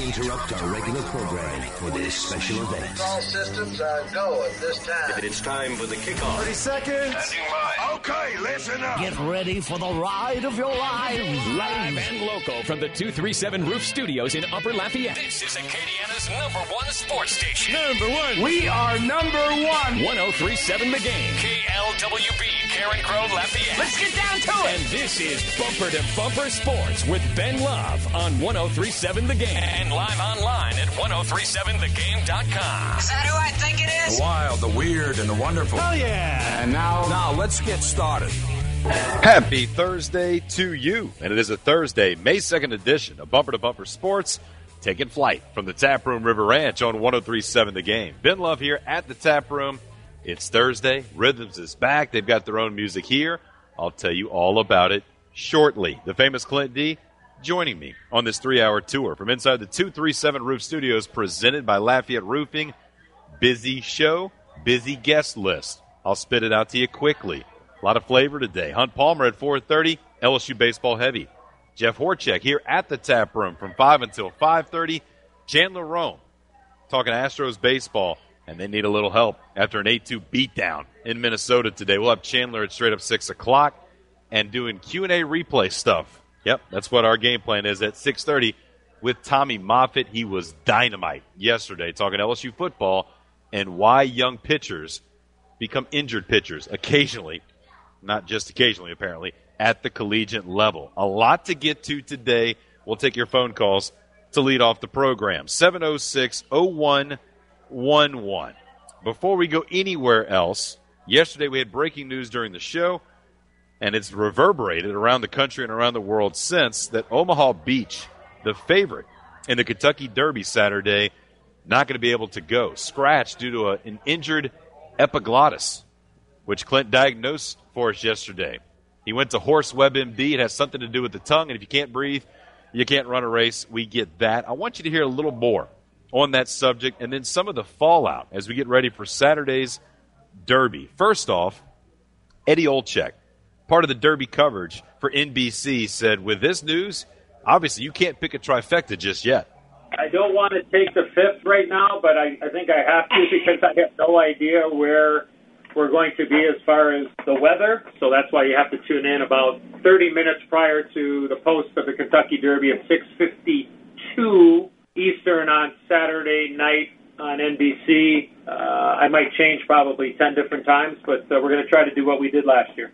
interrupt our regular programming for this special event. All systems are go at this time. It's time for the kickoff. 30 seconds. Okay, listen up. Get ready for the ride of your lives. Live and local from the 237 Roof Studios in Upper Lafayette. This is Acadiana's #1 sports station. #1. We are #1. 1037 The Game. KLWB, Karen Crow, Lafayette. Let's get down to it. And this is Bumper to Bumper Sports with Ben Love on 1037 The Game. And live online at 1037thegame.com. Is that who I think it is? The wild, the weird, and the wonderful. Hell yeah. And now let's get started. Happy Thursday to you. And it is a Thursday, May 2nd edition of Bumper to Bumper Sports, taking flight from the Tap Room River Ranch on 1037 The Game. Ben Love here at the Tap Room. It's Thursday. Rhythms is back. They've got their own music here. I'll tell you all about it shortly. The famous Clint D joining me on this 3-hour tour from inside the 237 Roof Studios presented by Lafayette Roofing. Busy show, busy guest list. I'll spit it out to you quickly. A lot of flavor today. Hunt Palmer at 4:30, LSU Baseball Heavy. Jeff Horchak here at the Tap Room from 5 until 5:30. Chandler Rome talking Astros baseball, and they need a little help after an 8-2 beatdown in Minnesota today. We'll have Chandler at straight up 6 o'clock and doing Q&A replay stuff. Yep, that's what our game plan is at 6:30 with Tommy Moffitt. He was dynamite yesterday talking LSU football and why young pitchers become injured pitchers occasionally, not just occasionally apparently, at the collegiate level. A lot to get to today. We'll take your phone calls to lead off the program. 706-0111. Before we go anywhere else, yesterday we had breaking news during the show, and it's reverberated around the country and around the world since, that Omaha Beach, the favorite in the Kentucky Derby Saturday, not going to be able to go. Scratched due to an injured epiglottis, which Clint diagnosed for us yesterday. He went to Horse Web MD. It has something to do with the tongue, and if you can't breathe, you can't run a race. We get that. I want you to hear a little more on that subject and then some of the fallout as we get ready for Saturday's Derby. First off, Eddie Olczyk, part of the Derby coverage for NBC, said, with this news, obviously you can't pick a trifecta just yet. I don't want to take the fifth right now, but I think I have to because I have no idea where we're going to be as far as the weather. So that's why you have to tune in about 30 minutes prior to the post of the Kentucky Derby at 6:52 Eastern on Saturday night on NBC. I might change probably 10 different times, but we're going to try to do what we did last year.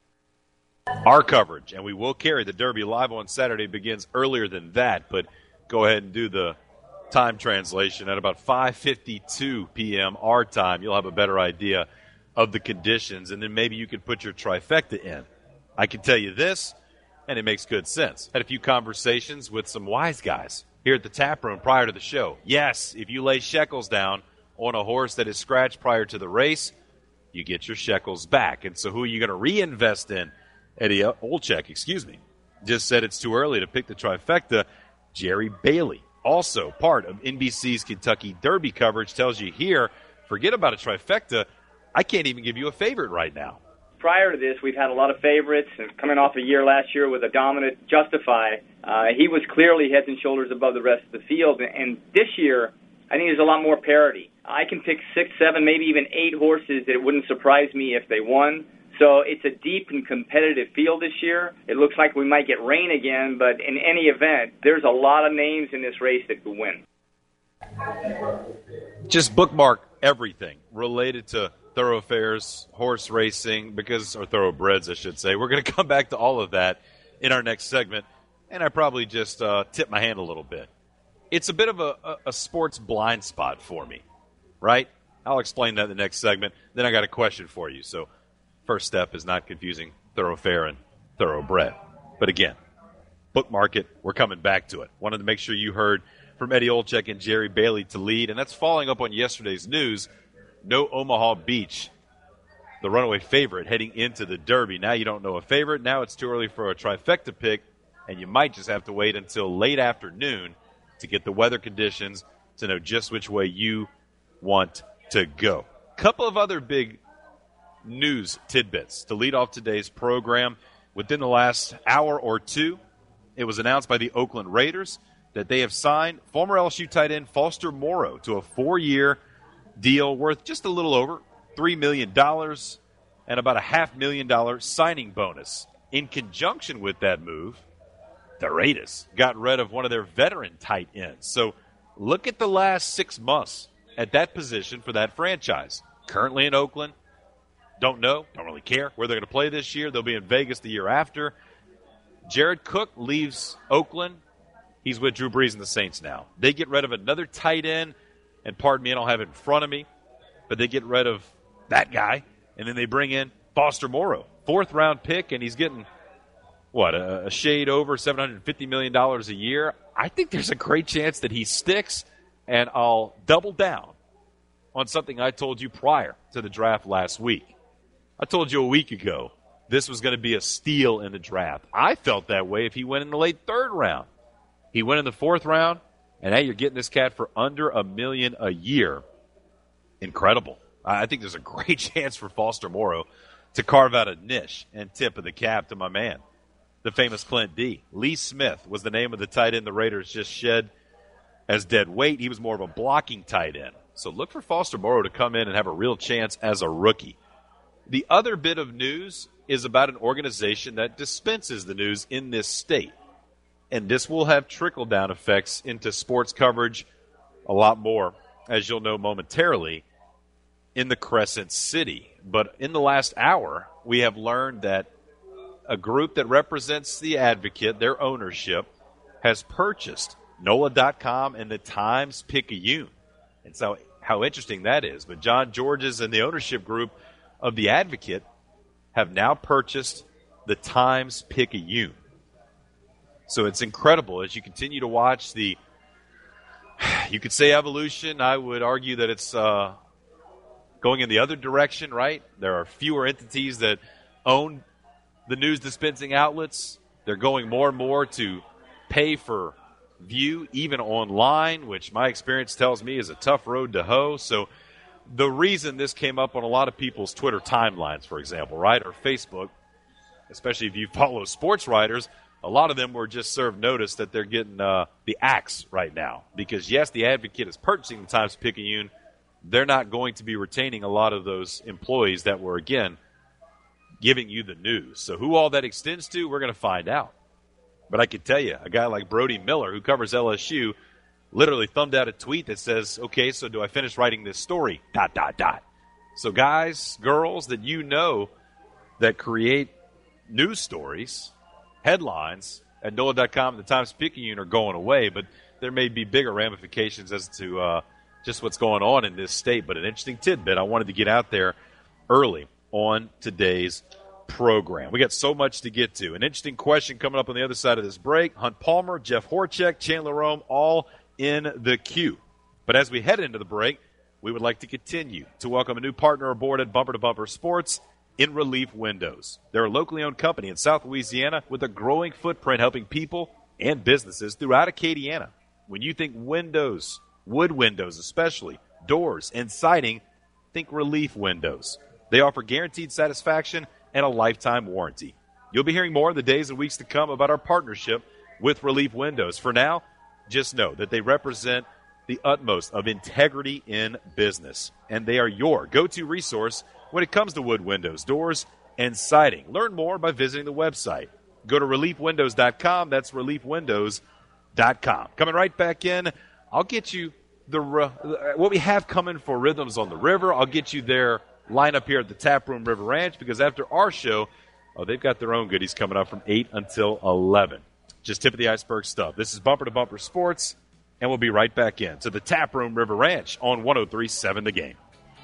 Our coverage, and we will carry the Derby live on Saturday, begins earlier than that, but go ahead and do the time translation at about 5:52 p.m. our time. You'll have a better idea of the conditions, and then maybe you could put your trifecta in. I can tell you this, and it makes good sense. Had a few conversations with some wise guys here at the Tap Room prior to the show. Yes, if you lay shekels down on a horse that is scratched prior to the race, you get your shekels back. And so who are you going to reinvest in? Eddie Olczyk, just said it's too early to pick the trifecta. Jerry Bailey, also part of NBC's Kentucky Derby coverage, tells you here, forget about a trifecta, I can't even give you a favorite right now. Prior to this, we've had a lot of favorites, and coming off a year last year with a dominant Justify, he was clearly heads and shoulders above the rest of the field. And this year, I think there's a lot more parity. I can pick 6, 7, maybe even 8 horses that it wouldn't surprise me if they won. So it's a deep and competitive field this year. It looks like we might get rain again, but in any event, there's a lot of names in this race that could win. Just bookmark everything related to thoroughfares, horse racing, or thoroughbreds, I should say. We're going to come back to all of that in our next segment, and I probably just tip my hand a little bit. It's a bit of a sports blind spot for me, right? I'll explain that in the next segment. Then I got a question for you. So first step is not confusing thoroughfare and thoroughbred. But again, bookmark it. We're coming back to it. Wanted to make sure you heard from Eddie Olczyk and Jerry Bailey to lead, and that's following up on yesterday's news. No Omaha Beach, the runaway favorite, heading into the Derby. Now you don't know a favorite. Now it's too early for a trifecta pick, and you might just have to wait until late afternoon to get the weather conditions to know just which way you want to go. Couple of other big news tidbits to lead off today's program. Within the last hour or two, it was announced by the Oakland Raiders that they have signed former LSU tight end Foster Moreau to a 4-year deal worth just a little over $3 million and about a $500,000 signing bonus. In conjunction with that move, the Raiders got rid of one of their veteran tight ends. So look at the last 6 months at that position for that franchise. Currently in Oakland. Don't know, don't really care where they're going to play this year. They'll be in Vegas the year after. Jared Cook leaves Oakland. He's with Drew Brees and the Saints now. They get rid of another tight end, and pardon me, I don't have it in front of me, but they get rid of that guy, and then they bring in Foster Moreau, 4th-round pick, and he's getting, a shade over $750 million a year. I think there's a great chance that he sticks, and I'll double down on something I told you prior to the draft last week. I told you a week ago this was going to be a steal in the draft. I felt that way if he went in the late 3rd round. He went in the 4th round, and now you're getting this cat for under $1 million a year. Incredible. I think there's a great chance for Foster Moreau to carve out a niche and tip of the cap to my man, the famous Clint D. Lee Smith was the name of the tight end the Raiders just shed as dead weight. He was more of a blocking tight end. So look for Foster Moreau to come in and have a real chance as a rookie. The other bit of news is about an organization that dispenses the news in this state. And this will have trickle-down effects into sports coverage a lot more, as you'll know momentarily, in the Crescent City. But in the last hour, we have learned that a group that represents the Advocate, their ownership, has purchased NOLA.com and the Times-Picayune. And so how interesting that is. But John Georges and the ownership group of the Advocate have now purchased the Times-Picayune. So it's incredible as you continue to watch the, you could say evolution. I would argue that it's going in the other direction, right? There are fewer entities that own the news dispensing outlets. They're going more and more to pay for view, even online, which my experience tells me is a tough road to hoe. So the reason this came up on a lot of people's Twitter timelines, for example, right, or Facebook, especially if you follow sports writers, a lot of them were just served notice that they're getting the axe right now. Because, yes, the Advocate is purchasing the Times-Picayune. They're not going to be retaining a lot of those employees that were, again, giving you the news. So who all that extends to, we're going to find out. But I can tell you, a guy like Brody Miller, who covers LSU, literally thumbed out a tweet that says, okay, so do I finish writing this story? ... So guys, girls that you know that create news stories, headlines at NOLA.com and the Times-Picayune are going away, but there may be bigger ramifications as to just what's going on in this state. But an interesting tidbit I wanted to get out there early on today's program. We got so much to get to. An interesting question coming up on the other side of this break. Hunt Palmer, Jeff Horchek, Chandler Rome, all in the queue. But as we head into the break, we would like to continue to welcome a new partner aboard at Bumper to Bumper Sports, In Relief Windows. They're a locally owned company in South Louisiana with a growing footprint helping people and businesses throughout Acadiana. When you think windows, wood windows especially, doors and siding, think Relief Windows. They offer guaranteed satisfaction and a lifetime warranty. You'll be hearing more in the days and weeks to come about our partnership with Relief Windows. For now, just know that they represent the utmost of integrity in business, and they are your go-to resource when it comes to wood windows, doors, and siding. Learn more by visiting the website. Go to reliefwindows.com. That's reliefwindows.com. Coming right back in, I'll get you what we have coming for Rhythms on the River. I'll get you their lineup here at the Taproom River Ranch, because after our show, they've got their own goodies coming up from 8 until 11. Just tip of the iceberg stuff. This is Bumper to Bumper Sports, and we'll be right back in to the Taproom River Ranch on 103.7 The Game.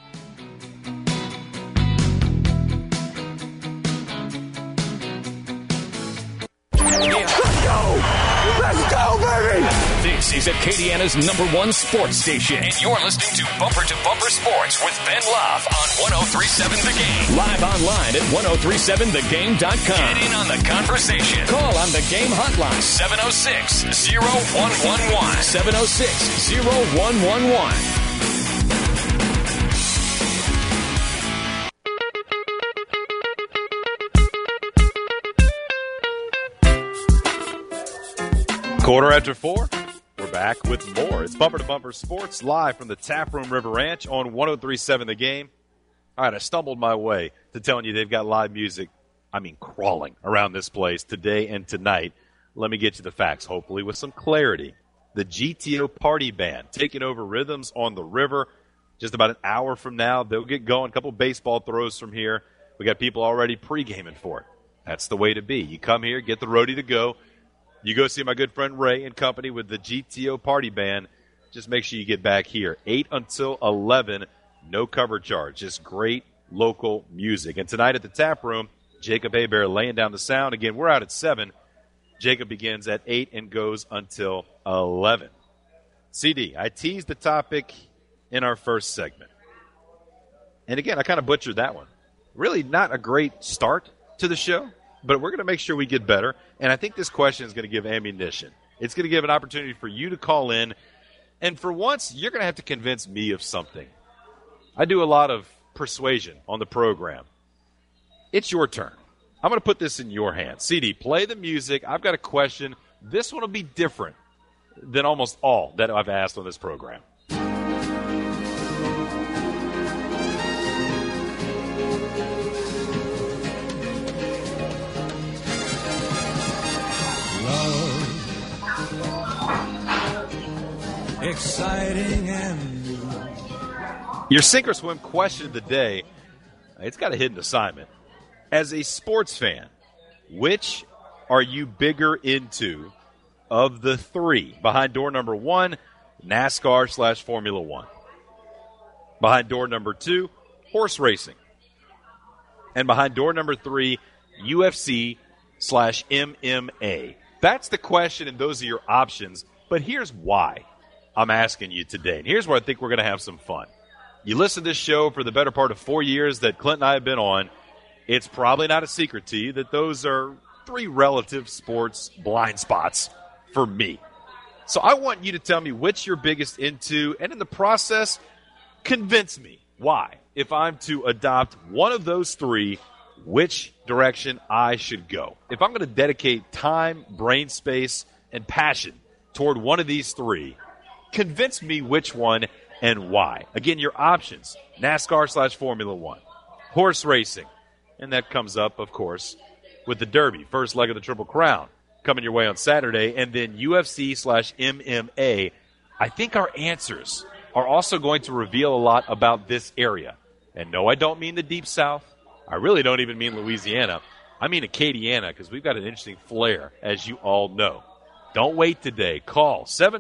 Let's go, baby! This is Acadiana's #1 sports station, and you're listening to Bumper to Bumper Sports with Ben Love on 103.7 The Game. Live online at 103.7thegame.com. Get in on the conversation. Call on the game hotline, 706-0111. 706-0111. Quarter after 4. back with more. It's Bumper to Bumper Sports live from the Taproom River Ranch on 103.7 The Game. All right, I stumbled my way to telling you they've got live music, crawling around this place today and tonight. Let me get you the facts, hopefully with some clarity. The GTO Party Band taking over Rhythms on the River. Just about an hour from now, they'll get going. A couple baseball throws from here. We got people already pre-gaming for it. That's the way to be. You come here, get the roadie to go. You go see my good friend Ray and company with the GTO Party Band. Just make sure you get back here. 8 until 11, no cover charge. Just great local music. And tonight at the Tap Room, Jacob Hebert laying down the sound. Again, we're out at 7. Jacob begins at 8 and goes until 11. CD, I teased the topic in our first segment. And again, I kind of butchered that one. Really not a great start to the show, but we're going to make sure we get better. And I think this question is going to give ammunition. It's going to give an opportunity for you to call in. And for once, you're going to have to convince me of something. I do a lot of persuasion on the program. It's your turn. I'm going to put this in your hands. CD, play the music. I've got a question. This one will be different than almost all that I've asked on this program. Exciting and new. Your sink or swim question of the day, it's got a hidden assignment. As a sports fan, which are you bigger into of the three? Behind door number 1, NASCAR/Formula 1. Behind door number 2, horse racing. And behind door number 3, UFC/MMA. That's the question, and those are your options. But here's why I'm asking you today. And here's where I think we're going to have some fun. You listen to this show for the better part of 4 years that Clint and I have been on. It's probably not a secret to you that those are 3 relative sports blind spots for me. So I want you to tell me which you're biggest into, and in the process, convince me why. If I'm to adopt one of those 3, which direction I should go. If I'm going to dedicate time, brain space, and passion toward one of these 3, convince me which one and why. Again, your options, NASCAR/Formula 1, horse racing, and that comes up, of course, with the Derby, first leg of the Triple Crown, coming your way on Saturday, and then UFC/MMA. I think our answers are also going to reveal a lot about this area. And no, I don't mean the Deep South. I really don't even mean Louisiana. I mean Acadiana, because we've got an interesting flair, as you all know. Don't wait today. Call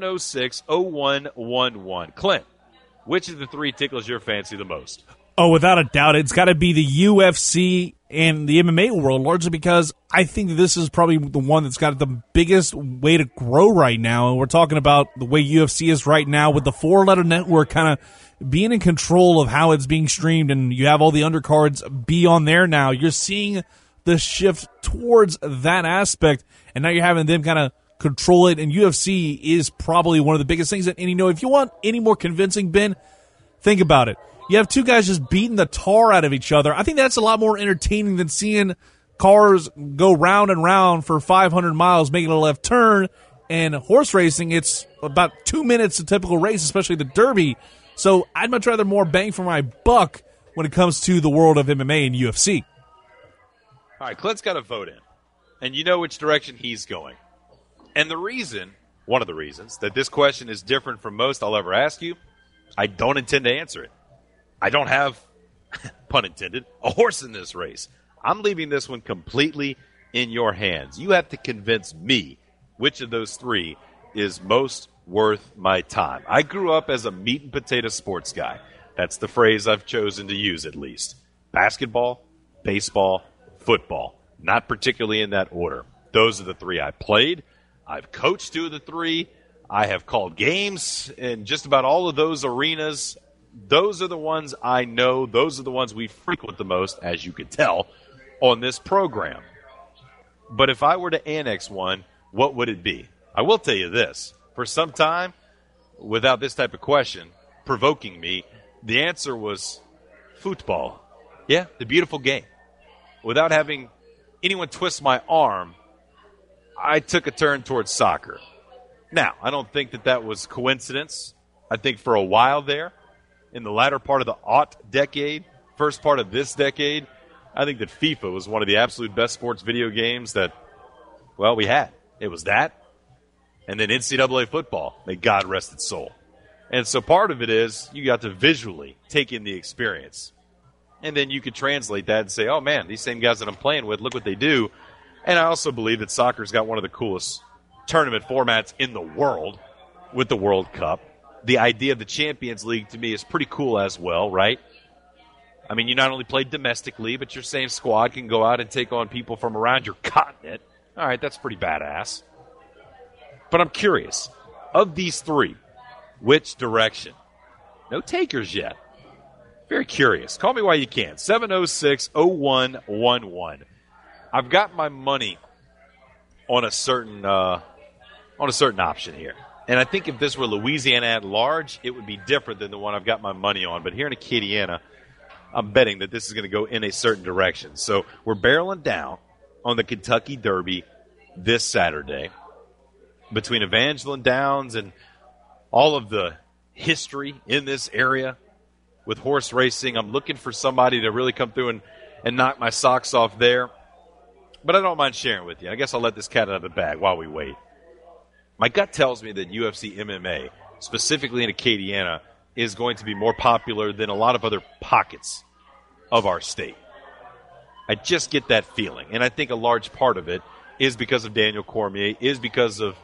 706-0111. Clint, which of the 3 tickles your fancy the most? Oh, without a doubt, it's got to be the UFC and the MMA world, largely because I think that this is probably the one that's got the biggest way to grow right now. And we're talking about the way UFC is right now with the 4-letter network kind of being in control of how it's being streamed, and you have all the undercards be on there now. You're seeing the shift towards that aspect, and now you're having them kind of control it, and UFC is probably one of the biggest things. And if you want any more convincing, Ben, think about it. You have 2 guys just beating the tar out of each other. I think that's a lot more entertaining than seeing cars go round and round for 500 miles, making a left turn. And horse racing, it's about 2 minutes a typical race, especially the Derby. So I'd much rather more bang for my buck when it comes to the world of MMA and UFC. All right, Clint's got a vote in, and you know which direction he's going. And the reason, one of the reasons, that this question is different from most I'll ever ask you, I don't intend to answer it. I don't have, pun intended, a horse in this race. I'm leaving this one completely in your hands. You have to convince me which of those 3 is most worth my time. I grew up as a meat and potato sports guy. That's the phrase I've chosen to use, at least. Basketball, baseball, football. Not particularly in that order. Those are the 3 I played. I've coached 2 of the 3. I have called games in just about all of those arenas. Those are the ones I know. Those are the ones we frequent the most, as you can tell, on this program. But if I were to annex one, what would it be? I will tell you this. For some time, without this type of question provoking me, the answer was football. Yeah, the beautiful game. Without having anyone twist my arm, I took a turn towards soccer. Now, I don't think that was coincidence. I think for a while there, in the latter part of the aught decade, first part of this decade, I think that FIFA was one of the absolute best sports video games that, well, we had. It was that, and then NCAA football, may God rest its soul. And so part of it is you got to visually take in the experience. And then you could translate that and say, oh, man, these same guys that I'm playing with, look what they do. And I also believe that soccer's got one of the coolest tournament formats in the world with the World Cup. The idea of the Champions League, to me, is pretty cool as well, right? I mean, you not only play domestically, but your same squad can go out and take on people from around your continent. All right, that's pretty badass. But I'm curious, of these three, which direction? No takers yet. Very curious. Call me while you can. 706-0111. I've got my money on a certain option here. And I think if this were Louisiana at large, it would be different than the one I've got my money on. But here in Acadiana, I'm betting that this is going to go in a certain direction. So we're barreling down on the Kentucky Derby this Saturday between Evangeline Downs and all of the history in this area with horse racing. I'm looking for somebody to really come through and knock my socks off there. But I don't mind sharing with you. I guess I'll let this cat out of the bag while we wait. My gut tells me that UFC MMA, specifically in Acadiana, is going to be more popular than a lot of other pockets of our state. I just get that feeling. And I think a large part of it is because of Daniel Cormier, is because of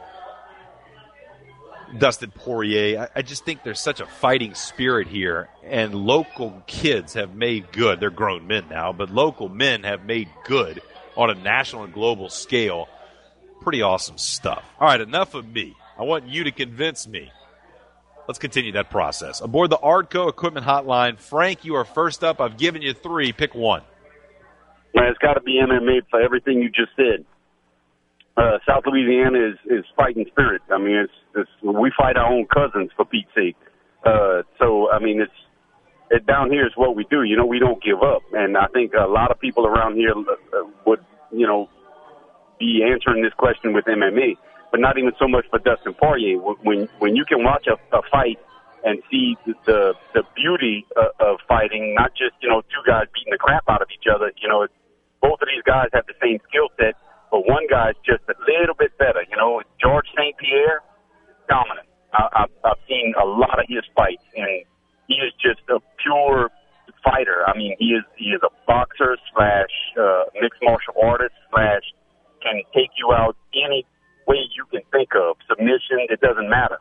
Dustin Poirier. I just think there's such a fighting spirit here, and local kids have made good. They're grown men now, but local men have made good on a national and global scale. Pretty awesome stuff. All right, enough of me. I want you to convince me. Let's continue that process. Aboard the Ardco Equipment Hotline, Frank, you are first up. I've given you three. Pick one. Man, it's got to be MMA for everything you just said. South Louisiana is fighting spirit. I mean, it's we fight our own cousins, for Pete's sake. So, I mean, it's down here is what we do. You know, we don't give up. And I think a lot of people around here would, you know, be answering this question with MMA, but not even so much for Dustin Poirier. When you can watch a fight and see the beauty of fighting, not just, you know, two guys beating the crap out of each other. You know, both of these guys have the same skill set, but one guy's just a little bit better. You know, George St. Pierre, dominant. I've seen a lot of his fights, and he is just a pure fighter. I mean, he is a boxer / mixed martial artist / can take you out any way you can think of. Submission, it doesn't matter.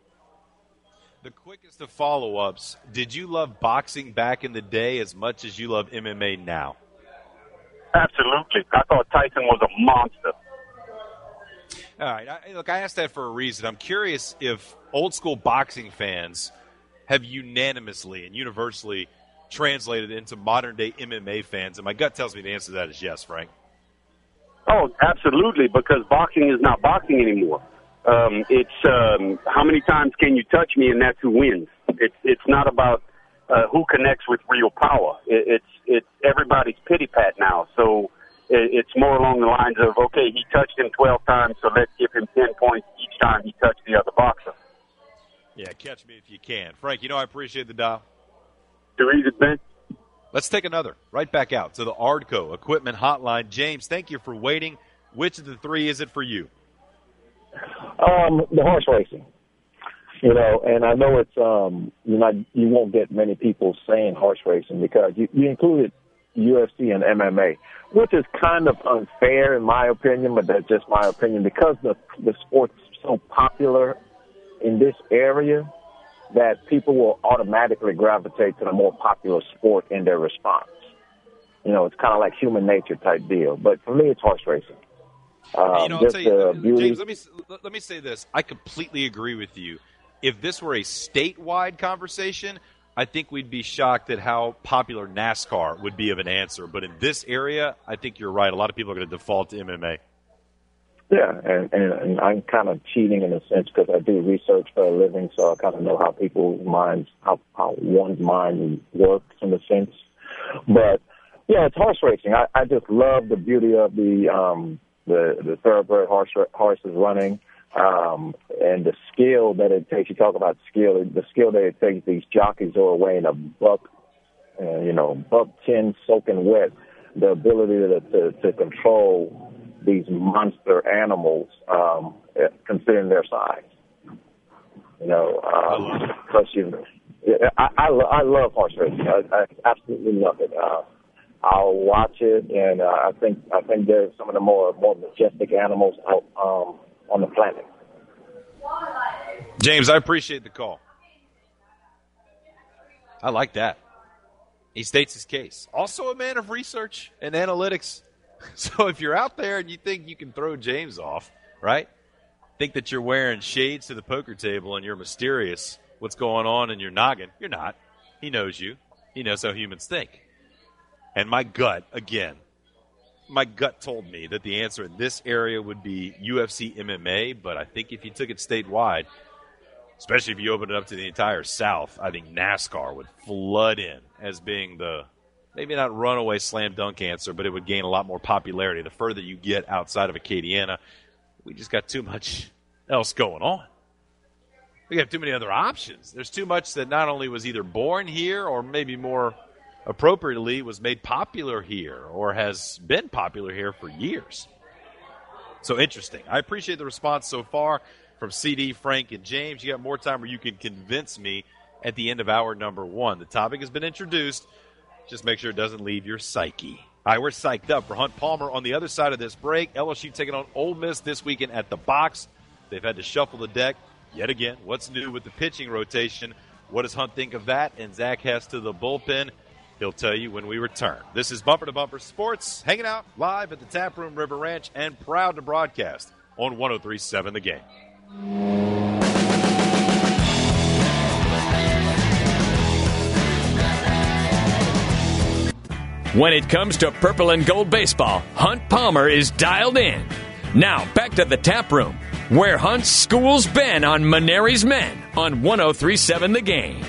The quickest of follow-ups, did you love boxing back in the day as much as you love MMA now? Absolutely. I thought Tyson was a monster. All right. I asked that for a reason. I'm curious if old-school boxing fans have unanimously and universally translated into modern-day MMA fans, and my gut tells me the answer to that is yes, Frank. Oh, absolutely, because boxing is not boxing anymore. It's how many times can you touch me, and that's who wins. It's not about who connects with real power. It's everybody's pity pat now. So it's more along the lines of, okay, he touched him 12 times, so let's give him 10 points each time he touched the other boxer. Yeah, catch me if you can. Frank, you know I appreciate the dial. Too easy, Ben. Let's take another right back out to the Ardco Equipment Hotline. James, thank you for waiting. Which of the three is it for you? The horse racing. You know, and I know it's you won't get many people saying horse racing because you included UFC and MMA, which is kind of unfair in my opinion, but that's just my opinion because the sport's so popular in this area that people will automatically gravitate to the more popular sport in their response. You know, it's kind of like human nature type deal. But for me, it's horse racing. I'll tell you, James, let me say this. I completely agree with you. If this were a statewide conversation, I think we'd be shocked at how popular NASCAR would be of an answer. But in this area, I think you're right. A lot of people are going to default to MMA. Yeah, and I'm kind of cheating in a sense because I do research for a living, so I kind of know how people's minds, how one's mind works in a sense. But yeah, it's horse racing. I just love the beauty of the thoroughbred horses running. And the skill that it takes, you talk about skill, the skill that it takes these jockeys who are weighing a buck 10 soaking wet, the ability to control these monster animals, considering their size. I love horse racing. I absolutely love it. I'll watch it, and I think they're some of the more majestic animals out on the planet. James, I appreciate the call. I like that. He states his case. Also a man of research and analytics. So if you're out there and you think you can throw James off, right? Think that you're wearing shades to the poker table and you're mysterious, what's going on in your noggin, you're not. He knows you. He knows how humans think. And my gut told me that the answer in this area would be UFC MMA, but I think if you took it statewide, especially if you opened it up to the entire South, I think NASCAR would flood in as being the, maybe not runaway slam dunk answer, but it would gain a lot more popularity the further you get outside of Acadiana. We just got too much else going on. We have too many other options. There's too much that not only was either born here or maybe more appropriately was made popular here or has been popular here for years. So interesting. I appreciate the response so far from CD, Frank, and James. You got more time where you can convince me at the end of hour number 1. The topic has been introduced. Just make sure it doesn't leave your psyche. All right, we're psyched up for Hunt Palmer on the other side of this break. LSU taking on Ole Miss this weekend at the Box. They've had to shuffle the deck yet again. What's new with the pitching rotation? What does Hunt think of that? And Zach Hess to the bullpen. He'll tell you when we return. This is Bumper to Bumper Sports, hanging out live at the Taproom River Ranch and proud to broadcast on 103.7 The Game. When it comes to purple and gold baseball, Hunt Palmer is dialed in. Now, back to the Taproom, where Hunt schools Ben on Maneri's Men on 103.7 The Game.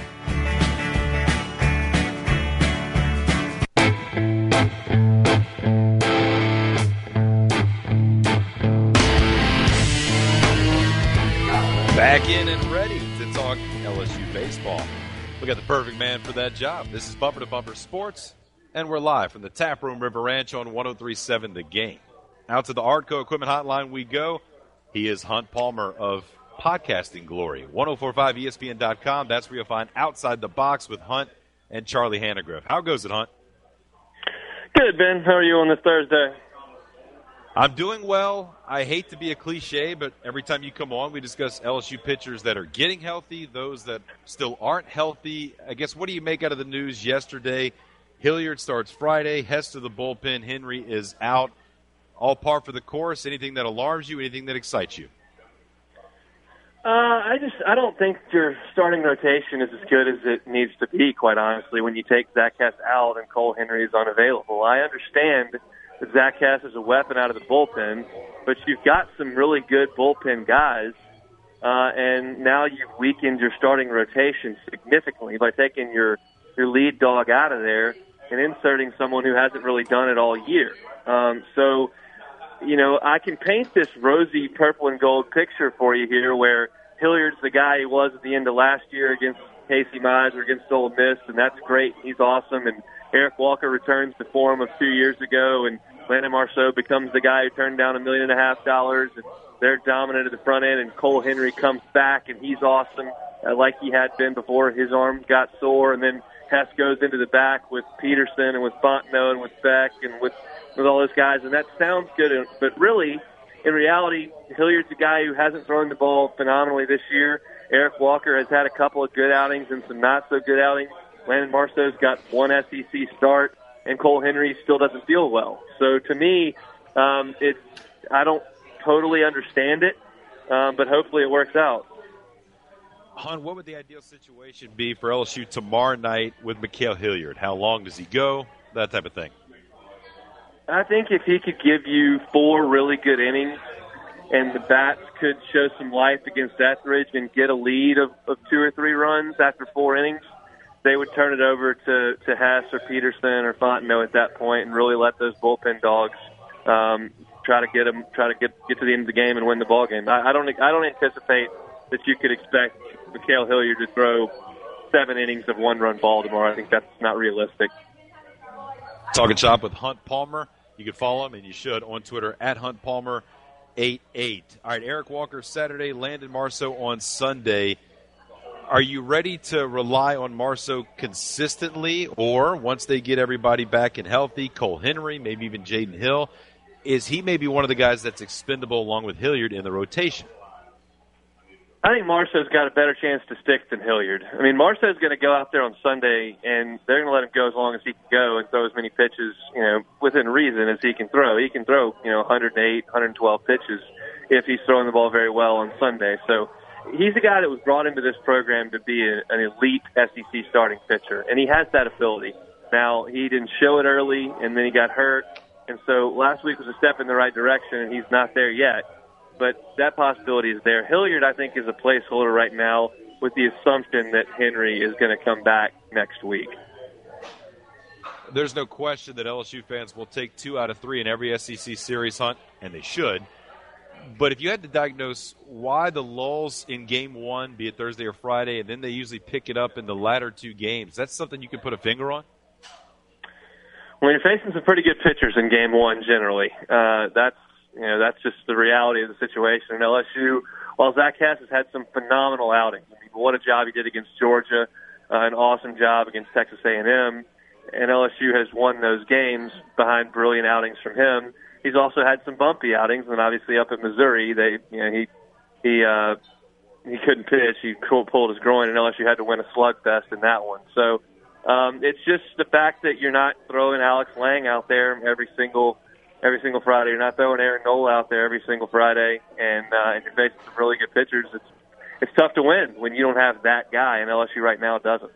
Back in and ready to talk LSU baseball. We got the perfect man for that job. This is Bumper to Bumper Sports, and we're live from the Taproom River Ranch on 103.7 The Game. Out to the Artco Equipment Hotline we go. He is Hunt Palmer of podcasting glory. 1045ESPN.com. That's where you'll find Outside the Box with Hunt and Charlie Hannegriff. How goes it, Hunt? Good, Ben. How are you on this Thursday? I'm doing well. I hate to be a cliche, but every time you come on, we discuss LSU pitchers that are getting healthy, those that still aren't healthy. I guess, what do you make out of the news yesterday? Hilliard starts Friday. Hess to the bullpen. Henry is out. All par for the course. Anything that alarms you? Anything that excites you? I don't think your starting rotation is as good as it needs to be, quite honestly, when you take Zach Hess out and Cole Henry is unavailable. I understand that Zach Hess is a weapon out of the bullpen, but you've got some really good bullpen guys, and now you've weakened your starting rotation significantly by taking your lead dog out of there and inserting someone who hasn't really done it all year. So, I can paint this rosy purple and gold picture for you here where Hilliard's the guy he was at the end of last year against Casey Mize or against Ole Miss, and that's great. He's awesome. And Eric Walker returns to form of 2 years ago, and Landon Marceau becomes the guy who turned down $1.5 million, and they're dominant at the front end, and Cole Henry comes back, and he's awesome like he had been before his arm got sore, and then Hess goes into the back with Peterson and with Fontenot and with Beck and with all those guys, and that sounds good, but really, in reality, Hilliard's a guy who hasn't thrown the ball phenomenally this year. Eric Walker has had a couple of good outings and some not-so-good outings. Landon Marceau's got one SEC start, and Cole Henry still doesn't feel well. So to me, I don't totally understand it, but hopefully it works out. Hunt, what would the ideal situation be for LSU tomorrow night with Mikael Hilliard? How long does he go? That type of thing. I think if he could give you 4 really good innings and the bats could show some life against Etheridge and get a lead of 2 or 3 runs after 4 innings, they would turn it over to Hess or Peterson or Fontenot at that point and really let those bullpen dogs try to get to the end of the game and win the ball game. I don't anticipate that you could expect Mikael Hilliard to throw 7 innings of 1-run ball tomorrow. I think that's not realistic. Talking shop with Hunt Palmer. You can follow him, and you should, on Twitter at Hunt Palmer 88. All right, Eric Walker Saturday, Landon Marceau on Sunday. Are you ready to rely on Marceau consistently, or once they get everybody back and healthy, Cole Henry, maybe even Jaden Hill, is he maybe one of the guys that's expendable along with Hilliard in the rotation? I think Marceau's got a better chance to stick than Hilliard. I mean, Marceau's going to go out there on Sunday, and they're going to let him go as long as he can go and throw as many pitches, within reason as he can throw. He can throw, 108, 112 pitches if he's throwing the ball very well on Sunday. So he's a guy that was brought into this program to be an elite SEC starting pitcher, and he has that ability. Now, he didn't show it early, and then he got hurt, and so last week was a step in the right direction, and he's not there yet. But that possibility is there. Hilliard, I think, is a placeholder right now with the assumption that Henry is going to come back next week. There's no question that LSU fans will take 2 out of 3 in every SEC series, Hunt, and they should. But if you had to diagnose why the lulls in Game 1, be it Thursday or Friday, and then they usually pick it up in the latter 2 games, that's something you can put a finger on? Well, you're facing some pretty good pitchers in Game 1 generally. That's just the reality of the situation. And LSU, while Zach Cass has had some phenomenal outings, I mean, what a job he did against Georgia, an awesome job against Texas A&M, and LSU has won those games behind brilliant outings from him. He's also had some bumpy outings, and obviously up at Missouri, he couldn't pitch. He pulled his groin, and LSU had to win a slugfest in that one. So it's just the fact that you're not throwing Alex Lang out there every single Friday. You're not throwing Aaron Nola out there every single Friday, and you're facing some really good pitchers. It's tough to win when you don't have that guy, and LSU right now doesn't.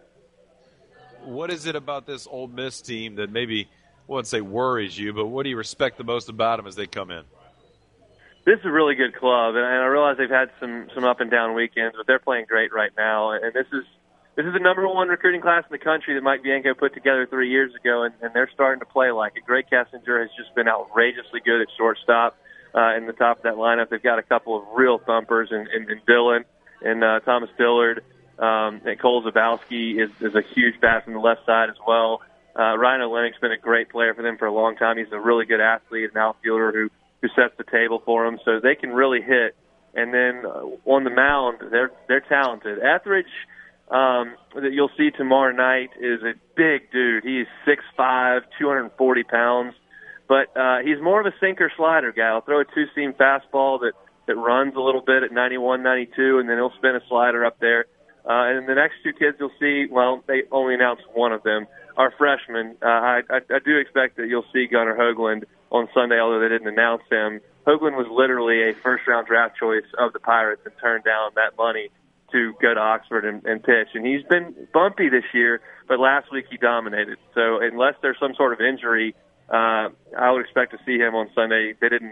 What is it about this Ole Miss team that maybe, I wouldn't say worries you, but what do you respect the most about them as they come in? This is a really good club, and I realize they've had some up and down weekends, but they're playing great right now. And this is the number 1 recruiting class in the country that Mike Bianco put together 3 years ago, and they're starting to play like it. Greg Kessinger has just been outrageously good at shortstop in the top of that lineup. They've got a couple of real thumpers in Dillon and Thomas Dillard. And Cole Zabowski is a huge bat from the left side as well. Ryan Olenick's been a great player for them for a long time. He's a really good athlete, an outfielder who sets the table for them, so they can really hit. And then on the mound, they're talented. Etheridge, that you'll see tomorrow night, is a big dude. He's 6'5", 240 pounds, but he's more of a sinker slider guy. He'll throw a 2-seam fastball that runs a little bit at 91, 92, and then he'll spin a slider up there. And the next 2 kids you'll see, well, they only announced one of them, are freshmen. I do expect that you'll see Gunnar Hoagland on Sunday, although they didn't announce him. Hoagland was literally a first-round draft choice of the Pirates and turned down that money to go to Oxford and pitch. And he's been bumpy this year, but last week he dominated. So unless there's some sort of injury, I would expect to see him on Sunday. They did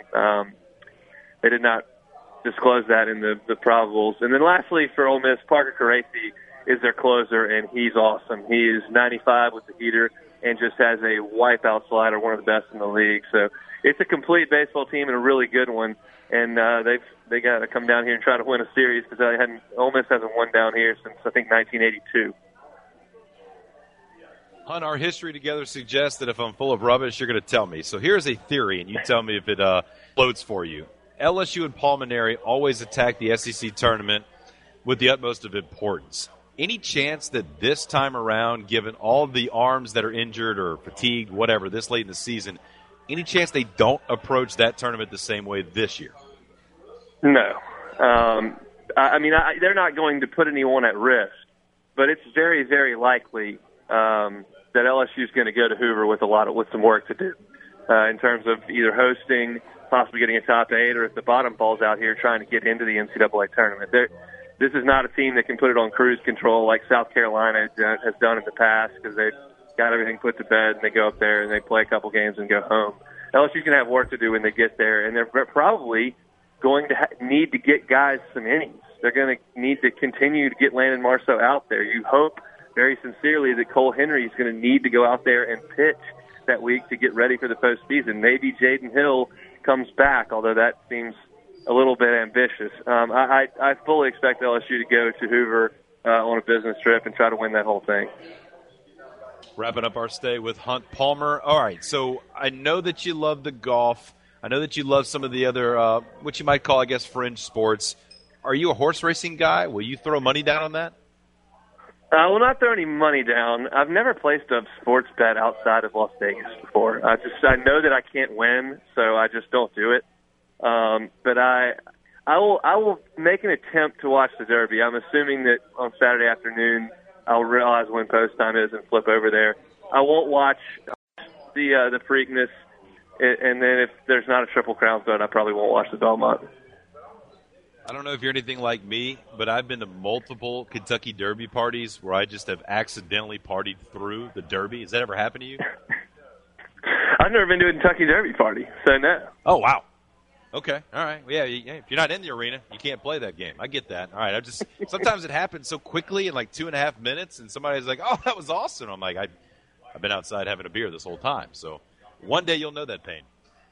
not disclose that in the probables. And then lastly, for Ole Miss, Parker Caracci is their closer, and he's awesome. He is 95 with the heater and just has a wipeout slider, one of the best in the league. So it's a complete baseball team and a really good one. And they got to come down here and try to win a series because Ole Miss hasn't won down here since, I think, 1982. Hunt, our history together suggests that if I'm full of rubbish, you're going to tell me. So here's a theory, and you tell me if it floats for you. LSU and Paul Mainieri always attack the SEC tournament with the utmost of importance. Any chance that this time around, given all the arms that are injured or fatigued, whatever, this late in the season, any chance they don't approach that tournament the same way this year? No. They're not going to put anyone at risk, but it's very, very likely that LSU is going to go to Hoover with some work to do in terms of either hosting, possibly getting a top 8, or if the bottom falls out here, trying to get into the NCAA tournament. This is not a team that can put it on cruise control like South Carolina has done in the past because they've got everything put to bed and they go up there and they play a couple games and go home. LSU's going to have work to do when they get there, and they're probably going to need to get guys some innings. They're going to need to continue to get Landon Marceau out there. You hope very sincerely that Cole Henry is going to need to go out there and pitch. that week to get ready for the postseason. Maybe Jaden Hill comes back, although that seems a little bit ambitious. I fully expect LSU to go to Hoover on a business trip and try to win that whole thing. Wrapping up our stay with Hunt Palmer. All right, so I know that you love the golf. I know that you love some of the other, what you might call, I guess, fringe sports. Are you a horse racing guy? Will you throw money down on that? I will not throw any money down. I've never placed a sports bet outside of Las Vegas before. I know that I can't win, so I just don't do it. But I will make an attempt to watch the Derby. I'm assuming that on Saturday afternoon I'll realize when post time is and flip over there. I won't watch the Preakness, and then if there's not a Triple Crown zone, I probably won't watch the Belmont. I don't know if you're anything like me, but I've been to multiple Kentucky Derby parties where I just have accidentally partied through the Derby. Has that ever happened to you? I've never been to a Kentucky Derby party, so no. Oh, wow. Okay, all right. Well, yeah, if you're not in the arena, you can't play that game. I get that. All right, sometimes it happens so quickly in like 2.5 minutes, and somebody's like, oh, that was awesome. I'm like, I've been outside having a beer this whole time. So one day you'll know that pain.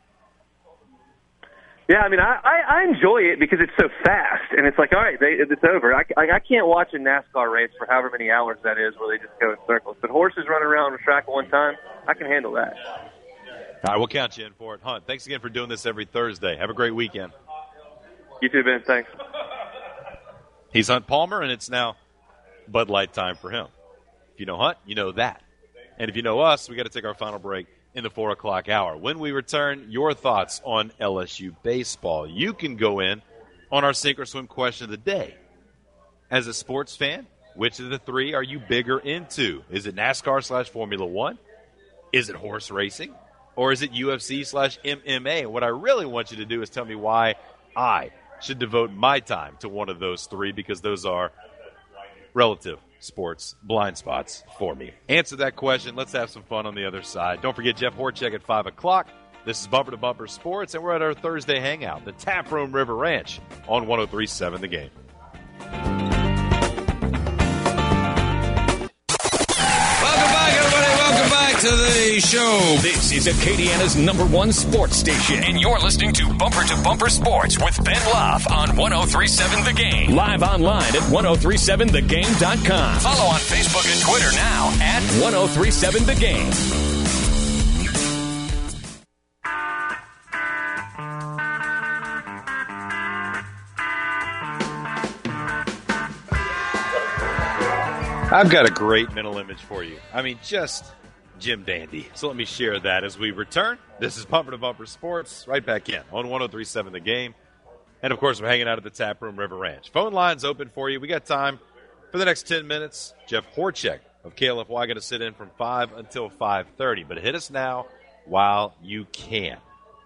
Yeah, I mean, I enjoy it because it's so fast, and it's like, all right, it's over. I can't watch a NASCAR race for however many hours that is where they just go in circles. But horses run around the track at one time, I can handle that. All right, we'll count you in for it. Hunt, thanks again for doing this every Thursday. Have a great weekend. You too, Ben. Thanks. He's Hunt Palmer, and it's now Bud Light time for him. If you know Hunt, you know that. And if you know us, we got to take our final break in the 4 o'clock hour. When we return, your thoughts on LSU baseball. You can go in on our Sink or Swim question of the day. As a sports fan, which of the three are you bigger into? Is it NASCAR/Formula One? Is it horse racing? Or is it UFC/MMA? And what I really want you to do is tell me why I should devote my time to one of those three, because those are relative sports blind spots for me. Answer that question. Let's have some fun on the other side. Don't forget Jeff Horchek at 5 o'clock. This is Bumper to Bumper Sports, and we're at our Thursday hangout, the Tap Room River Ranch on 103.7 The Game. To the show. This is Acadiana's #1 sports station, and you're listening to Bumper to Bumper Sports with Ben Love on 103.7 The Game. Live online at 1037thegame.com. Follow on Facebook and Twitter now at 1037 The Game. I've got a great mental image for you. I mean, just Jim Dandy. So let me share that as we return. This is Bumper to Bumper Sports, right back in on 103.7 The Game. And, of course, we're hanging out at the Tap Room River Ranch. Phone line's open for you. We got time for the next 10 minutes. Jeff Horchek of KLFY going to sit in from 5 until 5:30. But hit us now while you can.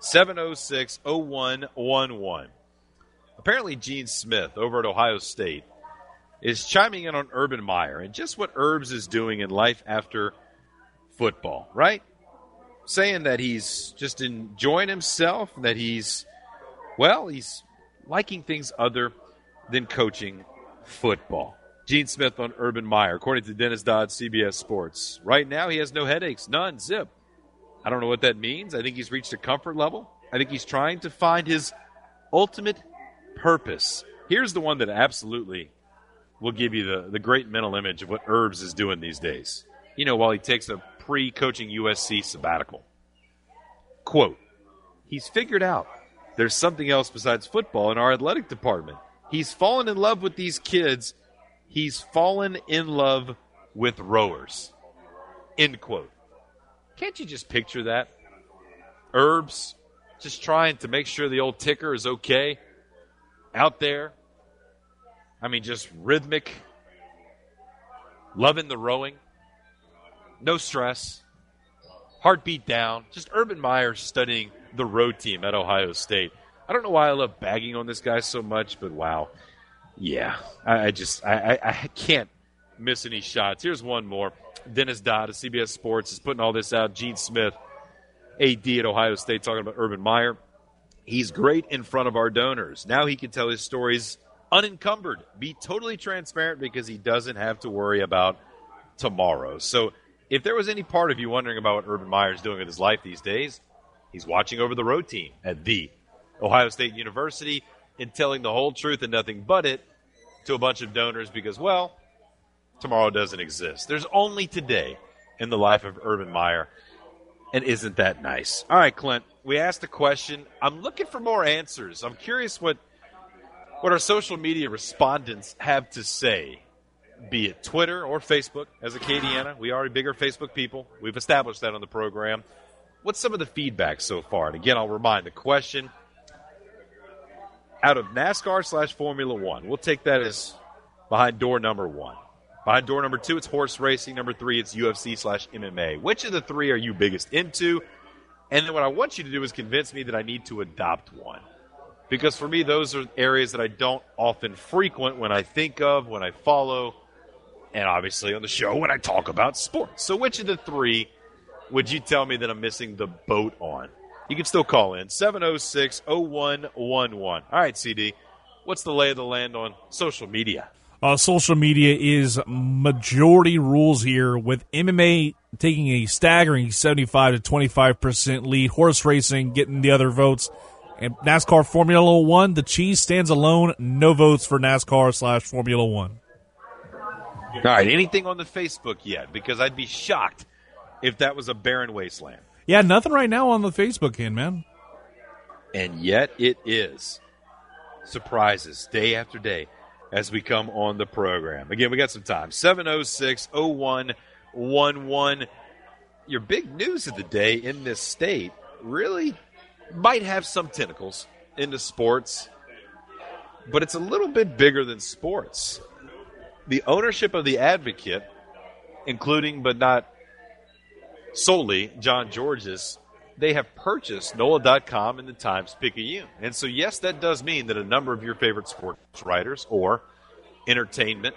706-0111. Apparently Gene Smith over at Ohio State is chiming in on Urban Meyer and just what Herbs is doing in life after football, right? Saying that he's just enjoying himself, that he's liking things other than coaching football. Gene Smith on Urban Meyer, according to Dennis Dodd, CBS Sports. Right now, he has no headaches, none, zip. I don't know what that means. I think he's reached a comfort level. I think he's trying to find his ultimate purpose. Here's the one that absolutely will give you the great mental image of what Herbs is doing these days. You know, while he takes a pre-coaching USC sabbatical. Quote, he's figured out there's something else besides football in our athletic department. He's fallen in love with these kids. He's fallen in love with rowers. End quote. Can't you just picture that? Herbs just trying to make sure the old ticker is okay out there. I mean, just rhythmic, loving the rowing. No stress. Heartbeat down. Just Urban Meyer studying the road team at Ohio State. I don't know why I love bagging on this guy so much, but wow. Yeah. I can't miss any shots. Here's one more. Dennis Dodd of CBS Sports is putting all this out. Gene Smith, AD at Ohio State, talking about Urban Meyer. He's great in front of our donors. Now he can tell his stories unencumbered. Be totally transparent because he doesn't have to worry about tomorrow. So if there was any part of you wondering about what Urban Meyer is doing with his life these days, he's watching over the road team at the Ohio State University and telling the whole truth and nothing but it to a bunch of donors because, well, tomorrow doesn't exist. There's only today in the life of Urban Meyer, and isn't that nice? All right, Clint, we asked a question. I'm looking for more answers. I'm curious what our social media respondents have to say, be it Twitter or Facebook as Acadiana. We are bigger Facebook people. We've established that on the program. What's some of the feedback so far? And again, I'll remind the question, out of NASCAR/Formula One, we'll take that as behind door number 1. Behind door number 2, it's horse racing. Number 3, it's UFC/MMA. Which of the 3 are you biggest into? And then what I want you to do is convince me that I need to adopt one. Because for me, those are areas that I don't often frequent when I think of, when I follow, and obviously on the show when I talk about sports. So which of the 3 would you tell me that I'm missing the boat on? You can still call in, 706-0111. All right, CD, what's the lay of the land on social media? Social media is majority rules here, with MMA taking a staggering 75 to 25% lead, horse racing getting the other votes, and NASCAR Formula One, the cheese stands alone, no votes for NASCAR/Formula One. All right, anything on the Facebook yet? Because I'd be shocked if that was a barren wasteland. Yeah, nothing right now on the Facebook end, man. And yet it is. Surprises day after day as we come on the program. Again, we got some time. 706-0111. Your big news of the day in this state really might have some tentacles into sports, but it's a little bit bigger than sports. The ownership of the Advocate, including but not solely John George's, they have purchased NOLA.com and the Times-Picayune. And so, yes, that does mean that a number of your favorite sports writers or entertainment,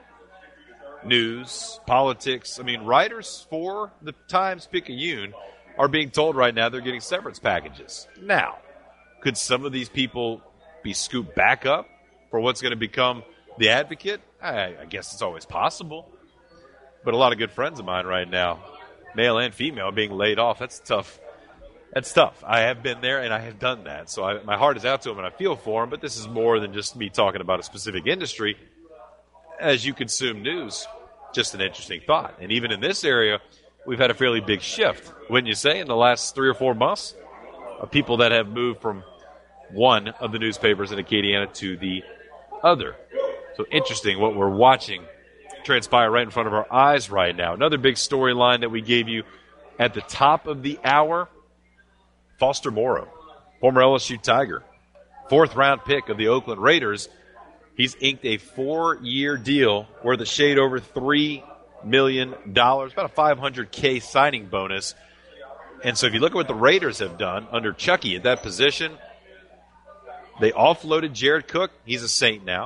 news, politics, writers for the Times-Picayune are being told right now they're getting severance packages. Now, could some of these people be scooped back up for what's going to become the Advocate? I guess it's always possible. But a lot of good friends of mine right now, male and female, being laid off, that's tough. That's tough. I have been there, and I have done that. So my heart is out to them, and I feel for them. But this is more than just me talking about a specific industry. As you consume news, just an interesting thought. And even in this area, we've had a fairly big shift, wouldn't you say, in the last 3 or 4 months, of people that have moved from one of the newspapers in Acadiana to the other. So interesting what we're watching transpire right in front of our eyes right now. Another big storyline that we gave you at the top of the hour, Foster Moreau, former LSU Tiger, 4th-round pick of the Oakland Raiders. He's inked a 4-year deal worth a shade over $3 million, about a $500K signing bonus. And so if you look at what the Raiders have done under Chucky at that position, they offloaded Jared Cook. He's a Saint now.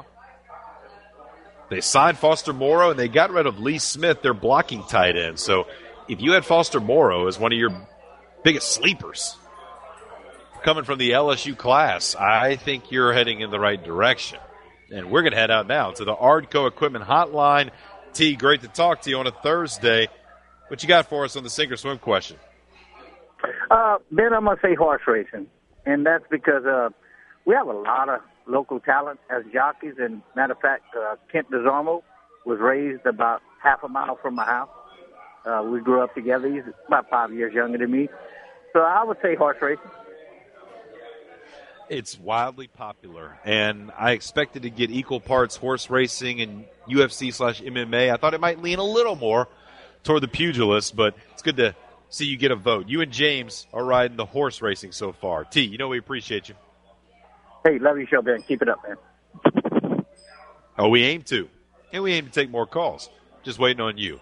They signed Foster Moreau, and they got rid of Lee Smith, their blocking tight end. So if you had Foster Moreau as one of your biggest sleepers coming from the LSU class, I think you're heading in the right direction. And we're going to head out now to the Ardco Equipment Hotline. T, great to talk to you on a Thursday. What you got for us on the sink or swim question? Ben, I'm going to say horse racing. And that's because we have a lot of local talent as jockeys. And matter of fact, Kent DeZormo was raised about half a mile from my house. We grew up together. He's about 5 years younger than me. So I would say horse racing. It's wildly popular, and I expected to get equal parts horse racing and UFC/MMA. I thought it might lean a little more toward the pugilist, but it's good to see you get a vote. You and James are riding the horse racing so far. T, you know we appreciate you. Hey, love your show, Ben. Keep it up, man. Oh, we aim to. And we aim to take more calls. Just waiting on you.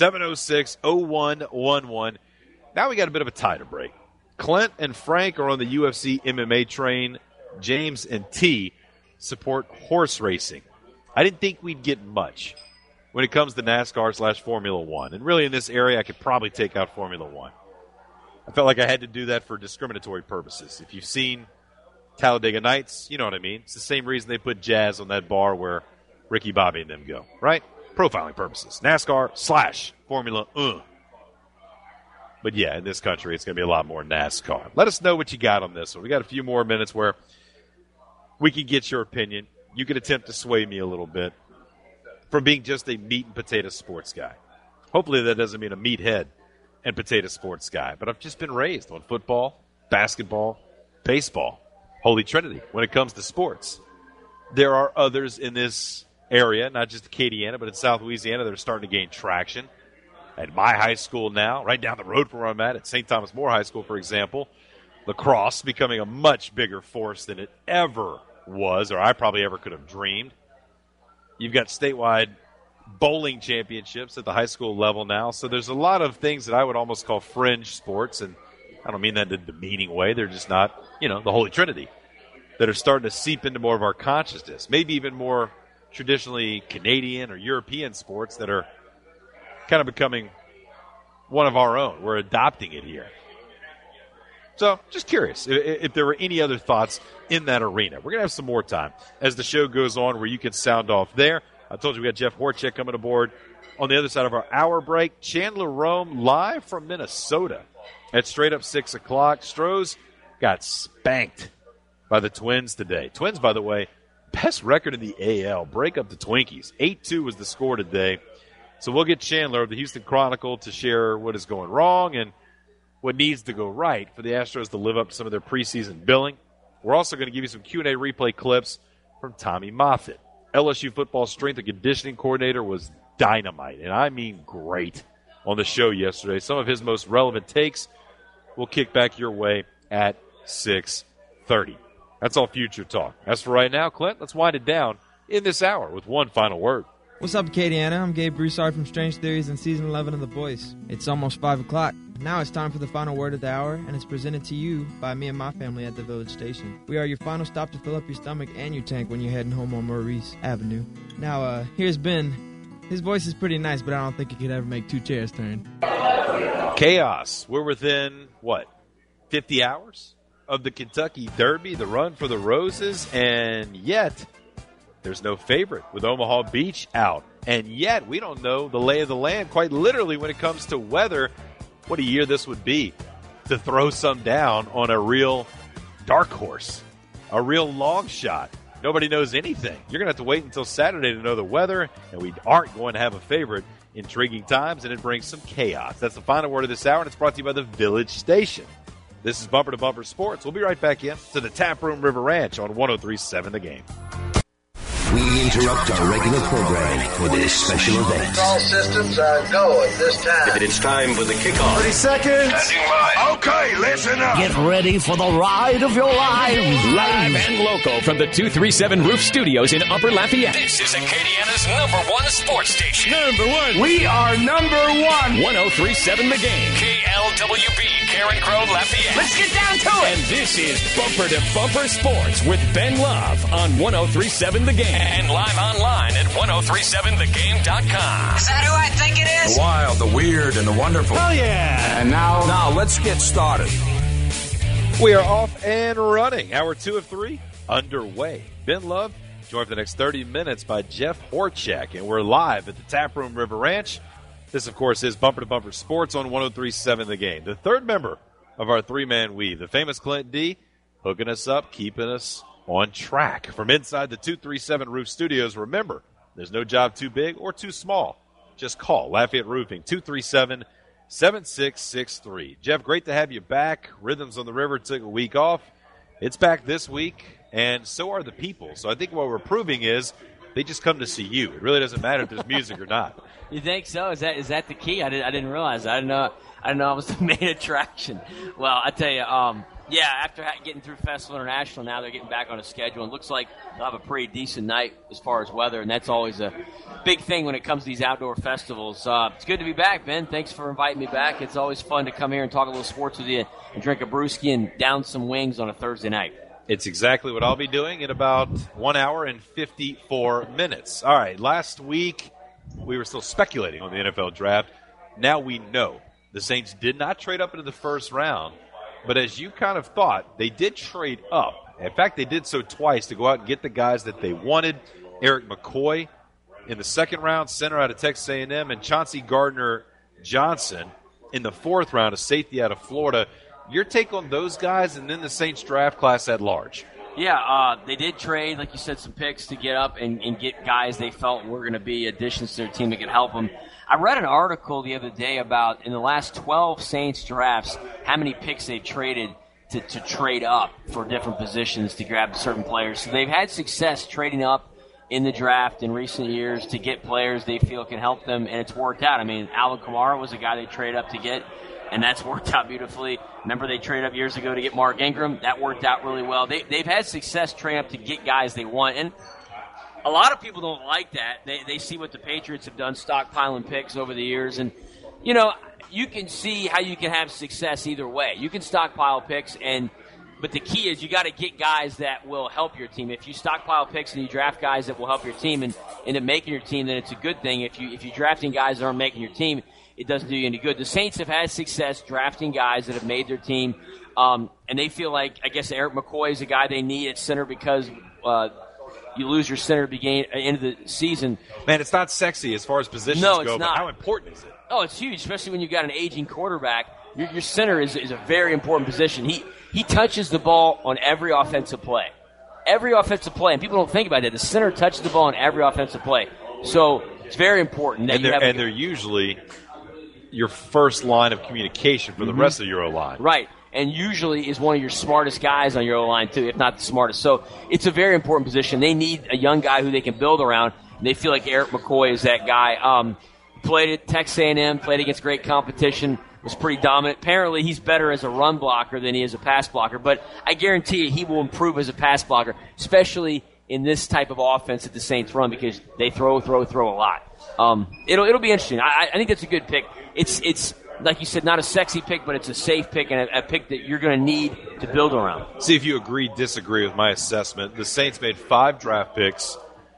706-0111. Now we got a bit of a tie to break. Clint and Frank are on the UFC MMA train. James and T support horse racing. I didn't think we'd get much when it comes to NASCAR/Formula One. And really in this area, I could probably take out Formula One. I felt like I had to do that for discriminatory purposes. If you've seen Talladega Nights, you know what I mean. It's the same reason they put Jazz on that bar where Ricky Bobby and them go, right? Profiling purposes. NASCAR/Formula 1. But, yeah, in this country, it's going to be a lot more NASCAR. Let us know what you got on this one. We got a few more minutes where we can get your opinion. You can attempt to sway me a little bit from being just a meat and potato sports guy. Hopefully that doesn't mean a meathead and potato sports guy. But I've just been raised on football, basketball, baseball, Holy Trinity when it comes to sports. There are others in this area, not just Acadiana, but in South Louisiana, that are starting to gain traction. At my high school now, right down the road from where I'm at St. Thomas More High School, for example, lacrosse becoming a much bigger force than it ever was, or I probably ever could have dreamed. You've got statewide bowling championships at the high school level now, so there's a lot of things that I would almost call fringe sports, and I don't mean that in a demeaning way. They're just not, the Holy Trinity, that are starting to seep into more of our consciousness, maybe even more traditionally Canadian or European sports that are kind of becoming one of our own. We're adopting it here. So, just curious if there were any other thoughts in that arena. We're going to have some more time as the show goes on where you can sound off there. I told you we got Jeff Horchek coming aboard on the other side of our hour break. Chandler Rome live from Minnesota at straight up 6 o'clock. Strohs got spanked by the Twins today. Twins, by the way, best record in the AL. Break up the Twinkies. 8-2 was the score today. So we'll get Chandler of the Houston Chronicle to share what is going wrong and what needs to go right for the Astros to live up to some of their preseason billing. We're also going to give you some Q&A replay clips from Tommy Moffitt. LSU football strength and conditioning coordinator was dynamite, and I mean great, on the show yesterday. Some of his most relevant takes will kick back your way at 6:30. That's all future talk. As for right now, Clint, let's wind it down in this hour with one final word. What's up, Acadiana? I'm Gabe Broussard from Strange Theories and Season 11 of The Voice. It's almost 5 o'clock. Now it's time for the final word of the hour, and it's presented to you by me and my family at the Village Station. We are your final stop to fill up your stomach and your tank when you're heading home on Maurice Avenue. Now, here's Ben. His voice is pretty nice, but I don't think he could ever make 2 chairs turn. Chaos. We're within, 50 hours of the Kentucky Derby, the Run for the Roses, and yet there's no favorite with Omaha Beach out. And yet we don't know the lay of the land, quite literally, when it comes to weather. What a year this would be to throw some down on a real dark horse, a real long shot. Nobody knows anything. You're going to have to wait until Saturday to know the weather, and we aren't going to have a favorite. Intriguing times, and it brings some chaos. That's the final word of this hour, and it's brought to you by the Village Station. This is Bumper to Bumper Sports. We'll be right back in to the Tap Room River Ranch on 103.7 The Game. We interrupt our regular programming for this special event. All systems are go at this time. It's time for the kickoff. 30 seconds. Okay, listen up. Get ready for the ride of your lives. Live and local from the 237 Roof Studios in Upper Lafayette. This is Acadiana's #1 sports station. #1. We are number 1. 103.7 The Game. KLWB, Karen Crow, Lafayette. Let's get down to it. And this is Bumper to Bumper Sports with Ben Love on 103.7 The Game. And live online at 1037thegame.com. Is that who I think it is? The wild, the weird, and the wonderful. Hell yeah. And now let's get started. We are off and running. Hour 2 of 3 underway. Ben Love, joined for the next 30 minutes by Jeff Horchak, and we're live at the Tap Room River Ranch. This, of course, is Bumper to Bumper Sports on 103.7 The Game. The third member of our three-man weave, the famous Clint D, hooking us up, keeping us on track. From inside the 237 Roof Studios, remember, there's no job too big or too small. Just call Lafayette Roofing, 237-7663. Jeff, great to have you back. Rhythms on the River took a week off. It's back this week, and so are the people. So I think what we're proving is they just come to see you. It really doesn't matter if there's music or not. You think so? Is that the key? I didn't realize that. I didn't know I was the main attraction. Well, I tell you, yeah, after getting through Festival International, now they're getting back on a schedule. It looks like they'll have a pretty decent night as far as weather, and that's always a big thing when it comes to these outdoor festivals. It's good to be back, Ben. Thanks for inviting me back. It's always fun to come here and talk a little sports with you and drink a brewski and down some wings on a Thursday night. It's exactly what I'll be doing in about 1 hour and 54 minutes. All right, last week we were still speculating on the NFL draft. Now we know the Saints did not trade up into the first round. But as you kind of thought, they did trade up. In fact, they did so twice to go out and get the guys that they wanted. Eric McCoy in the second round, center out of Texas A&M, and Chauncey Gardner-Johnson, in the 4th round, a safety out of Florida. Your take on those guys and then the Saints draft class at large? Yeah, they did trade, like you said, some picks to get up and get guys they felt were going to be additions to their team that could help them. I read an article the other day about, in the last 12 Saints drafts, how many picks they've traded to trade up for different positions to grab certain players. So they've had success trading up in the draft in recent years to get players they feel can help them, and it's worked out. I mean, Alvin Kamara was a guy they traded up to get, and that's worked out beautifully. Remember they traded up years ago to get Mark Ingram? That worked out really well. They've had success trading up to get guys they want, and a lot of people don't like that. They see what the Patriots have done, stockpiling picks over the years, and, you know, you can see how you can have success either way. You can stockpile picks, but the key is you got to get guys that will help your team. If you stockpile picks and you draft guys that will help your team and end up making your team, then it's a good thing. If you're drafting guys that aren't making your team, it doesn't do you any good. The Saints have had success drafting guys that have made their team, and they feel like, I guess, Eric McCoy is a guy they need at center because you lose your center at the end of the season. Man, it's not sexy as far as positions go, but not. How important is it? Oh, it's huge, especially when you've got an aging quarterback. Your center is a very important position. He touches the ball on every offensive play. Every offensive play, and people don't think about that. The center touches the ball on every offensive play. So it's very important that they're usually your first line of communication for the rest of your O-line. Right, and usually is one of your smartest guys on your O-line too, if not the smartest. So it's a very important position. They need a young guy who they can build around. And they feel like Eric McCoy is that guy. Played at Texas A&M, played against great competition, was pretty dominant. Apparently, he's better as a run blocker than he is a pass blocker, but I guarantee you he will improve as a pass blocker, especially in this type of offense that the Saints run because they throw a lot. It'll be interesting. I think that's a good pick. It's like you said, not a sexy pick, but it's a safe pick and a pick that you're going to need to build around. See if you disagree with my assessment. The Saints made 5 draft picks.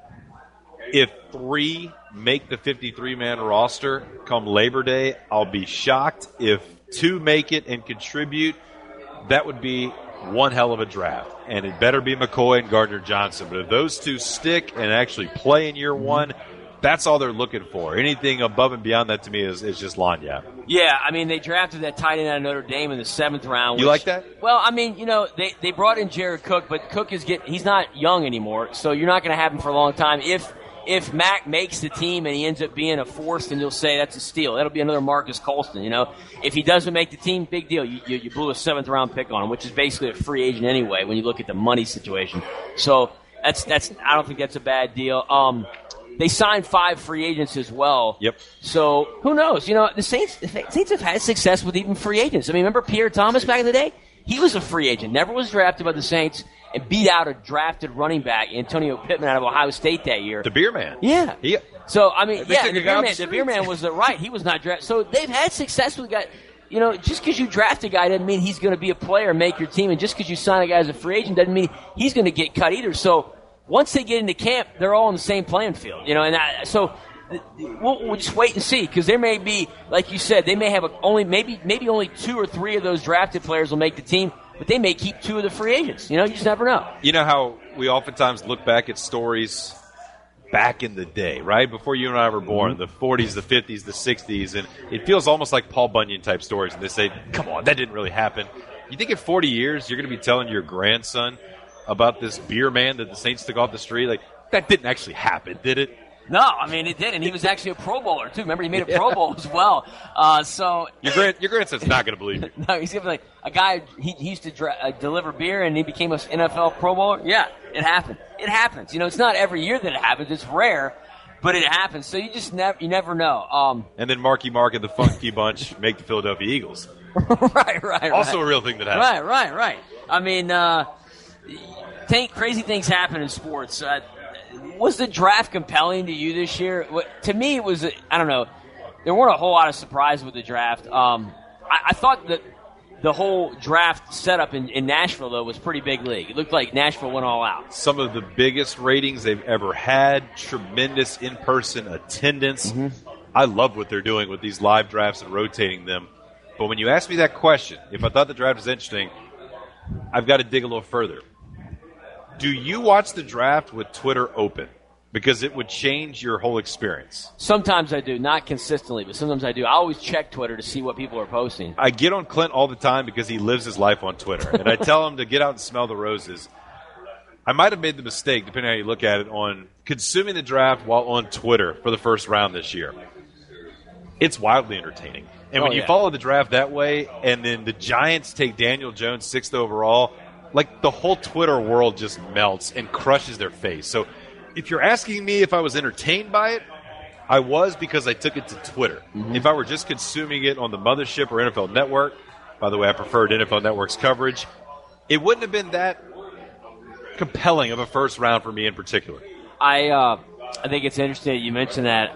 If 3 make the 53-man roster come Labor Day, I'll be shocked. If 2 make it and contribute, that would be one hell of a draft. And it better be McCoy and Gardner Johnson. But if those 2 stick and actually play in year 1, that's all they're looking for. Anything above and beyond that to me is just lagniappe. Yeah, I mean, they drafted that tight end out of Notre Dame in the 7th round. You like that? Well, I mean, you know, they brought in Jared Cook, but Cook he's not young anymore, so you're not going to have him for a long time. If Mac makes the team and he ends up being a force, then you'll say that's a steal. That'll be another Marcus Colston, you know. If he doesn't make the team, big deal. You blew a 7th-round pick on him, which is basically a free agent anyway when you look at the money situation. So that's I don't think that's a bad deal. They signed 5 free agents as well. Yep. So who knows? You know, the Saints have had success with even free agents. I mean, remember Pierre Thomas back in the day? He was a free agent, never was drafted by the Saints, and beat out a drafted running back, Antonio Pittman, out of Ohio State that year. The Beer Man. Yeah. So, I mean, the Beer Man was right. He was not drafted. So they've had success with guys. You know, just because you draft a guy doesn't mean he's going to be a player and make your team, and just because you sign a guy as a free agent doesn't mean he's going to get cut either. So once they get into camp, they're all on the same playing field. You know, and so we'll just wait and see, because there may be, like you said, they may have maybe only 2 or 3 of those drafted players will make the team. But they may keep 2 of the free agents. You know, you just never know. You know how we oftentimes look back at stories back in the day, right? Before you and I were born, the 40s, the 50s, the 60s, and it feels almost like Paul Bunyan-type stories. And they say, come on, that didn't really happen. You think in 40 years you're going to be telling your grandson about this beer man that the Saints took off the street? Like, that didn't actually happen, did it? No, I mean, it did, and he was actually a Pro Bowler, too. Remember, he made a Pro Bowl as well. So Your grandson's not going to believe it. No, he's going to be like, a guy, he used to deliver beer, and he became an NFL Pro Bowler? Yeah, it happened. It happens. You know, it's not every year that it happens. It's rare, but it happens. So you just never know. And then Marky Mark and the Funky Bunch make the Philadelphia Eagles. Right. Also a real thing that happens. Right. I mean, crazy things happen in sports. Was the draft compelling to you this year? To me, it was, I don't know, there weren't a whole lot of surprise with the draft. I thought that the whole draft setup in Nashville, though, was pretty big league. It looked like Nashville went all out. Some of the biggest ratings they've ever had, tremendous in-person attendance. Mm-hmm. I love what they're doing with these live drafts and rotating them. But when you ask me that question, if I thought the draft was interesting, I've got to dig a little further. Do you watch the draft with Twitter open? because it would change your whole experience. Sometimes I do, not consistently, but sometimes I do. I always check Twitter to see what people are posting. I get on Clint all the time because he lives his life on Twitter, and I tell him to get out and smell the roses. I might have made the mistake, depending on how you look at it, on consuming the draft while on Twitter for the first round this year. It's wildly entertaining. And when you follow the draft that way, and then the Giants take Daniel Jones 6th overall, like the whole Twitter world just melts and crushes their face. So if you're asking me if I was entertained by it, I was, because I took it to Twitter. Mm-hmm. If I were just consuming it on the Mothership or NFL Network, by the way, I preferred NFL Network's coverage, it wouldn't have been that compelling of a first round for me in particular. I think it's interesting that you mentioned that.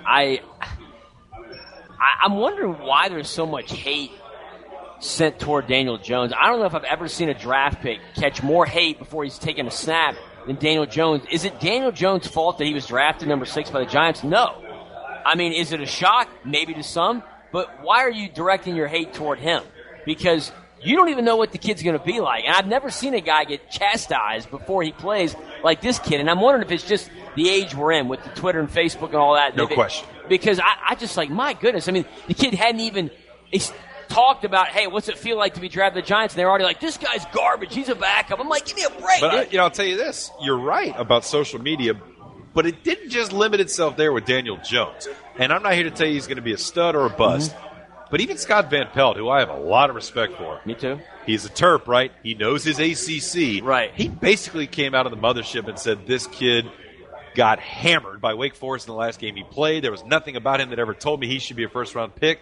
I'm wondering why there's so much hate sent toward Daniel Jones. I don't know if I've ever seen a draft pick catch more hate before he's taken a snap than Daniel Jones. Is it Daniel Jones' fault that he was drafted number 6 by the Giants? No. I mean, is it a shock? Maybe to some. But why are you directing your hate toward him? Because you don't even know what the kid's going to be like. And I've never seen a guy get chastised before he plays like this kid. And I'm wondering if it's just the age we're in with the Twitter and Facebook and all that. No question. Because I just like, my goodness. I mean, the kid hadn't even talked about, hey, what's it feel like to be drafted by the Giants? And they're already like, this guy's garbage. He's a backup. I'm like, give me a break. But I'll tell you this. You're right about social media, but it didn't just limit itself there with Daniel Jones. And I'm not here to tell you he's going to be a stud or a bust. Mm-hmm. But even Scott Van Pelt, who I have a lot of respect for. Me too. He's a Terp, right? He knows his ACC. Right. He basically came out of the Mothership and said this kid got hammered by Wake Forest in the last game he played. There was nothing about him that ever told me he should be a first-round pick.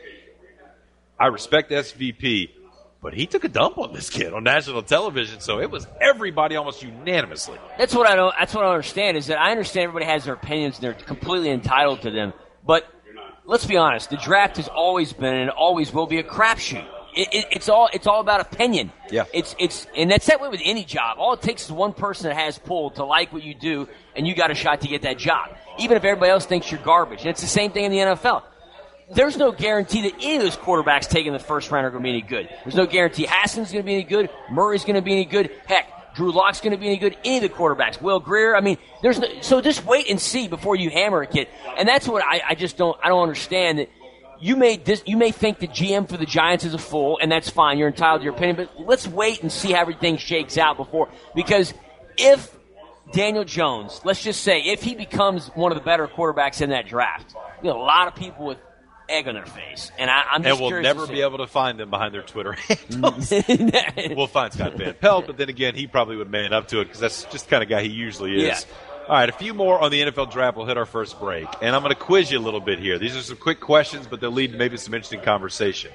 I respect SVP, but he took a dump on this kid on national television, so it was everybody almost unanimously. That's what I don't understand, is that I understand everybody has their opinions and they're completely entitled to them. But let's be honest, the draft has always been and always will be a crapshoot. It's all about opinion. Yeah. And that's that way with any job. All it takes is one person that has pull to like what you do, and you got a shot to get that job, even if everybody else thinks you're garbage. And it's the same thing in the NFL. There's no guarantee that any of those quarterbacks taken in the first round are going to be any good. There's no guarantee Haskins going to be any good, Murray's going to be any good. Heck, Drew Lock's going to be any good. Any of the quarterbacks, Will Grier. I mean, so just wait and see before you hammer a kid. And that's what I don't understand. That you may think the GM for the Giants is a fool, and that's fine. You're entitled to your opinion, but let's wait and see how everything shakes out before. Because if Daniel Jones, let's just say, if he becomes one of the better quarterbacks in that draft, you know, a lot of people with egg on their face, and I'm just we'll never be able to find them behind their Twitter handles. We'll find Scott Van Pelt, but then again, he probably would man up to it because that's just the kind of guy he usually is. Yeah. All right, a few more on the NFL draft. We'll hit our first break, and I'm going to quiz you a little bit here. These are some quick questions, but they'll lead to maybe some interesting conversation.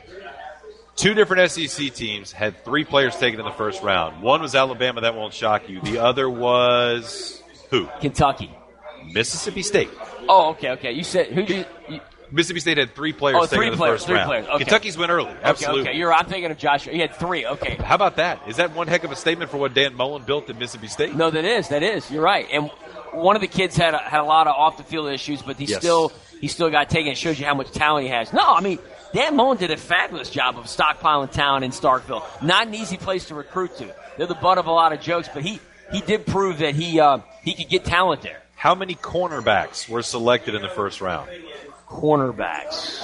2 different SEC teams had 3 players taken in the first round. One was Alabama. That won't shock you. The other was who? Kentucky. Mississippi State. Oh, okay. You said who? Mississippi State had 3 players taken in the first round. Okay. Kentucky's went early. Absolutely. Okay. I'm thinking of Joshua. He had 3. Okay. How about that? Is that one heck of a statement for what Dan Mullen built at Mississippi State? No, that is. You're right. And one of the kids had a lot of off the field issues, but he still got taken. It shows you how much talent he has. No, I mean, Dan Mullen did a fabulous job of stockpiling talent in Starkville. Not an easy place to recruit to. They're the butt of a lot of jokes, but he did prove that he could get talent there. How many cornerbacks were selected in the first round? Cornerbacks.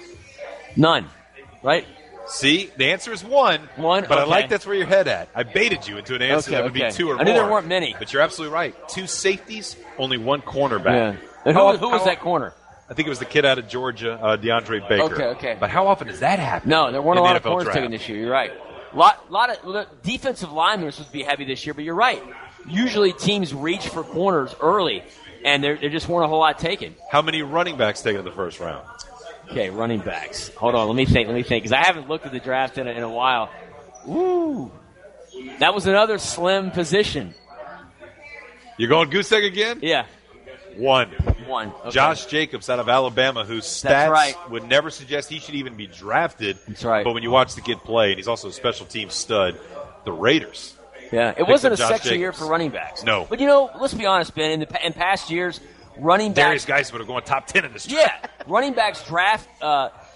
None. Right? See, the answer is one. But I like that's where your head at. I baited you into an answer that would be 2 or more. I knew there weren't many. But you're absolutely right. 2 safeties, only 1 cornerback. Yeah. And who was that corner? I think it was the kid out of Georgia, DeAndre Baker. Okay. But how often does that happen? No, there weren't a lot of corners draft? taken this year. You're right. Lot of defensive linemen are supposed to be heavy this year, but you're right. Usually teams reach for corners early, and there just weren't a whole lot taken. How many running backs taken in the first round? Okay, running backs. Hold on, let me think, because I haven't looked at the draft in a while. Ooh, that was another slim position. You're going goose egg again? Yeah. 1. Okay. Josh Jacobs out of Alabama, whose stats would never suggest he should even be drafted. That's right. But when you watch the kid play, and he's also a special team stud, the Raiders. Yeah, it wasn't a sexy year for running backs. No. But, let's be honest, Ben, in past years, running backs. Darius Geis would have gone top 10 in this draft. Yeah, running backs draft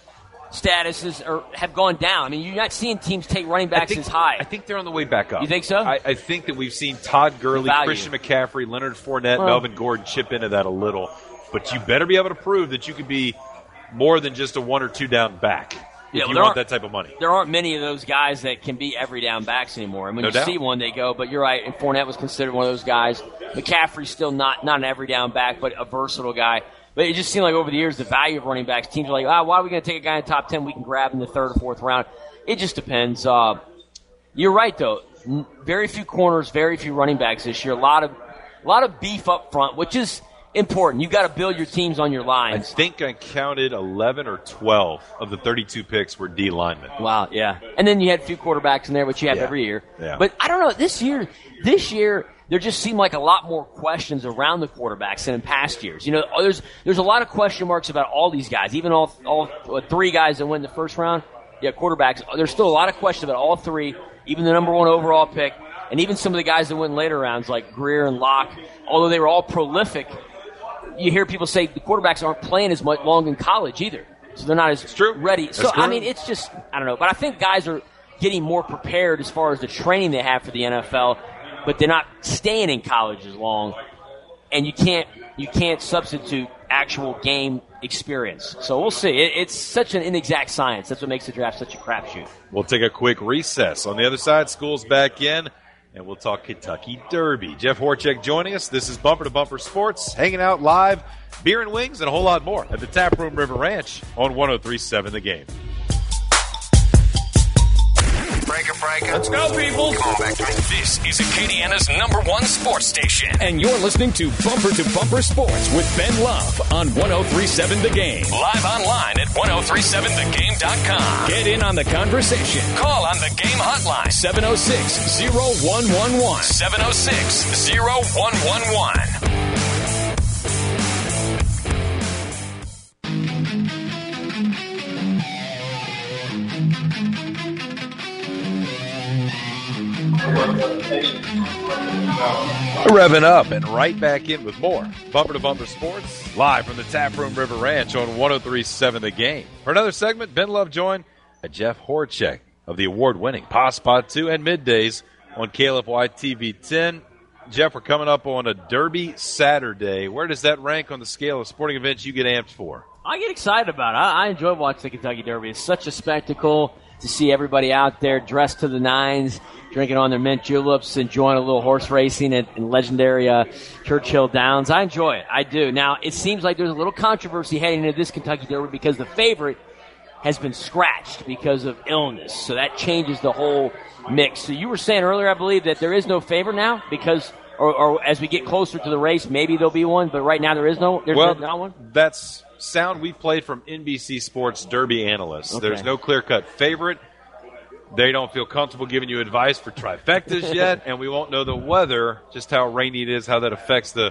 statuses have gone down. I mean, you're not seeing teams take running backs as high. I think they're on the way back up. You think so? I think that we've seen Todd Gurley, Christian McCaffrey, Leonard Fournette, Melvin Gordon chip into that a little. But you better be able to prove that you could be more than just a 1 or 2 down back. If you want that type of money. There aren't many of those guys that can be every down backs anymore. And when you see one, they go. But you're right, and Fournette was considered one of those guys. McCaffrey's still not an every down back, but a versatile guy. But it just seemed like over the years, the value of running backs, teams are like, why are we going to take a guy in the top 10 we can grab in the 3rd or 4th round? It just depends. You're right, though. Very few corners, very few running backs this year. A lot of beef up front, which is important. You've got to build your teams on your lines. I think I counted 11 or 12 of the 32 picks were D linemen. Wow, yeah. And then you had a few quarterbacks in there, which you have every year. Yeah. But I don't know, this year, there just seemed like a lot more questions around the quarterbacks than in past years. You know, there's a lot of question marks about all these guys, even all 3 guys that went in the first round. Yeah, quarterbacks. There's still a lot of questions about all 3, even the number 1 overall pick, and even some of the guys that went in later rounds like Greer and Locke. Although they were all prolific, you hear people say the quarterbacks aren't playing as much long in college either, so they're not as ready. So, I mean, it's just, I don't know. But I think guys are getting more prepared as far as the training they have for the NFL, but they're not staying in college as long, and you can't substitute actual game experience. So we'll see. It's such an inexact science. That's what makes the draft such a crapshoot. We'll take a quick recess. On the other side, school's back in, and we'll talk Kentucky Derby. Jeff Horchek joining us. This is Bumper to Bumper Sports, hanging out live, beer and wings, and a whole lot more at the Taproom River Ranch on 103.7 The Game. Breaker. Let's go, people. Come on back to me. This is Acadiana's #1 sports station. And you're listening to Bumper Sports with Ben Love on 103.7 The Game. Live online at 1037thegame.com. Get in on the conversation. Call on the Game hotline, 706-0111. 706-0111. Revving up and right back in with more Bumper to Bumper Sports, live from the Taproom River Ranch on 103.7 The Game. For another segment, Ben Love joined by Jeff Horchek of the award-winning Pa Spot 2 and Middays on KLFY TV 10. Jeff, we're coming up on a Derby Saturday. Where does that rank on the scale of sporting events you get amped for? I get excited about it. I enjoy watching the Kentucky Derby. It's such a spectacle to see everybody out there dressed to the nines, drinking on their mint juleps, enjoying a little horse racing in legendary Churchill Downs. I enjoy it. I do. Now, it seems like there's a little controversy heading into this Kentucky Derby because the favorite has been scratched because of illness. So that changes the whole mix. So you were saying earlier, I believe, that there is no favorite now because, or as we get closer to the race, maybe there'll be one, but right now there's not one? That's sound we've played from NBC Sports Derby analysts. Okay. There's no clear-cut favorite. They don't feel comfortable giving you advice for trifectas yet, and we won't know the weather, just how rainy it is, how that affects the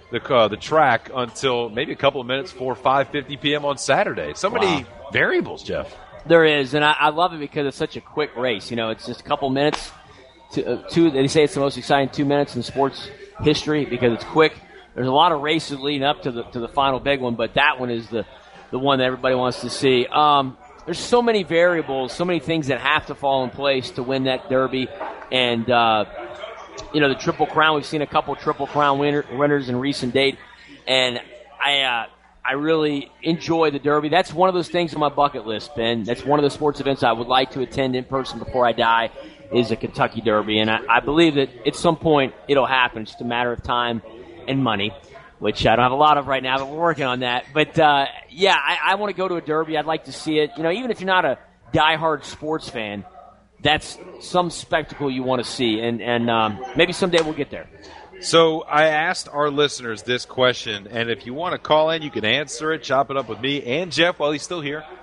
track until maybe a couple of minutes before 5:50 p.m. on Saturday. So many variables, Jeff. There is, and I love it because it's such a quick race. You know, it's just a couple minutes. They say it's the most exciting 2 minutes in sports history because it's quick. There's a lot of races leading up to the final big one, but that one is the one that everybody wants to see. There's so many variables, so many things that have to fall in place to win that Derby. And, the Triple Crown, we've seen a couple Triple Crown winners in recent date. And I really enjoy the Derby. That's one of those things on my bucket list, Ben. That's one of the sports events I would like to attend in person before I die is a Kentucky Derby. And I believe that at some point it'll happen. It's just a matter of time and money, which I don't have a lot of right now, but we're working on that. But, I want to go to a Derby. I'd like to see it. You know, even if you're not a diehard sports fan, that's some spectacle you want to see. And maybe someday we'll get there. So I asked our listeners this question, and if you want to call in, you can answer it, chop it up with me and Jeff while he's still here,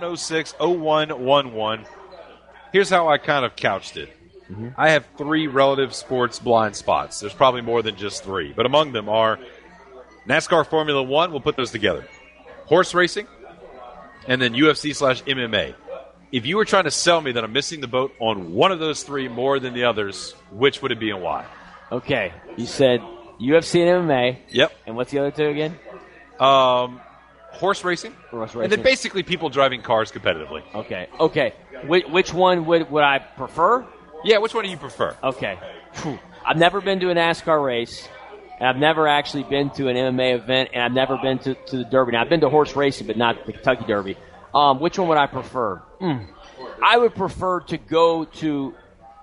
706-0111. Here's how I kind of couched it. Mm-hmm. I have 3 relative sports blind spots. There's probably more than just 3, but among them are NASCAR Formula One. We'll put those together. Horse racing, and then UFC/MMA. If you were trying to sell me that I'm missing the boat on one of those 3 more than the others, which would it be and why? Okay, you said UFC and MMA. Yep. And what's the other 2 again? Horse racing. Horse racing. And then basically people driving cars competitively. Okay. Which one would I prefer? Yeah, which one do you prefer? Okay. I've never been to a NASCAR race, and I've never actually been to an MMA event, and I've never been to the Derby. Now, I've been to horse racing, but not the Kentucky Derby. Which one would I prefer? I would prefer to go to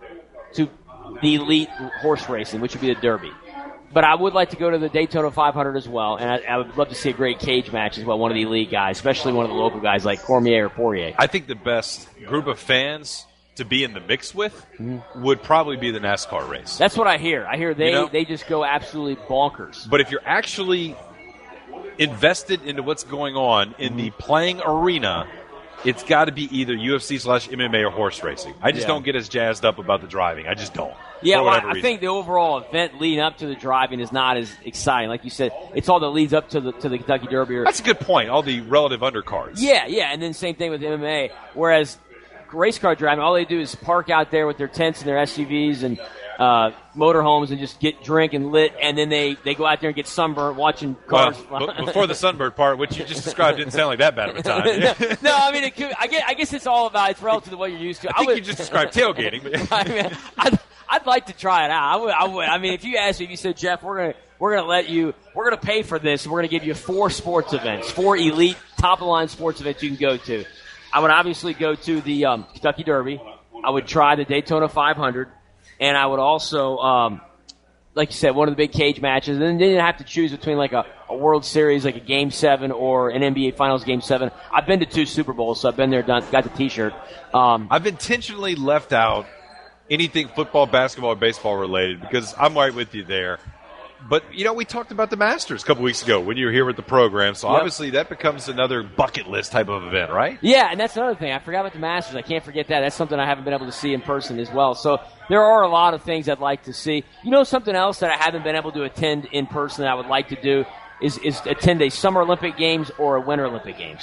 the elite horse racing, which would be the Derby. But I would like to go to the Daytona 500 as well, and I would love to see a great cage match as well, one of the elite guys, especially one of the local guys like Cormier or Poirier. I think the best group of fans to be in the mix with would probably be the NASCAR race. That's what I hear. I hear they just go absolutely bonkers. But if you're actually invested into what's going on in the playing arena, it's got to be either UFC/MMA or horse racing. I just don't get as jazzed up about the driving. I just don't. Yeah, well, I think the overall event leading up to the driving is not as exciting. Like you said, it's all that leads up to the Kentucky Derby. That's a good point. All the relative undercards. Yeah, and then same thing with MMA. Whereas race car driving, all they do is park out there with their tents and their SUVs and motorhomes and just get drink and lit, and then they go out there and get sunburned watching cars. Well, before the sunburned part, which you just described didn't sound like that bad of a time. No, I mean, I guess it's all about, it's relative to what you're used to. I think you just described tailgating. I mean, I'd like to try it out. I would. I mean, if you asked me, if you said, Jeff, we're gonna pay for this, and we're gonna give you 4 sports events, 4 elite top of the line sports events you can go to. I would obviously go to the Kentucky Derby. I would try the Daytona 500, and I would also, like you said, one of the big cage matches. And then you have to choose between like a World Series, like a Game 7, or an NBA Finals Game 7. I've been to 2 Super Bowls, so I've been there, got the T-shirt. I've intentionally left out anything football, basketball, or baseball related because I'm right with you there. But, we talked about the Masters a couple weeks ago when you were here with the program, so obviously that becomes another bucket list type of event, right? Yeah, and that's another thing. I forgot about the Masters. I can't forget that. That's something I haven't been able to see in person as well. So there are a lot of things I'd like to see. Something else that I haven't been able to attend in person that I would like to do is attend a Summer Olympic Games or a Winter Olympic Games.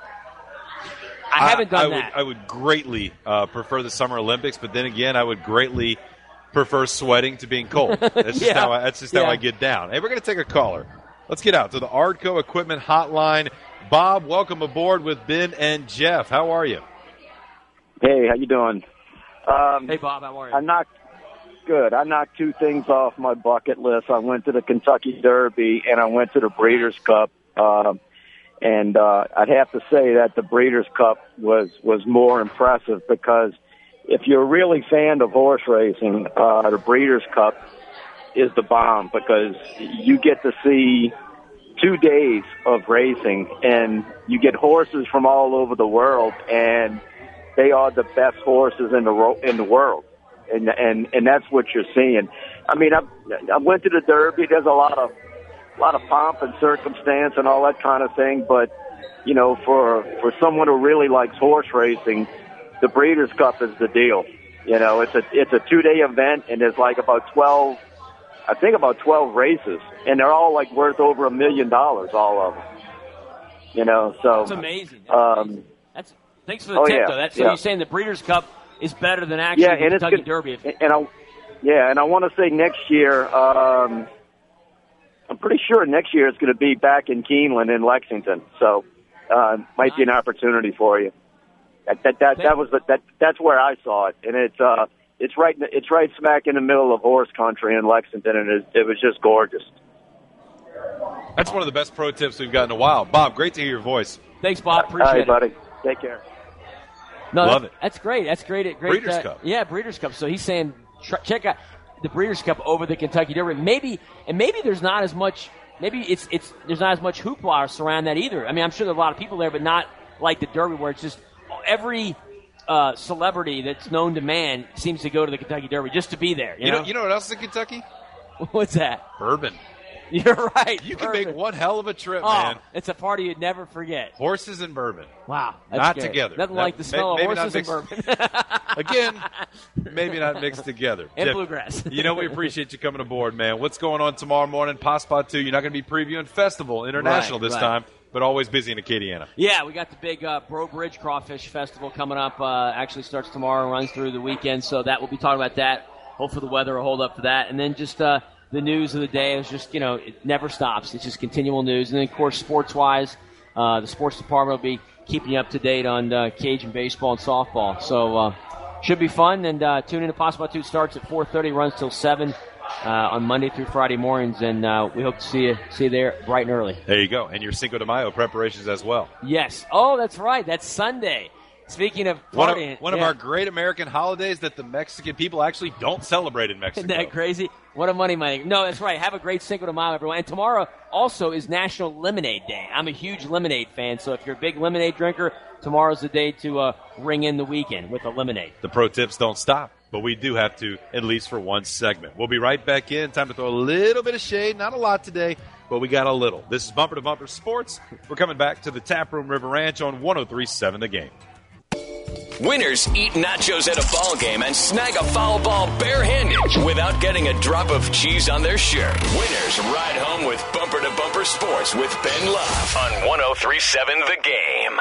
I haven't done that. I would greatly prefer the Summer Olympics, but then again, I would greatly prefer sweating to being cold. That's just how I get down. Hey, we're going to take a caller. Let's get out to the Ardco Equipment Hotline. Bob, welcome aboard with Ben and Jeff. How are you? Hey, how you doing? Hey, Bob, how are you? I knocked 2 things off my bucket list. I went to the Kentucky Derby and I went to the Breeders' Cup. And I'd have to say that the Breeders' Cup was more impressive because if you're a really fan of horse racing, the Breeders' Cup is the bomb because you get to see 2 days of racing, and you get horses from all over the world, and they are the best horses in the world, and that's what you're seeing. I mean, I went to the Derby. There's a lot of pomp and circumstance and all that kind of thing, but for someone who really likes horse racing, the Breeders' Cup is the deal. It's a 2-day event, and there's like about 12 races, and they're all like worth over $1 million, all of them. So it's amazing. Thanks for the tip, though. So you're saying the Breeders' Cup is better than actually the Kentucky Derby? And I want to say next year. I'm pretty sure next year it's going to be back in Keeneland in Lexington, so might be an opportunity for you. That's where I saw it, and it's right smack in the middle of horse country in Lexington, and it was just gorgeous. That's one of the best pro tips we've got in a while. Bob, great to hear your voice. Thanks, Bob. Appreciate it, buddy. Take care. No, love it. That's great. That's great. Breeders' Cup. Yeah, Breeders' Cup. So he's saying check out the Breeders' Cup over the Kentucky Derby. Maybe there's not as much. Maybe there's not as much hoopla surround that either. I mean, I'm sure there are a lot of people there, but not like the Derby where it's just every celebrity that's known to man seems to go to the Kentucky Derby just to be there. You know what else is in Kentucky? What's that? Bourbon. You're right. You can make one hell of a trip, man. Man. It's a party you'd never forget. Horses and bourbon. Wow. Not scary. together. Nothing like the smell of horses and bourbon. Again, maybe not mixed together. And Jeff, bluegrass. We appreciate you coming aboard, man. What's going on tomorrow morning? Passport 2. You're not going to be previewing Festival International this time, but always busy in Acadiana. Yeah, we got the big Bro Bridge Crawfish Festival coming up. Actually starts tomorrow and runs through the weekend, so that we'll be talking about that. Hopefully the weather will hold up for that. And then just the news of the day is just, it never stops. It's just continual news. And then, of course, sports-wise, The sports department will be keeping you up to date on Cajun baseball and softball. So should be fun. And tune in to Possible Attitude. Starts at 4:30, runs till 7 on Monday through Friday mornings. And we hope to see you there bright and early. There you go. And your Cinco de Mayo preparations as well. Yes. Oh, that's right. That's Sunday. Speaking of partying, one of our great American holidays that the Mexican people actually don't celebrate in Mexico. Isn't that crazy? What a money maker. No, that's right. Have a great Cinco de Mayo, everyone. And tomorrow also is National Lemonade Day. I'm a huge lemonade fan, so if you're a big lemonade drinker, tomorrow's the day to ring in the weekend with a lemonade. The pro tips don't stop, but we do have to, at least for one segment. We'll be right back in. Time to throw a little bit of shade. Not a lot today, but we got a little. This is Bumper to Bumper Sports. We're coming back to the Taproom River Ranch on 103.7 The Game. Winners eat nachos at a ball game and snag a foul ball barehanded without getting a drop of cheese on their shirt. Winners ride home with Bumper to Bumper Sports with Ben Love on 103.7 The Game.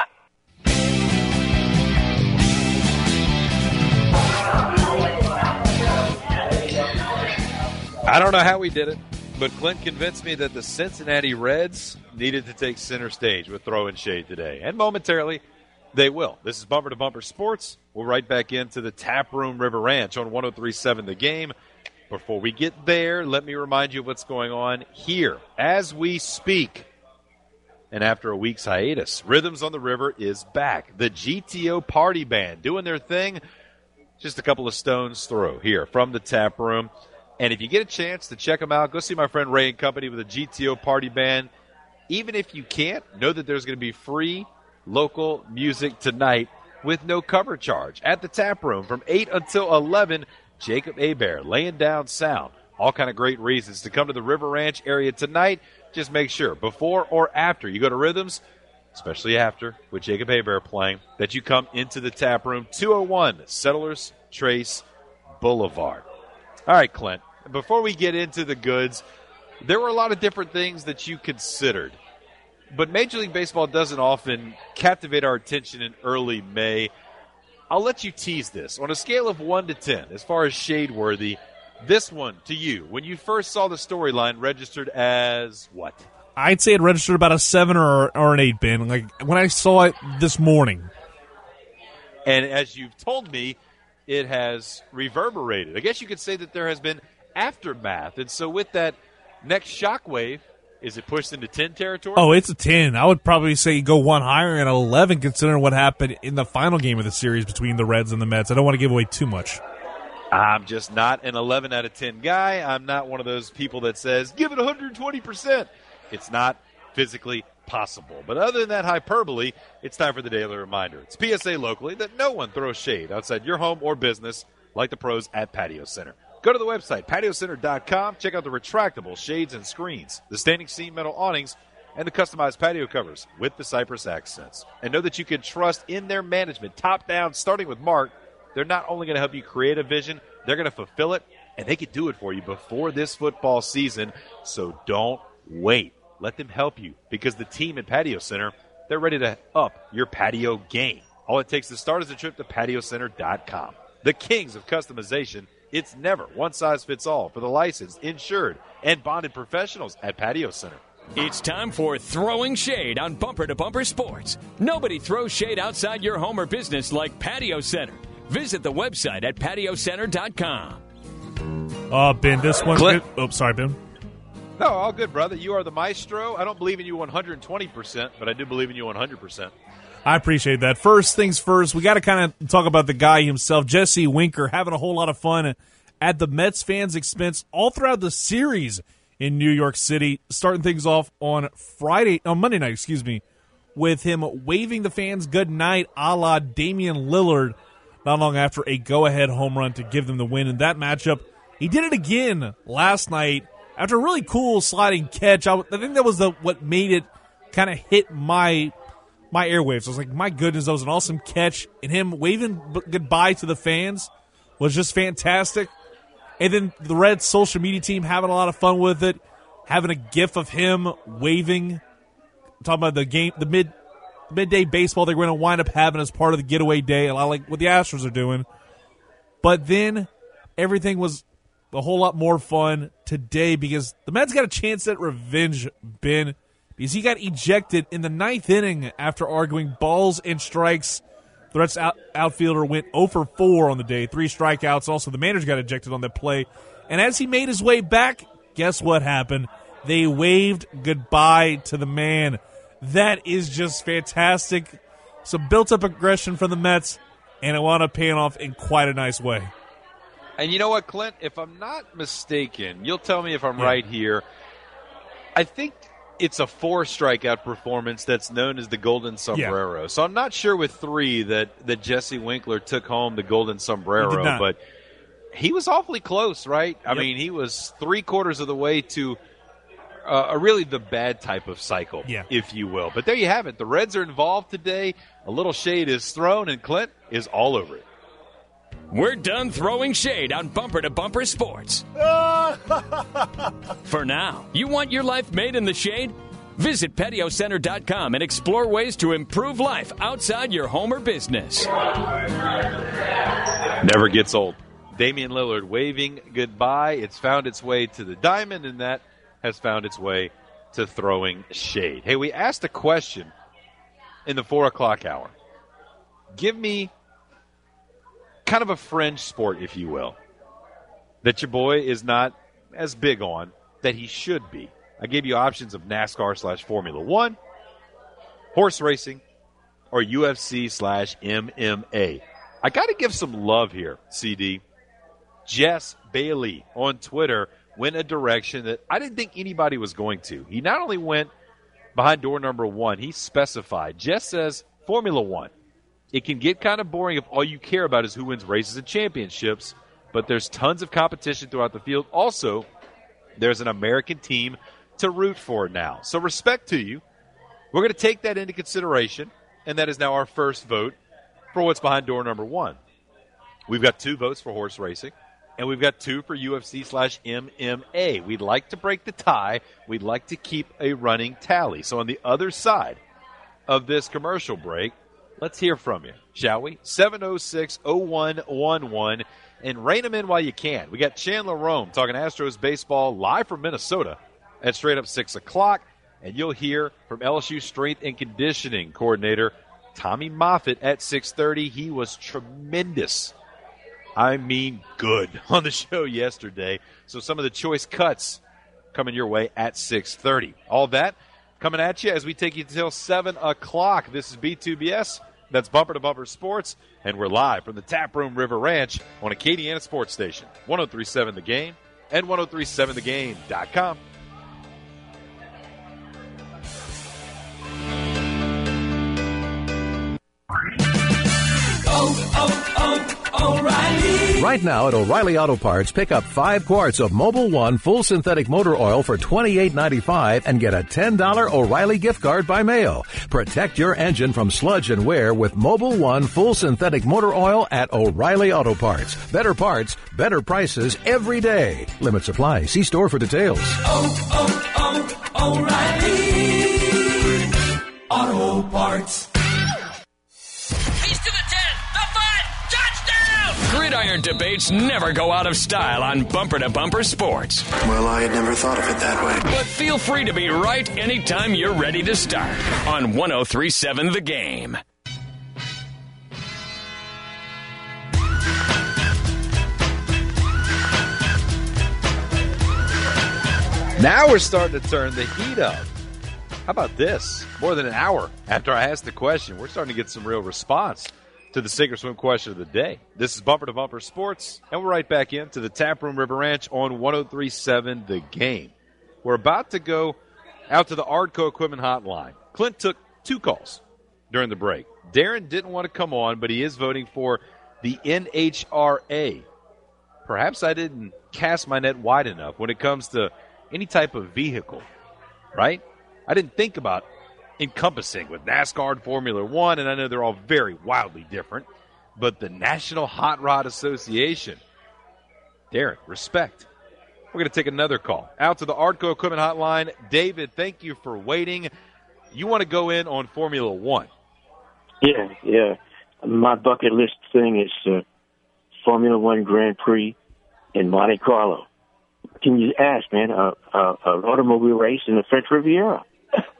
I don't know how we did it, but Clint convinced me that the Cincinnati Reds needed to take center stage with throwing shade today. And momentarily, they will. This is Bumper to Bumper Sports. We'll right back into the Taproom River Ranch on 103.7 The Game. Before we get there, let me remind you of what's going on here as we speak. And after a week's hiatus, Rhythms on the River is back. The GTO Party Band doing their thing just a couple of stones throw here from the Taproom. And if you get a chance to check them out, go see my friend Ray and Company with the GTO Party Band. Even if you can't, know that there's going to be free local music tonight with no cover charge at the Taproom from 8 until 11. Jacob Hebert laying down sound. All kind of great reasons to come to the River Ranch area tonight. Just make sure before or after you go to Rhythms, especially after with Jacob Hebert playing, that you come into the Taproom, 201 Settlers Trace Boulevard. All right, Clint, before we get into the goods, there were a lot of different things that you considered. But Major League Baseball doesn't often captivate our attention in early May. I'll let you tease this. On a scale of 1 to 10, as far as shade-worthy, this one to you, when you first saw the storyline, registered as what? I'd say it registered about a 7 or an 8, Ben. Like when I saw it this morning. And as you've told me, it has reverberated. I guess you could say that there has been aftermath. And so with that next shockwave, is it pushed into 10 territory? Oh, it's a 10. I would probably say go one higher and 11 considering what happened in the final game of the series between the Reds and the Mets. I don't want to give away too much. I'm just not an 11 out of 10 guy. I'm not one of those people that says, give it 120%. It's not physically possible. But other than that hyperbole, it's time for the daily reminder. It's PSA locally that no one throws shade outside your home or business like the pros at Patio Center. Go to the website, patiocenter.com. Check out the retractable shades and screens, the standing seam metal awnings, and the customized patio covers with the cypress accents. And know that you can trust in their management, top down, starting with Mark. They're not only going to help you create a vision, they're going to fulfill it, and they can do it for you before this football season. So don't wait. Let them help you, because the team at Patio Center, they're ready to up your patio game. All it takes to start is a trip to patiocenter.com. The kings of customization. It's never one size fits all for the licensed, insured, and bonded professionals at Patio Center. It's time for Throwing Shade on Bumper to Bumper Sports. Nobody throws shade outside your home or business like Patio Center. Visit the website at patiocenter.com. Ben, this one's good. Oh, sorry, Ben. No, all good, brother. You are the maestro. I don't believe in you 120%, but I do believe in you 100%. I appreciate that. First things first, we got to kind of talk about the guy himself, Jesse Winker, having a whole lot of fun at the Mets fans' expense all throughout the series in New York City, starting things off on Monday night, with him waving the fans good night a la Damian Lillard not long after a go-ahead home run to give them the win in that matchup. He did it again last night after a really cool sliding catch. I think that was what made it kind of hit my airwaves. I was like, my goodness, that was an awesome catch. And him waving goodbye to the fans was just fantastic. And then the Reds social media team having a lot of fun with it, having a gif of him waving, talking about the game, the midday baseball they're going to wind up having as part of the getaway day, a lot like what the Astros are doing. But then everything was a whole lot more fun today because the Mets got a chance at revenge, Ben, because he got ejected in the 9th inning after arguing balls and strikes. The Reds outfielder went 0 for 4 on the day, 3 strikeouts. Also, the manager got ejected on that play. And as he made his way back, guess what happened? They waved goodbye to the man. That is just fantastic. Some built-up aggression from the Mets, and it wound up paying off in quite a nice way. And you know what, Clint? If I'm not mistaken, you'll tell me if I'm right here. I think it's a 4-strikeout performance that's known as the Golden Sombrero. So I'm not sure with 3 that Jesse Winkler took home the Golden Sombrero, but he was awfully close, right? I mean, he was 3/4 of the way to really the bad type of cycle, if you will. But there you have it. The Reds are involved today. A little shade is thrown, and Clint is all over it. We're done throwing shade on Bumper to Bumper Sports. For now, you want your life made in the shade? Visit PatioCenter.com and explore ways to improve life outside your home or business. Never gets old. Damian Lillard waving goodbye. It's found its way to the diamond, and that has found its way to throwing shade. Hey, we asked a question in the 4 o'clock hour. Give me kind of a fringe sport, if you will, that your boy is not as big on that he should be. I gave you options of NASCAR/Formula 1, horse racing, or UFC/MMA. I got to give some love here, CD. Jess Bailey on Twitter went a direction that I didn't think anybody was going to. He not only went behind door number 1, he specified. Jess says Formula 1. It can get kind of boring if all you care about is who wins races and championships, but there's tons of competition throughout the field. Also, there's an American team to root for now. So respect to you. We're going to take that into consideration, and that is now our first vote for what's behind door number 1. We've got 2 votes for horse racing, and we've got 2 for UFC/MMA. We'd like to break the tie. We'd like to keep a running tally. So on the other side of this commercial break, let's hear from you, shall we? 706-0111, and rein them in while you can. We got Chandler Rome talking Astros baseball live from Minnesota at straight up 6 o'clock, and you'll hear from LSU strength and conditioning coordinator Tommy Moffitt at 6:30. He was tremendous. I mean good on the show yesterday. So some of the choice cuts coming your way at 6:30. All that coming at you as we take you until 7 o'clock. This is B2BS. That's Bumper to Bumper Sports, and we're live from the Taproom River Ranch on Acadiana Sports Station, 103.7 The Game and 103.7thegame.com. O'Reilly. Right now at O'Reilly Auto Parts, pick up 5 quarts of Mobil 1 full synthetic motor oil for $28.95 and get a $10 O'Reilly gift card by mail. Protect your engine from sludge and wear with Mobil 1 full synthetic motor oil at O'Reilly Auto Parts. Better parts, better prices every day. Limit supply. See store for details. O'Reilly Auto Parts. Gridiron debates never go out of style on Bumper to Bumper Sports. Well, I had never thought of it that way. But feel free to be right anytime you're ready to start on 103.7 The Game. Now we're starting to turn the heat up. How about this? More than an hour after I asked the question, we're starting to get some real response to the Sink or Swim question of the day. This is Bumper to Bumper Sports, and we're right back into the Taproom River Ranch on 103.7 The Game. We're about to go out to the Ardco Equipment Hotline. Clint took 2 calls during the break. Darren didn't want to come on, but he is voting for the NHRA. Perhaps I didn't cast my net wide enough when it comes to any type of vehicle, right? I didn't think about encompassing with NASCAR and Formula 1, and I know they're all very wildly different, but the National Hot Rod Association, Darren, respect. We're going to take another call. Out to the Ardco Equipment Hotline. David, thank you for waiting. You want to go in on Formula 1? Yeah. My bucket list thing is Formula 1 Grand Prix in Monte Carlo. Can you ask, man, an automobile race in the French Riviera?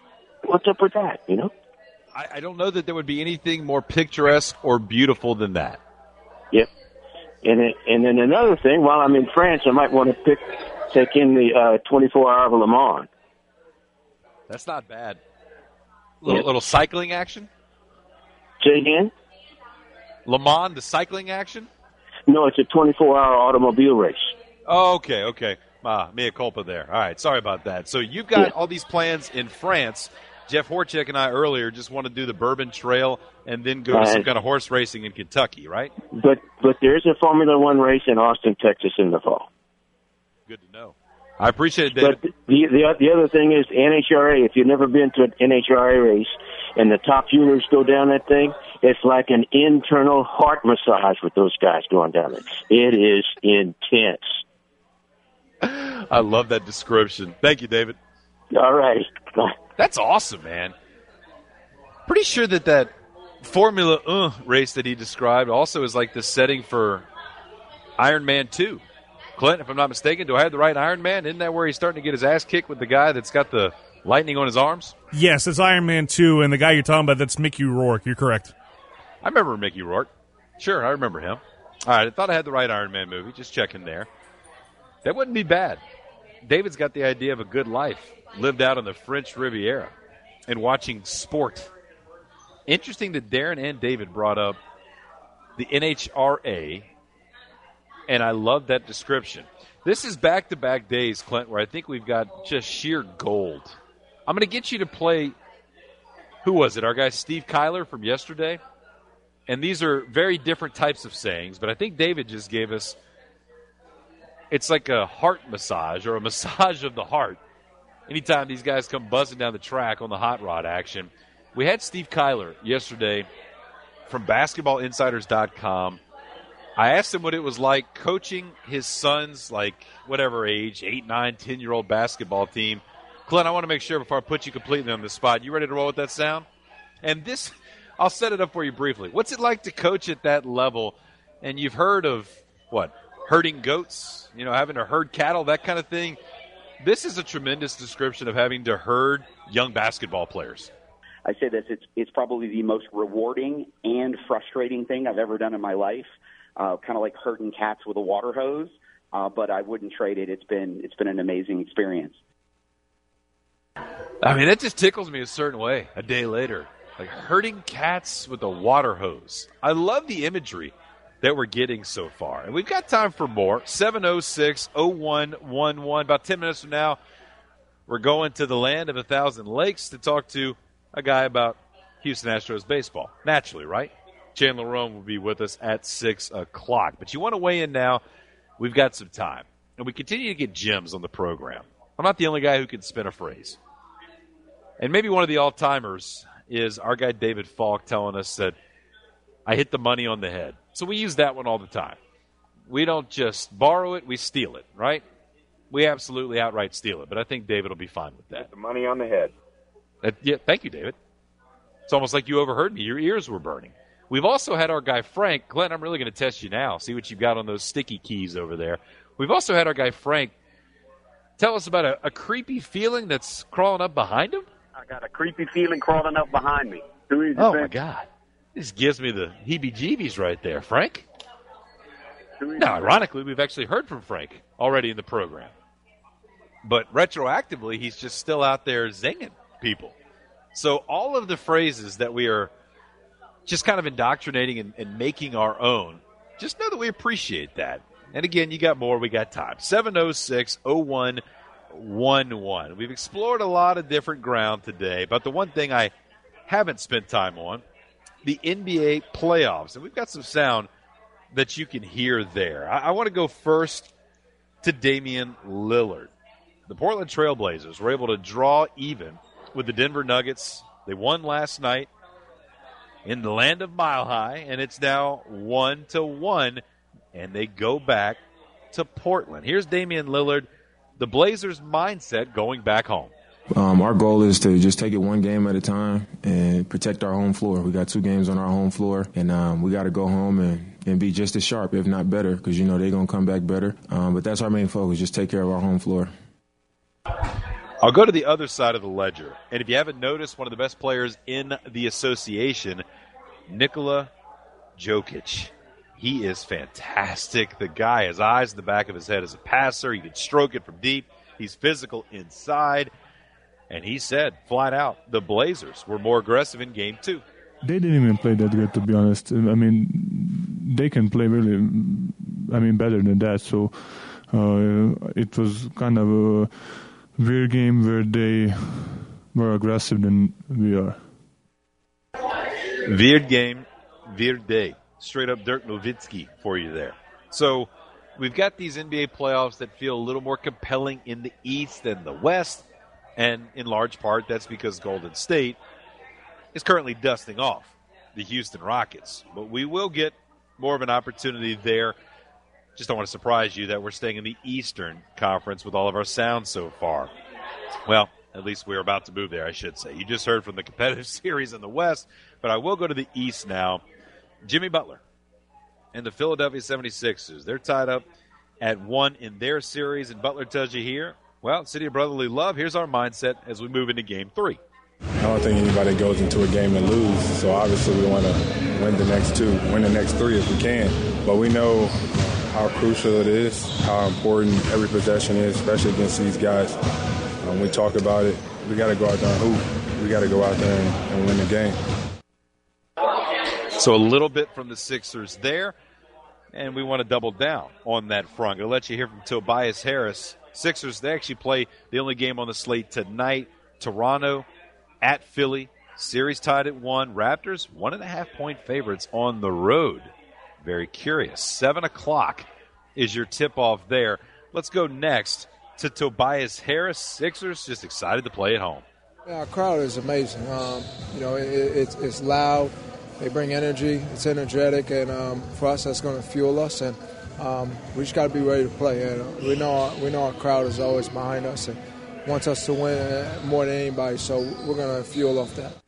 what's up with that, you know? I don't know that there would be anything more picturesque or beautiful than that. Yep. And then another thing, while I'm in France, I might want to take in the 24-hour of Le Mans. That's not bad. Little cycling action? Say again? Le Mans, the cycling action? No, it's a 24-hour automobile race. Oh, okay. Mea culpa there. All right, sorry about that. So you've got all these plans in France. Jeff Horchek and I earlier just want to do the Bourbon Trail and then go to some kind of horse racing in Kentucky, right? But there's a Formula One race in Austin, Texas in the fall. Good to know. I appreciate it, David. But the other thing is NHRA. If you've never been to an NHRA race and the top units go down that thing, it's like an internal heart massage with those guys going down it. It is intense. I love that description. Thank you, David. All right. That's awesome, man. Pretty sure that Formula race that he described also is like the setting for Iron Man 2. Clint, if I'm not mistaken, do I have the right Iron Man? Isn't that where he's starting to get his ass kicked with the guy that's got the lightning on his arms? Yes, it's Iron Man 2, and the guy you're talking about, that's Mickey Rourke. You're correct. I remember Mickey Rourke. Sure, I remember him. All right, I thought I had the right Iron Man movie. Just checking there. That wouldn't be bad. David's got the idea of a good life lived out on the French Riviera and watching sport. Interesting that Darren and David brought up the NHRA, and I love that description. This is back-to-back days, Clint, where I think we've got just sheer gold. I'm going to get you to play, who was it, our guy Steve Kyler from yesterday? And these are very different types of sayings, but I think David just gave us, it's like a heart massage or a massage of the heart. Anytime these guys come buzzing down the track on the hot rod action. We had Steve Kyler yesterday from BasketballInsiders.com. I asked him what it was like coaching his son's, like, whatever age, 8, 9, 10-year-old basketball team. Clint, I want to make sure before I put you completely on the spot. You ready to roll with that sound? And this, I'll set it up for you briefly. What's it like to coach at that level? And you've heard of, what, herding goats, having to herd cattle, that kind of thing. This is a tremendous description of having to herd young basketball players. I say this, it's probably the most rewarding and frustrating thing I've ever done in my life. Kind of like herding cats with a water hose, but I wouldn't trade it. It's been an amazing experience. I mean, that just tickles me a certain way a day later. Like herding cats with a water hose. I love the imagery that we're getting so far. And we've got time for more. 706-0111. About 10 minutes from now, we're going to the land of 1,000 lakes to talk to a guy about Houston Astros baseball. Naturally, right? Chandler Rome will be with us at 6 o'clock. But you want to weigh in now, we've got some time. And we continue to get gems on the program. I'm not the only guy who can spin a phrase. And maybe one of the all-timers is our guy David Falk telling us that I hit the money on the head. So we use that one all the time. We don't just borrow it, we steal it, right? We absolutely outright steal it, but I think David will be fine with that. Hit the money on the head. Yeah, thank you, David. It's almost like you overheard me. Your ears were burning. We've also had our guy Frank. Glenn, I'm really going to test you now. See what you've got on those sticky keys over there. We've also had our guy Frank tell us about a creepy feeling that's crawling up behind him. I got a creepy feeling crawling up behind me. Oh, my God. This gives me the heebie-jeebies right there. Frank? Now, ironically, we've actually heard from Frank already in the program. But retroactively, he's just still out there zinging people. So all of the phrases that we are just kind of indoctrinating and making our own, just know that we appreciate that. And again, you got more, we got time. 706-0111. We've explored a lot of different ground today, but the one thing I haven't spent time on, the NBA playoffs. And we've got some sound that you can hear there. I want to go first to Damian Lillard. The Portland Trailblazers were able to draw even with the Denver Nuggets. They won last night in the land of Mile High, and it's now 1-1, and they go back to Portland. Here's Damian Lillard, the Blazers' mindset going back home. Our goal is to just take it one game at a time and protect our home floor. We got 2 games on our home floor, and we got to go home and be just as sharp, if not better, because, they're going to come back better. But that's our main focus, just take care of our home floor. I'll go to the other side of the ledger. And if you haven't noticed, one of the best players in the association, Nikola Jokic. He is fantastic. The guy has eyes in the back of his head as a passer. He can stroke it from deep. He's physical inside. And he said, flat out, the Blazers were more aggressive in Game 2. They didn't even play that good, to be honest. I mean, they can play really, better than that. So it was kind of a weird game where they were aggressive than we are. Weird game, weird day. Straight up Dirk Nowitzki for you there. So we've got these NBA playoffs that feel a little more compelling in the East than the West. And in large part, that's because Golden State is currently dusting off the Houston Rockets. But we will get more of an opportunity there. Just don't want to surprise you that we're staying in the Eastern Conference with all of our sound so far. Well, at least we're about to move there, I should say. You just heard from the competitive series in the West, but I will go to the East now. Jimmy Butler and the Philadelphia 76ers, they're tied up at 1 in their series, and Butler tells you here, well, City of Brotherly Love, here's our mindset as we move into Game 3. I don't think anybody goes into a game and lose, so obviously we want to win the next 2, win the next 3 if we can. But we know how crucial it is, how important every possession is, especially against these guys. We talk about it. We got to go out there and hoop. We got to go out there and win the game. So a little bit from the Sixers there, and we want to double down on that front. I'll let you hear from Tobias Harris. Sixers, they actually play the only game on the slate tonight. Toronto at Philly. Series tied at 1. Raptors, 1.5-point favorites on the road. Very curious. 7 o'clock is your tip-off there. Let's go next to Tobias Harris. Sixers just excited to play at home. Yeah, our crowd is amazing. It's loud. They bring energy. It's energetic, and for us, that's going to fuel us. And we just got to be ready to play. And we know our crowd is always behind us and wants us to win more than anybody. So we're going to fuel off that.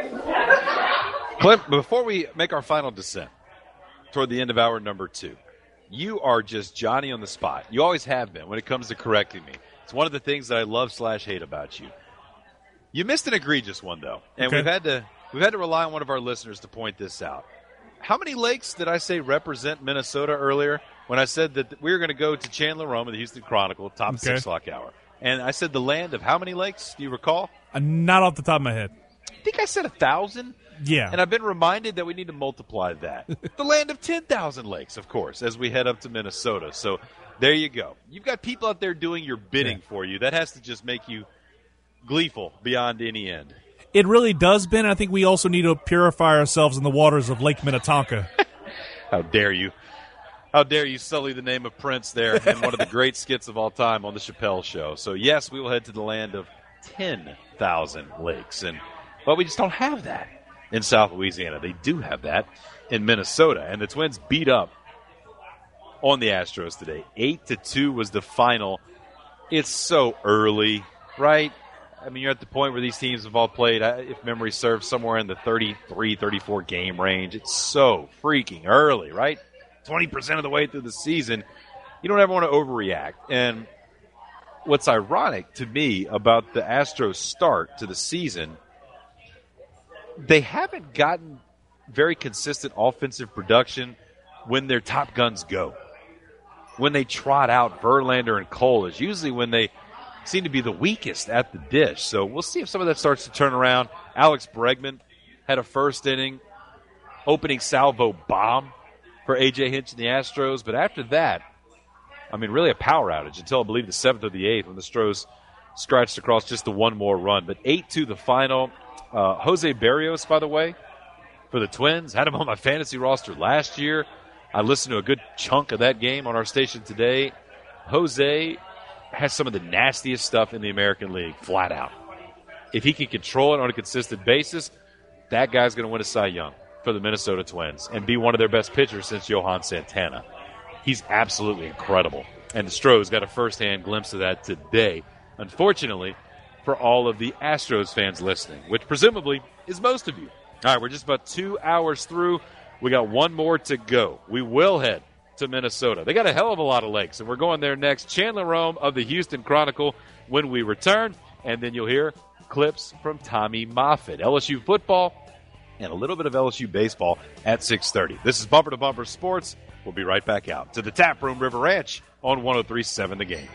Clint, before we make our final descent toward the end of hour number 2, you are just Johnny on the spot. You always have been when it comes to correcting me. It's one of the things that I love / hate about you. You missed an egregious one, though, and okay. We've had to rely on one of our listeners to point this out. How many lakes did I say represent Minnesota earlier when I said that we were going to go to Chandler Rome of the Houston Chronicle, top 6 o'clock hour? And I said the land of how many lakes? Do you recall? Not off the top of my head. I think I said 1,000. Yeah. And I've been reminded that we need to multiply that. The land of 10,000 lakes, of course, as we head up to Minnesota. So there you go. You've got people out there doing your bidding for you. That has to just make you gleeful beyond any end. It really does, Ben. I think we also need to purify ourselves in the waters of Lake Minnetonka. How dare you? How dare you sully the name of Prince there in one of the great skits of all time on the Chappelle Show. So, yes, we will head to the land of 10,000 lakes. But we just don't have that in South Louisiana. They do have that in Minnesota. And the Twins beat up on the Astros today. 8-2 was the final. It's so early, right? I mean, you're at the point where these teams have all played, if memory serves, somewhere in the 33, 34 game range. It's so freaking early, right? 20% of the way through the season. You don't ever want to overreact. And what's ironic to me about the Astros' start to the season, they haven't gotten very consistent offensive production when their top guns go. When they trot out Verlander and Cole is usually when they seem to be the weakest at the dish. So we'll see if some of that starts to turn around. Alex Bregman had a first inning opening salvo bomb for A.J. Hinch and the Astros. But after that, I mean, really a power outage until I believe the 7th or the 8th when the Astros scratched across just the one more run. But 8-2 the final. Jose Berrios, by the way, for the Twins. Had him on my fantasy roster last year. I listened to a good chunk of that game on our station today. Jose has some of the nastiest stuff in the American League, flat out. If he can control it on a consistent basis, that guy's going to win a Cy Young for the Minnesota Twins and be one of their best pitchers since Johan Santana. He's absolutely incredible. And the Astros got a first-hand glimpse of that today, unfortunately, for all of the Astros fans listening, which presumably is most of you. All right, we're just about 2 hours through. We got one more to go. We will head to Minnesota. They got a hell of a lot of lakes, and we're going there next. Chandler Rome of the Houston Chronicle when we return. and then you'll hear clips from Tommy Moffitt, LSU football, and a little bit of LSU baseball at 6:30. This is Bumper to Bumper Sports. We'll be right back out to the Tap Room River Ranch on 103.7 The Game.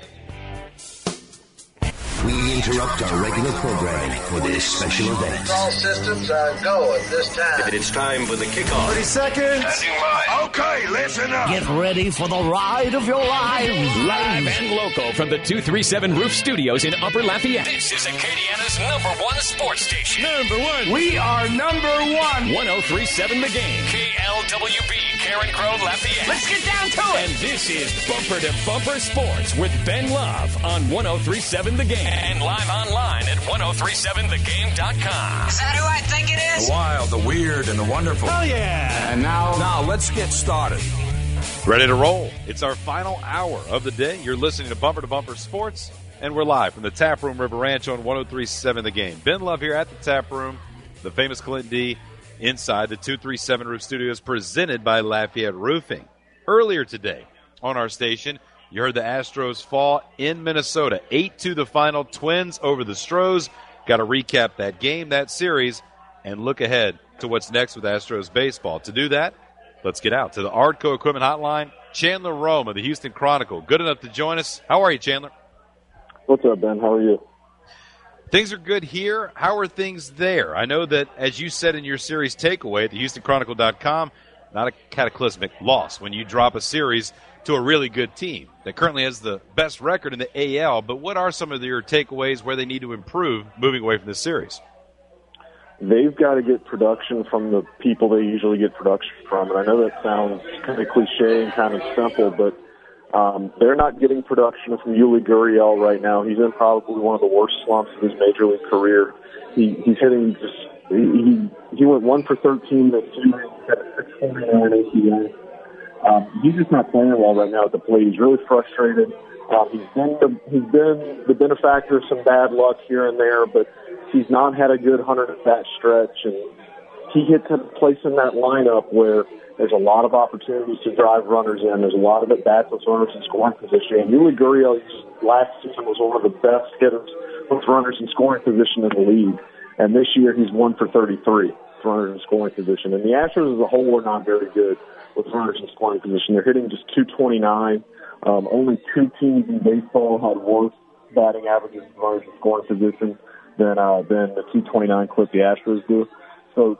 We interrupt our regular programming for this special event. All systems are go at this time. It's time for the kickoff. 30 seconds. Okay, listen up. Get ready for the ride of your lives. Live and local from the 237 Roof Studios in Upper Lafayette. This is Acadiana's #1 sports station. Number one. We are number one. 103.7 The Game. KLWB, Karen Crow, Lafayette. Let's get down to it. And this is Bumper to Bumper Sports with Ben Love on 103.7 The Game. And live online at 1037thegame.com. Is that who I think it is? The wild, the weird, and the wonderful. Oh, yeah. And now let's get started. Ready to roll. It's our final hour of the day. You're listening to Bumper Sports, and we're live from the Tap Room River Ranch on 103.7 The Game. Ben Love here at the Tap Room, the famous Clinton D inside the 237 Roof Studios, presented by Lafayette Roofing. Earlier today on our station, you heard the Astros fall in Minnesota. 8-2 the final. Twins over the Stros. Got to recap that game, that series, and look ahead to what's next with Astros baseball. To do that, let's get out to the Ardco Equipment Hotline. Chandler Rome of the Houston Chronicle. Good enough to join us. How are you, Chandler? What's up, Ben? How are you? Things are good here. How are things there? I know that, as you said in your series takeaway at the HoustonChronicle.com, not a cataclysmic loss when you drop a series to a really good team that currently has the best record in the AL. But what are some of your takeaways where they need to improve moving away from this series? They've got to get production from the people they usually get production from. And I know that sounds kind of cliche and kind of simple, but they're not getting production from Yuli Gurriel right now. He's in probably one of the worst slumps of his major league career. He's hitting just he went 1 for 13 this series. He's got a 6.49 ATS. He's just not playing well right now at the plate. He's really frustrated. He's been the benefactor of some bad luck here and there, but he's not had a good 100-at-bat stretch, and he hits a place in that lineup where there's a lot of opportunities to drive runners in. There's a lot of at-bats with runners in scoring position. And Yuli Gurriel last season was one of the best hitters with runners in scoring position in the league, and this year he's 1 for 33 with runners in scoring position. And the Astros as a whole are not very good with runners in scoring position. They're hitting just .229. Only 2 teams in baseball had worse batting averages with runners in scoring position than the .229 clip the Astros do. So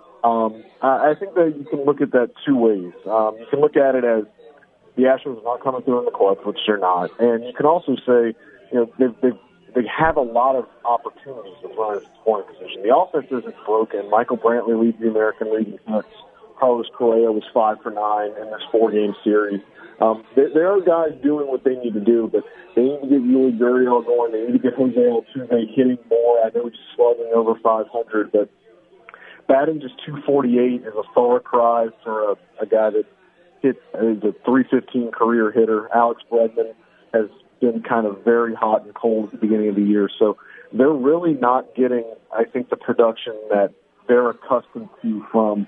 I think that you can look at that two ways. You can look at it as the Astros are not coming through in the clutch, which they're not, and you can also say, you know, they have a lot of opportunities with runners in scoring position. The offense isn't broken. Michael Brantley leads the American League in hits. Carlos Correa was 5 for 9 in this 4-game series. There are guys doing what they need to do, but they need to get Yuli Gurriel going. They need to get Jose Altuve hitting more. I know he's slugging over 500, but batting just .248 is a far cry for a guy that is a .315 career hitter. Alex Bregman has been kind of very hot and cold at the beginning of the year, so they're really not getting, I think, the production that they're accustomed to from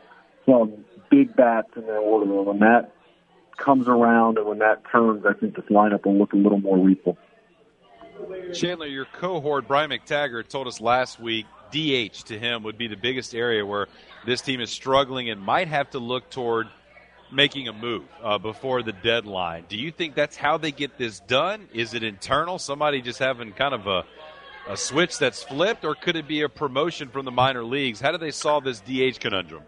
big bats in their order. When that comes around and when that turns, I think this lineup will look a little more lethal. Chandler, your cohort, Brian McTaggart, told us last week DH to him would be the biggest area where this team is struggling and might have to look toward making a move before the deadline. Do you think that's how they get this done? Is it internal, somebody just having kind of a switch that's flipped, or could it be a promotion from the minor leagues? How do they solve this DH conundrum?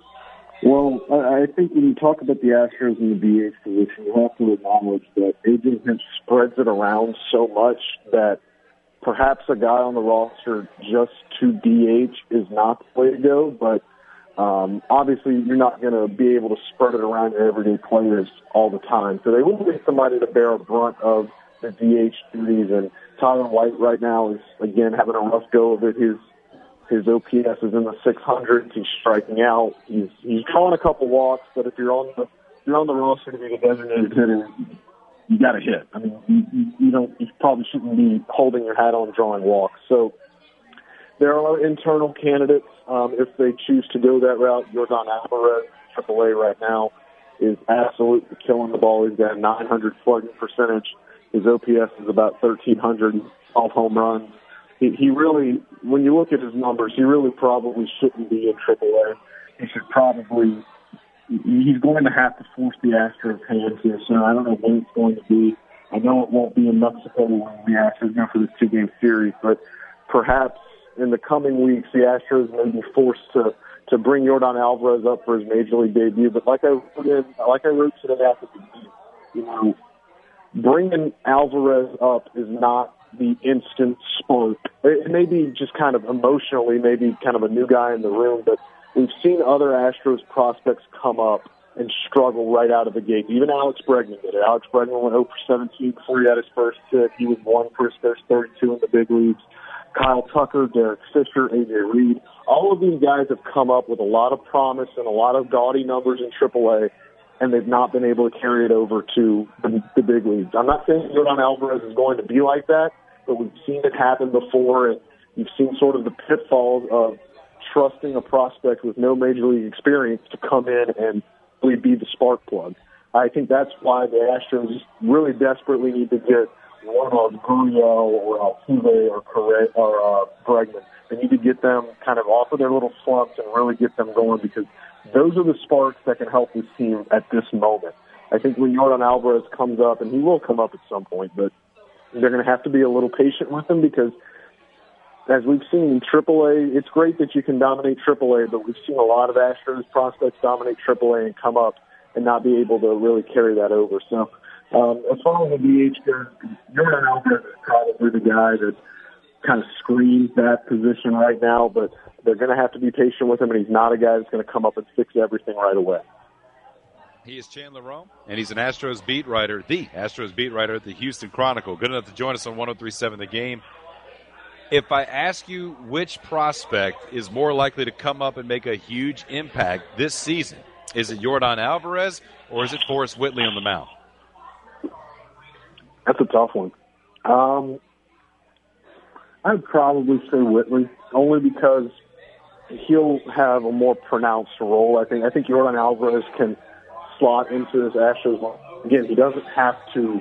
Well, I think when you talk about the Astros in the DH position, you have to acknowledge that A.J. Hinch spreads it around so much that perhaps a guy on the roster just to DH is not the way to go, but obviously you're not going to be able to spread it around your everyday players all the time. So they will need somebody to bear a brunt of the DH duties, and Tyler White right now is, again, having a rough go of it. His OPS is in the 600s. He's striking out. He's drawing a couple walks, but if you're on the roster to be the designated hitter, you got to hit. I mean, you probably shouldn't be holding your hat on drawing walks. So there are internal candidates if they choose to go that route. Jordan Alvarez, AAA right now, is absolutely killing the ball. He's got a 900 slugging percentage. His OPS is about 1,300 off home runs. he really, when you look at his numbers, he really probably shouldn't be in AAA. He should probably, he's going to have to force the Astros' hand here, so I don't know when it's going to be. I know it won't be in Mexico when the Astros go for this 2-game series, but perhaps in the coming weeks, the Astros may be forced to bring Yordan Alvarez up for his major league debut. But like I wrote today after the game, you know, bringing Alvarez up is not the instant spark. It may be just kind of emotionally, maybe kind of a new guy in the room, but we've seen other Astros prospects come up and struggle right out of the gate. Even Alex Bregman did it. Alex Bregman went 0 for 17 before he had his first hit. He was 1 for his first 32 in the big leagues. Kyle Tucker, Derek Fisher, A.J. Reed, all of these guys have come up with a lot of promise and a lot of gaudy numbers in AAA, and they've not been able to carry it over to the big leagues. I'm not saying Yordan Alvarez is going to be like that, but we've seen it happen before, and you've seen sort of the pitfalls of trusting a prospect with no major league experience to come in and really be the spark plug. I think that's why the Astros really desperately need to get one of Gurriel or Altuve or Bregman. They need to get them kind of off of their little slumps and really get them going, because those are the sparks that can help this team at this moment. I think when Yordan Alvarez comes up, and he will come up at some point, but they're going to have to be a little patient with him, because as we've seen in AAA, it's great that you can dominate AAA, but we've seen a lot of Astros prospects dominate AAA and come up and not be able to really carry that over. So as far as the DH goes, Yordan Alvarez is probably the guy that kind of screens that position right now, but they're going to have to be patient with him, and he's not a guy that's going to come up and fix everything right away. He is Chandler Rome, and he's an Astros beat writer, the Astros beat writer at the Houston Chronicle. Good enough to join us on 103.7 The Game. If I ask you which prospect is more likely to come up and make a huge impact this season, is it Yordan Alvarez or is it Forrest Whitley on the mound? That's a tough one. I'd probably say Whitley, only because he'll have a more pronounced role. I think Yordan Alvarez can slot into this Astros line. Again, he doesn't have to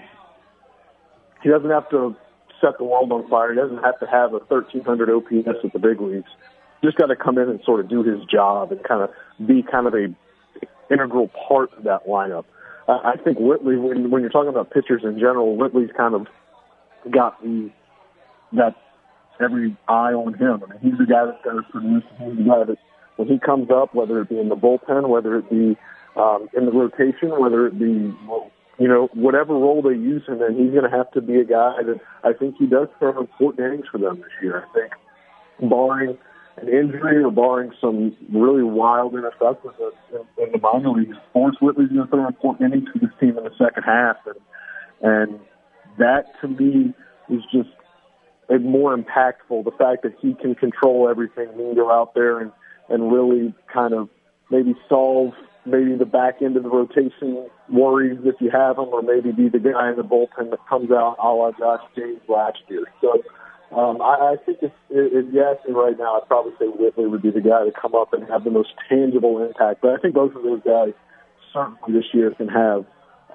set the world on fire. He doesn't have to have a 1,300 OPS at the big leagues. Just got to come in and sort of do his job and kind of be kind of a integral part of that lineup. I think Whitley, when you're talking about pitchers in general, Whitley's kind of got that every eye on him. I mean, he's the guy that's got to produce. He's the guy that when he comes up, whether it be in the bullpen, whether it be in the rotation, whether it be, you know, whatever role they use him in, he's going to have to be a guy that I think he does throw important innings for them this year. I think barring an injury or barring some really wild NFL in the minor leagues, Forrest Whitley's going to throw important innings for this team in the second half. And that, to me, is just more impactful. The fact that he can control everything, he can go out there and really kind of maybe solve maybe the back end of the rotation worries if you have him, or maybe be the guy in the bullpen that comes out a la Josh James last year. So I think if you ask me right now, I'd probably say Whitley would be the guy to come up and have the most tangible impact. But I think both of those guys certainly this year can have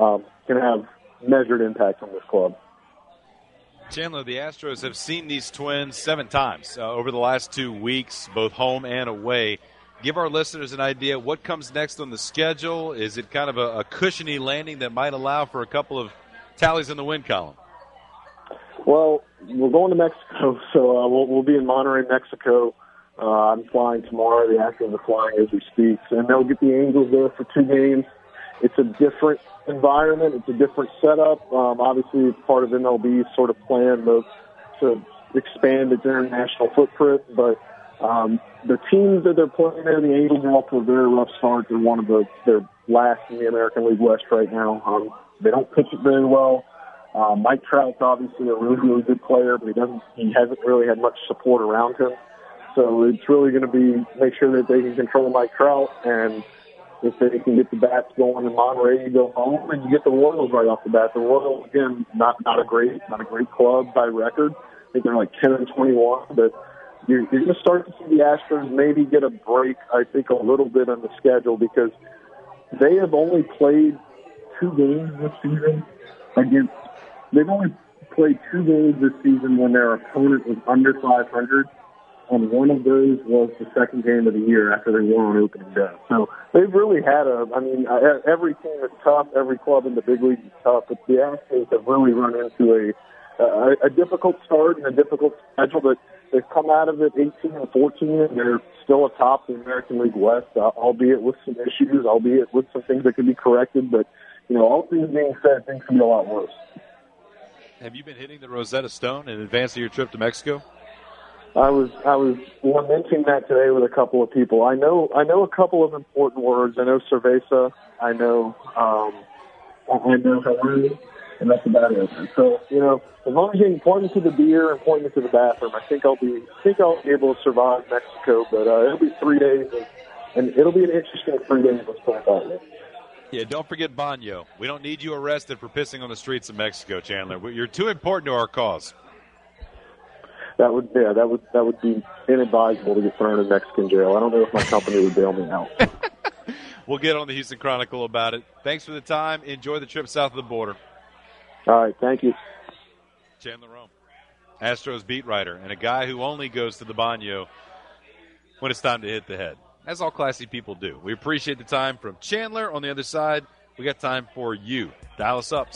measured impact on this club. Chandler, the Astros have seen these Twins 7 times over the last 2 weeks, both home and away. Give our listeners an idea what comes next on the schedule. Is it kind of a cushiony landing that might allow for a couple of tallies in the win column? Well, we're going to Mexico, so we'll be in Monterrey, Mexico. I'm flying tomorrow. The Astros are flying as we speak, and they'll get the Angels there for 2 games. It's a different environment. It's a different setup. Obviously, it's part of MLB's sort of plan to expand its international footprint, but the teams that they're playing there, the Angels, are off to a very rough start. They're one of they're last in the American League West right now. They don't pitch it very well. Mike Trout's obviously a really, really good player, but he hasn't really had much support around him. So it's really going to be make sure that they can control Mike Trout, and if they can get the bats going in Monterey, you go home and you get the Royals right off the bat. The Royals, again, not a great club by record. I think they're like 10-21, but you're going to start to see the Astros maybe get a break, I think, a little bit on the schedule, because they have only played 2 games this season they've only played 2 games this season when their opponent was under 500, and one of those was the second game of the year after they won on opening day. So they've really had every team is tough, every club in the big league is tough, but the Astros have really run into a difficult start and a difficult schedule, but they've come out of it 18-14, and they're still atop the American League West, albeit with some issues, albeit with some things that could be corrected, but all things being said, things can be a lot worse. Have you been hitting the Rosetta Stone in advance of your trip to Mexico? I was lamenting that today with a couple of people. I know a couple of important words. I know cerveza. I know Hawaii, and that's about it. So as long as you can point me to the beer and point me to the bathroom, I think I'll be able to survive Mexico. But it'll be 3 days, and it'll be an interesting 3 days. Let's put it that way. Yeah, don't forget Baño. We don't need you arrested for pissing on the streets of Mexico, Chandler. You're too important to our cause. That would be inadvisable to get thrown in Mexican jail. I don't know if my company would bail me out. We'll get on the Houston Chronicle about it. Thanks for the time. Enjoy the trip south of the border. All right, thank you. Chandler Rome, Astros beat writer, and a guy who only goes to the Baño when it's time to hit the head. As all classy people do. We appreciate the time from Chandler. On the other side, we got time for you. Dial us up,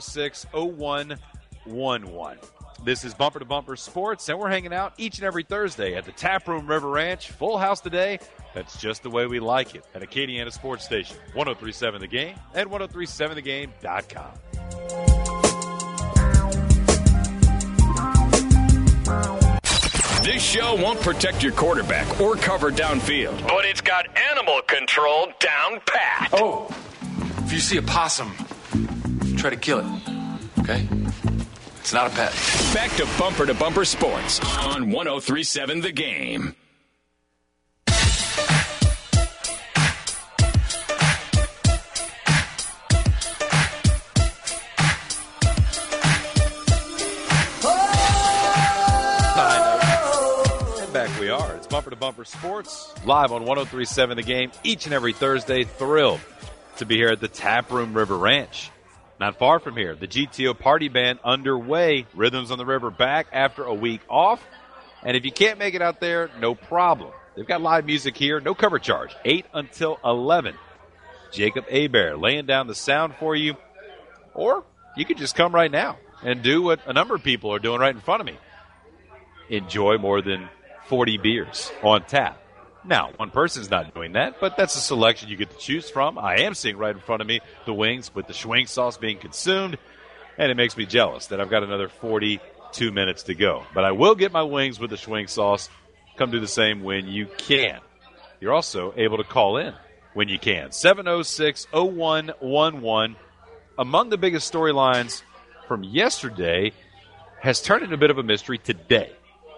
706-0111. This is Bumper to Bumper Sports, and we're hanging out each and every Thursday at the Taproom River Ranch. Full house today. That's just the way we like it at Acadiana Sports Station, 103.7 The Game and 103.7thegame.com. This show won't protect your quarterback or cover downfield, but it's got animal control down pat. Oh, if you see a possum, try to kill it, okay? It's not a pet. Back to Bumper Sports on 103.7 The Game. Back we are. It's Bumper to Bumper Sports, live on 103.7 The Game each and every Thursday. Thrilled to be here at the Taproom River Ranch. Not far from here, the GTO Party Band underway. Rhythms on the River back after a week off. And if you can't make it out there, no problem. They've got live music here, no cover charge, 8 until 11. Jacob Hebert laying down the sound for you. Or you could just come right now and do what a number of people are doing right in front of me. Enjoy more than 40 beers on tap. Now, one person's not doing that, but that's a selection you get to choose from. I am seeing right in front of me the wings with the schwing sauce being consumed, and it makes me jealous that I've got another 42 minutes to go. But I will get my wings with the schwing sauce. Come do the same when you can. You're also able to call in when you can. 706-0111. Among the biggest storylines from yesterday has turned into a bit of a mystery today.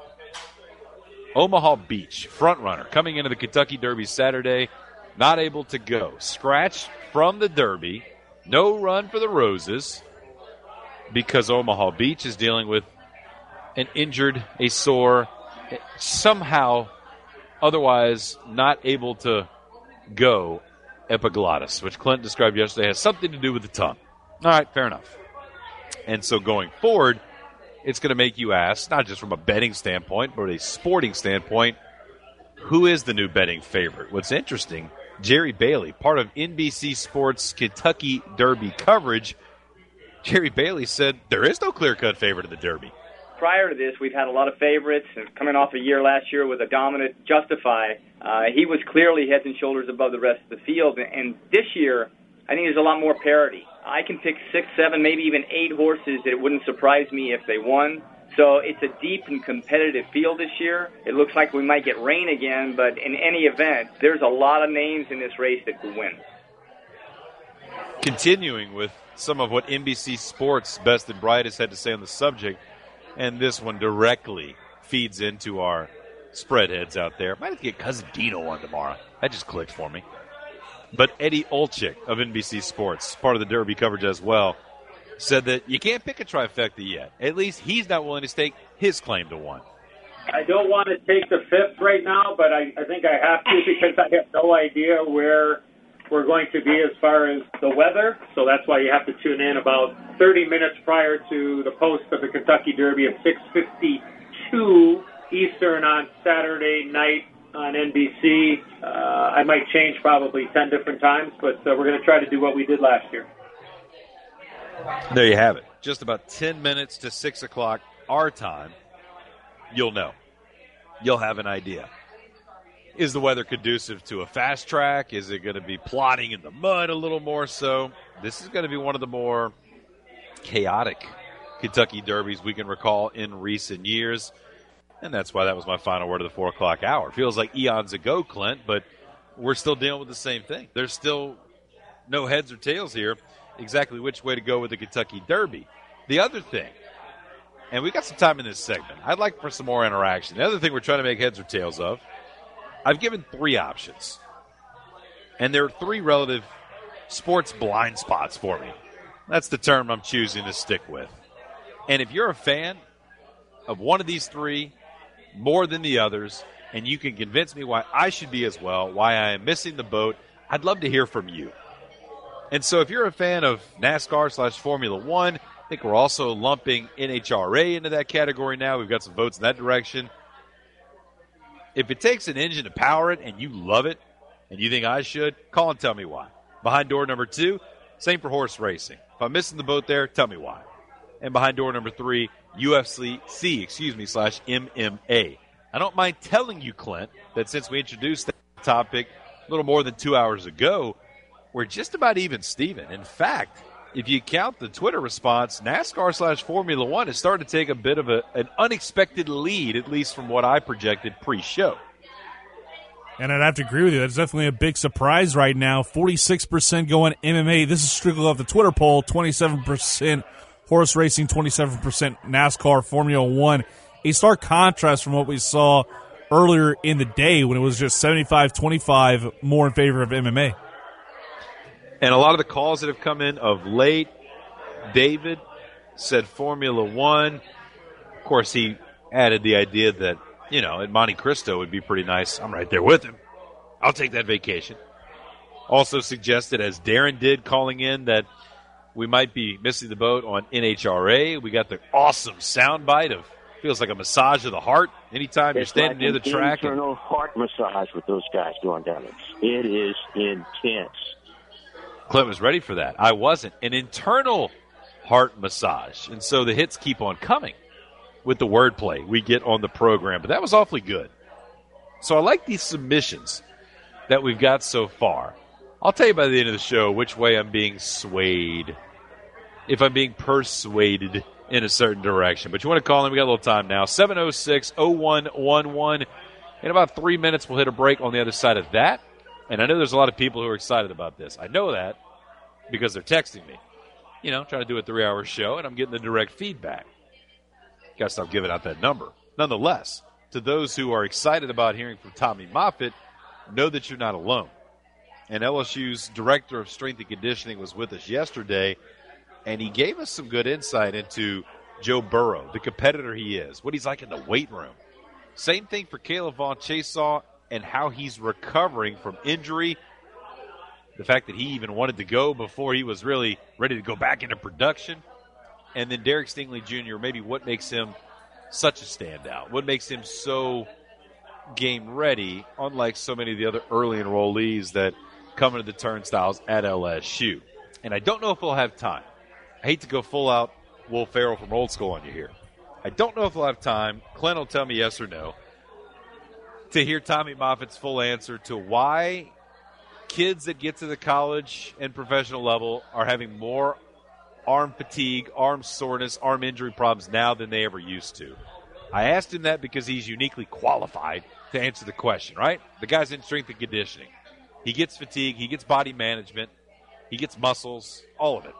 Omaha Beach, frontrunner, coming into the Kentucky Derby Saturday, not able to go. Scratched from the Derby, no run for the Roses, because Omaha Beach is dealing with an injured, a sore, somehow otherwise not able to go epiglottis, which Clint described yesterday has something to do with the tongue. All right, fair enough. And so going forward, it's going to make you ask, not just from a betting standpoint, but a sporting standpoint, who is the new betting favorite? What's interesting, Jerry Bailey, part of NBC Sports Kentucky Derby coverage, Jerry Bailey said there is no clear-cut favorite of the Derby. Prior to this, we've had a lot of favorites, and coming off a year last year with a dominant Justify, he was clearly heads and shoulders above the rest of the field. And this year, I think there's a lot more parity. I can pick 6, 7, maybe even 8 horses that it wouldn't surprise me if they won. So it's a deep and competitive field this year. It looks like we might get rain again, but in any event, there's a lot of names in this race that could win. Continuing with some of what NBC Sports Best and Brightest had to say on the subject, and this one directly feeds into our spread heads out there. Might have to get Cousin Dino on tomorrow. That just clicked for me. But Eddie Olczyk of NBC Sports, part of the Derby coverage as well, said that you can't pick a trifecta yet. At least he's not willing to stake his claim to one. I don't want to take the 5th right now, but I think I have to because I have no idea where we're going to be as far as the weather, so that's why you have to tune in about 30 minutes prior to the post of the Kentucky Derby at 6:52 Eastern on Saturday night on NBC. I might change probably 10 different times, but we're going to try to do what we did last year. There you have it. Just about 10 minutes to 6 o'clock our time. You'll know. You'll have an idea. Is the weather conducive to a fast track? Is it going to be plodding in the mud a little more so? This is going to be one of the more chaotic Kentucky Derbies we can recall in recent years. And that's why that was my final word of the 4 o'clock hour. Feels like eons ago, Clint, but we're still dealing with the same thing. There's still no heads or tails here exactly which way to go with the Kentucky Derby. The other thing, and we got some time in this segment, I'd like for some more interaction. The other thing we're trying to make heads or tails of, I've given 3 options. And there are 3 relative sports blind spots for me. That's the term I'm choosing to stick with. And if you're a fan of one of these 3 more than the others, and you can convince me why I should be as well, why I am missing the boat, I'd love to hear from you. And so if you're a fan of NASCAR/Formula One, I think we're also lumping NHRA into that category now. We've got some votes in that direction. If it takes an engine to power it and you love it and you think I should, call and tell me why. Behind door number 2, same for horse racing. If I'm missing the boat there, tell me why. And behind door number 3, UFC/MMA. I don't mind telling you, Clint, that since we introduced that topic a little more than 2 hours ago, we're just about even Steven. In fact, if you count the Twitter response, NASCAR/Formula One is starting to take a bit of an unexpected lead, at least from what I projected pre-show. And I'd have to agree with you. That's definitely a big surprise right now. 46% going MMA. This is strictly off the Twitter poll. 27% horse racing, 27% NASCAR, Formula One. A stark contrast from what we saw earlier in the day when it was just 75-25 more in favor of MMA. And a lot of the calls that have come in of late, David said Formula One. Of course, he added the idea that, at Monte Cristo would be pretty nice. I'm right there with him. I'll take that vacation. Also suggested, as Darren did calling in, that we might be missing the boat on NHRA. We got the awesome soundbite of feels like a massage of the heart anytime you're standing near the track. Internal heart massage with those guys going down it. It is intense. Clint was ready for that. I wasn't. An internal heart massage. And so the hits keep on coming with the wordplay we get on the program. But that was awfully good. So I like these submissions that we've got so far. I'll tell you by the end of the show which way I'm being swayed. If I'm being persuaded in a certain direction. But you want to call in, we got a little time now. 706-0111. In about 3 minutes, we'll hit a break on the other side of that. And I know there's a lot of people who are excited about this. I know that because they're texting me. Trying to do a 3-hour show, and I'm getting the direct feedback. Got to stop giving out that number. Nonetheless, to those who are excited about hearing from Tommy Moffitt, know that you're not alone. And LSU's director of strength and conditioning was with us yesterday, and he gave us some good insight into Joe Burrow, the competitor he is, what he's like in the weight room. Same thing for Caleb Vaughn Chasaw and how he's recovering from injury. The fact that he even wanted to go before he was really ready to go back into production. And then Derek Stingley Jr., maybe what makes him such a standout? What makes him so game ready, unlike so many of the other early enrollees that come into the turnstiles at LSU? And I don't know if we'll have time. I hate to go full out Will Ferrell from Old School on you here. I don't know if we'll have time. Clint will tell me yes or no to hear Tommy Moffitt's full answer to why kids that get to the college and professional level are having more arm fatigue, arm soreness, arm injury problems now than they ever used to. I asked him that because he's uniquely qualified to answer the question, right? The guy's in strength and conditioning. He gets fatigue, he gets body management, he gets muscles, all of it.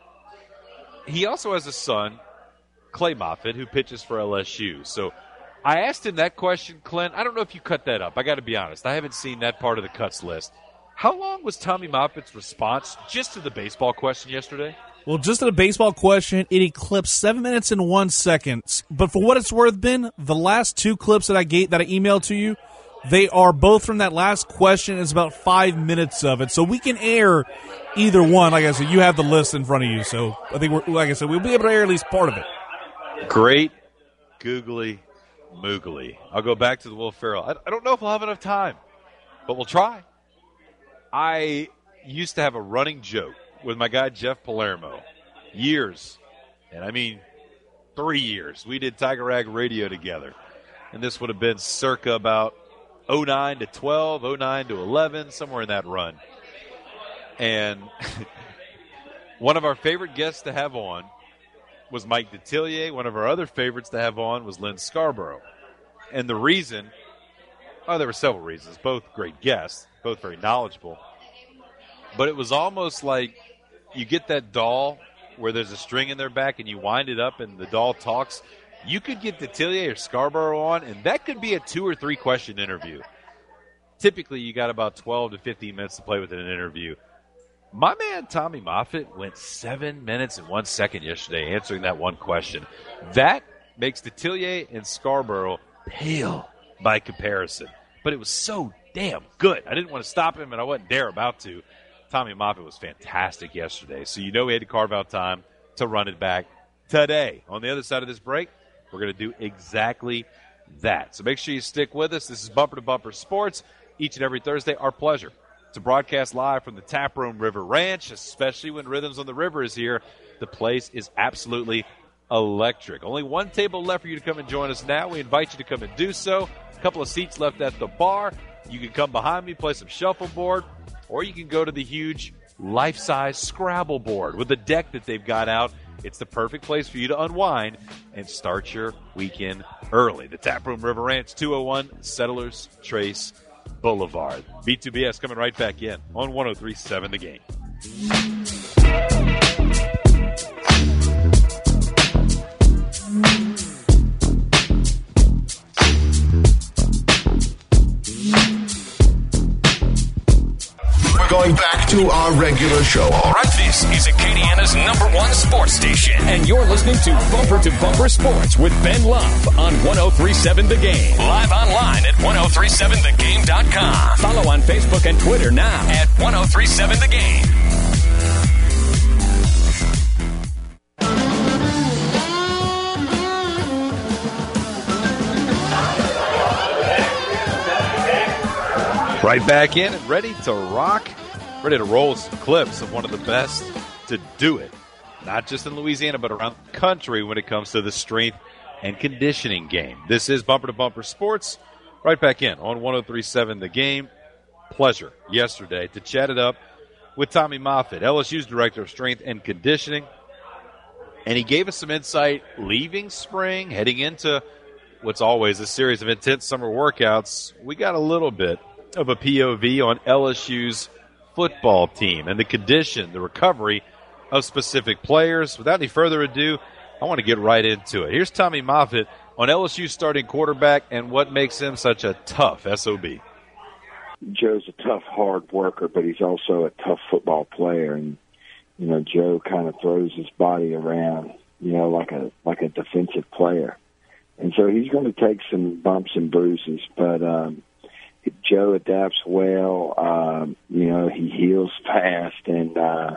He also has a son, Clay Moffitt, who pitches for LSU. So I asked him that question, Clint. I don't know if you cut that up. I got to be honest. I haven't seen that part of the cuts list. How long was Tommy Moffitt's response just to the baseball question yesterday? Well, just to the baseball question, it eclipsed 7 minutes and 1 second. But for what it's worth, Ben, the last 2 clips that I emailed to you They are both from that last question. It's about 5 minutes of it. So we can air either one. Like I said, you have the list in front of you. So I think, we'll be able to air at least part of it. Great, googly, moogly. I'll go back to the Will Ferrell. I don't know if we'll have enough time, but we'll try. I used to have a running joke with my guy Jeff Palermo. Years, and I mean 3 years. We did Tiger Rag Radio together. And this would have been circa about 09 to 12, 09 to 11, somewhere in that run. And one of our favorite guests to have on was Mike Detillier. One of our other favorites to have on was Lynn Scarborough. And the reason, there were several reasons, both great guests, both very knowledgeable. But it was almost like you get that doll where there's a string in their back and you wind it up and the doll talks. You could get Detillier or Scarborough on, and that could be a 2 or 3 question interview. Typically, you got about 12 to 15 minutes to play with in an interview. My man Tommy Moffitt went 7 minutes and 1 second yesterday answering that one question. That makes Detillier and Scarborough pale by comparison. But it was so damn good. I didn't want to stop him, and I wasn't dare about to. Tommy Moffitt was fantastic yesterday, so you know we had to carve out time to run it back today. On the other side of this break, we're going to do exactly that. So make sure you stick with us. This is Bumper to Bumper Sports. Each and every Thursday, our pleasure to broadcast live from the Taproom River Ranch, especially when Rhythms on the River is here. The place is absolutely electric. Only one table left for you to come and join us now. We invite you to come and do so. A couple of seats left at the bar. You can come behind me, play some shuffleboard, or you can go to the huge life-size Scrabble board with the deck that they've got out. It's the perfect place for you to unwind and start your weekend early. The Taproom River Ranch, 201 Settlers Trace Boulevard. B2BS coming right back in on 103.7 The Game. Going back to our regular show. All right, this is Acadiana's #1 sports station, and you're listening to Bumper Sports with Ben Love on 103.7 The Game. Live online at 1037thegame.com. Follow on Facebook and Twitter now at 1037 The Game. Right back in and ready to rock, ready to roll some clips of one of the best to do it, not just in Louisiana, but around the country when it comes to the strength and conditioning game. This is Bumper to Bumper Sports, right back in on 103.7 The Game. Pleasure yesterday to chat it up with Tommy Moffitt, LSU's Director of Strength and Conditioning, and he gave us some insight leaving spring, heading into what's always a series of intense summer workouts. We got a little bit of a POV on LSU's football team and the condition, the recovery of specific players. Without any further ado, I want to get right into it. Here's Tommy Moffitt on LSU's starting quarterback and what makes him such a tough SOB. Joe's a tough, hard worker, but he's also a tough football player. And, you know, Joe kind of throws his body around, you know, like a defensive player. And so he's going to take some bumps and bruises, but Joe adapts well. You know, he heals fast, and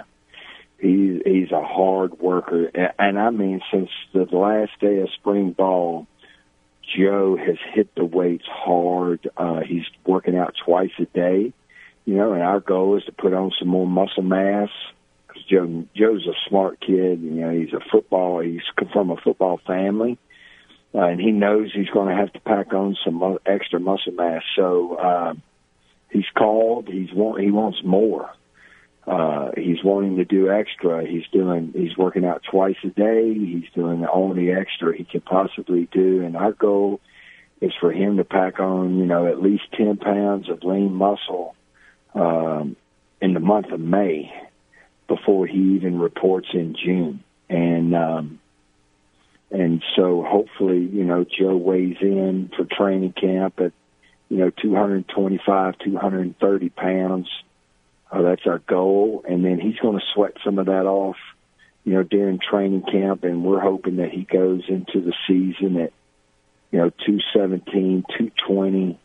he's a hard worker. And I mean, since the last day of spring ball, Joe has hit the weights hard. He's working out twice a day, you know, and our goal is to put on some more muscle mass because Joe's a smart kid. You know, he's from a football family. And he knows he's going to have to pack on some extra muscle mass. So he's called. He wants more. He's wanting to do extra. He's working out twice a day. He's doing all the extra he can possibly do. And our goal is for him to pack on, you know, at least 10 pounds of lean muscle in the month of May before he even reports in June. And so hopefully, you know, Joe weighs in for training camp at, you know, 225, 230 pounds. That's our goal. And then he's going to sweat some of that off, you know, during training camp. And we're hoping that he goes into the season at, you know, 217, 220.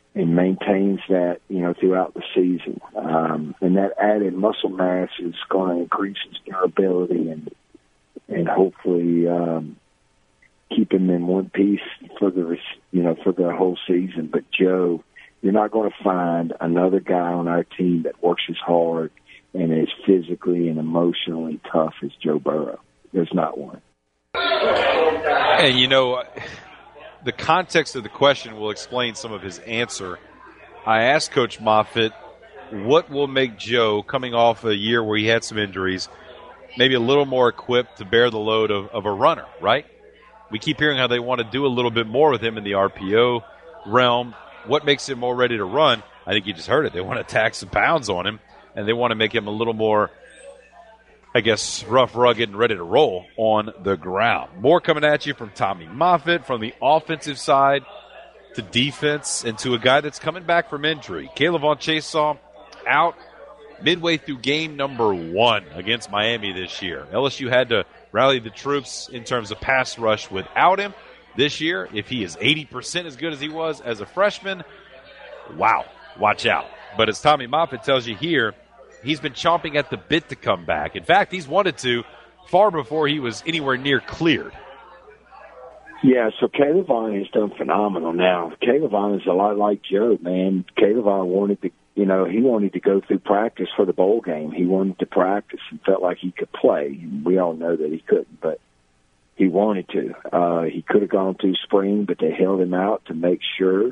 maintains that, throughout the season. And that added muscle mass is going to increase his durability and hopefully keep him in one piece for the whole season. But Joe, you're not going to find another guy on our team that works as hard and as physically and emotionally tough as Joe Burrow. There's not one. And, the context of the question will explain some of his answer. I asked Coach Moffitt what will make Joe, coming off a year where he had some injuries, maybe a little more equipped to bear the load of a runner, right? We keep hearing how they want to do a little bit more with him in the RPO realm. What makes him more ready to run? I think you just heard it. They want to tack some pounds on him, and they want to make him a little more, rough, rugged, and ready to roll on the ground. More coming at you from Tommy Moffitt, from the offensive side to defense, and to a guy that's coming back from injury. K'Lavon Chaisson out midway through game number 1 against Miami this year. LSU had to rally the troops in terms of pass rush without him. This year, if he is 80% as good as he was as a freshman, wow, watch out. But as Tommy Moffitt tells you here, he's been chomping at the bit to come back. In fact, he's wanted to far before he was anywhere near cleared. Yeah, so K'Lavon has done phenomenal now. K'Lavon is a lot like Joe, man. K'Lavon wanted to, he wanted to go through practice for the bowl game. He wanted to practice and felt like he could play. We all know that he couldn't, but he wanted to. He could have gone through spring, but they held him out to make sure.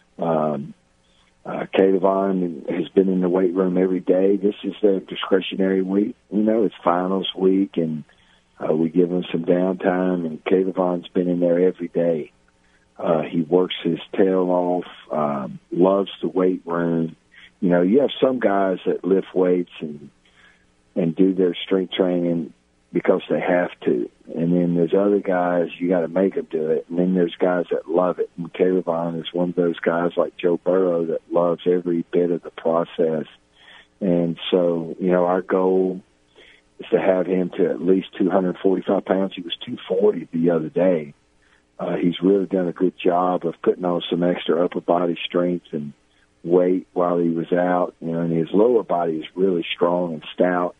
K'Lavon has been in the weight room every day. This is their discretionary week. It's finals week, and we give him some downtime, and K'Lavon's been in there every day. He works his tail off, loves the weight room. You have some guys that lift weights and do their strength training because they have to. And then there's other guys, you got to make them do it. And then there's guys that love it. And K'Lavon is one of those guys like Joe Burrow that loves every bit of the process. And so, our goal is to have him to at least 245 pounds. He was 240 the other day. He's really done a good job of putting on some extra upper body strength and weight while he was out. And his lower body is really strong and stout.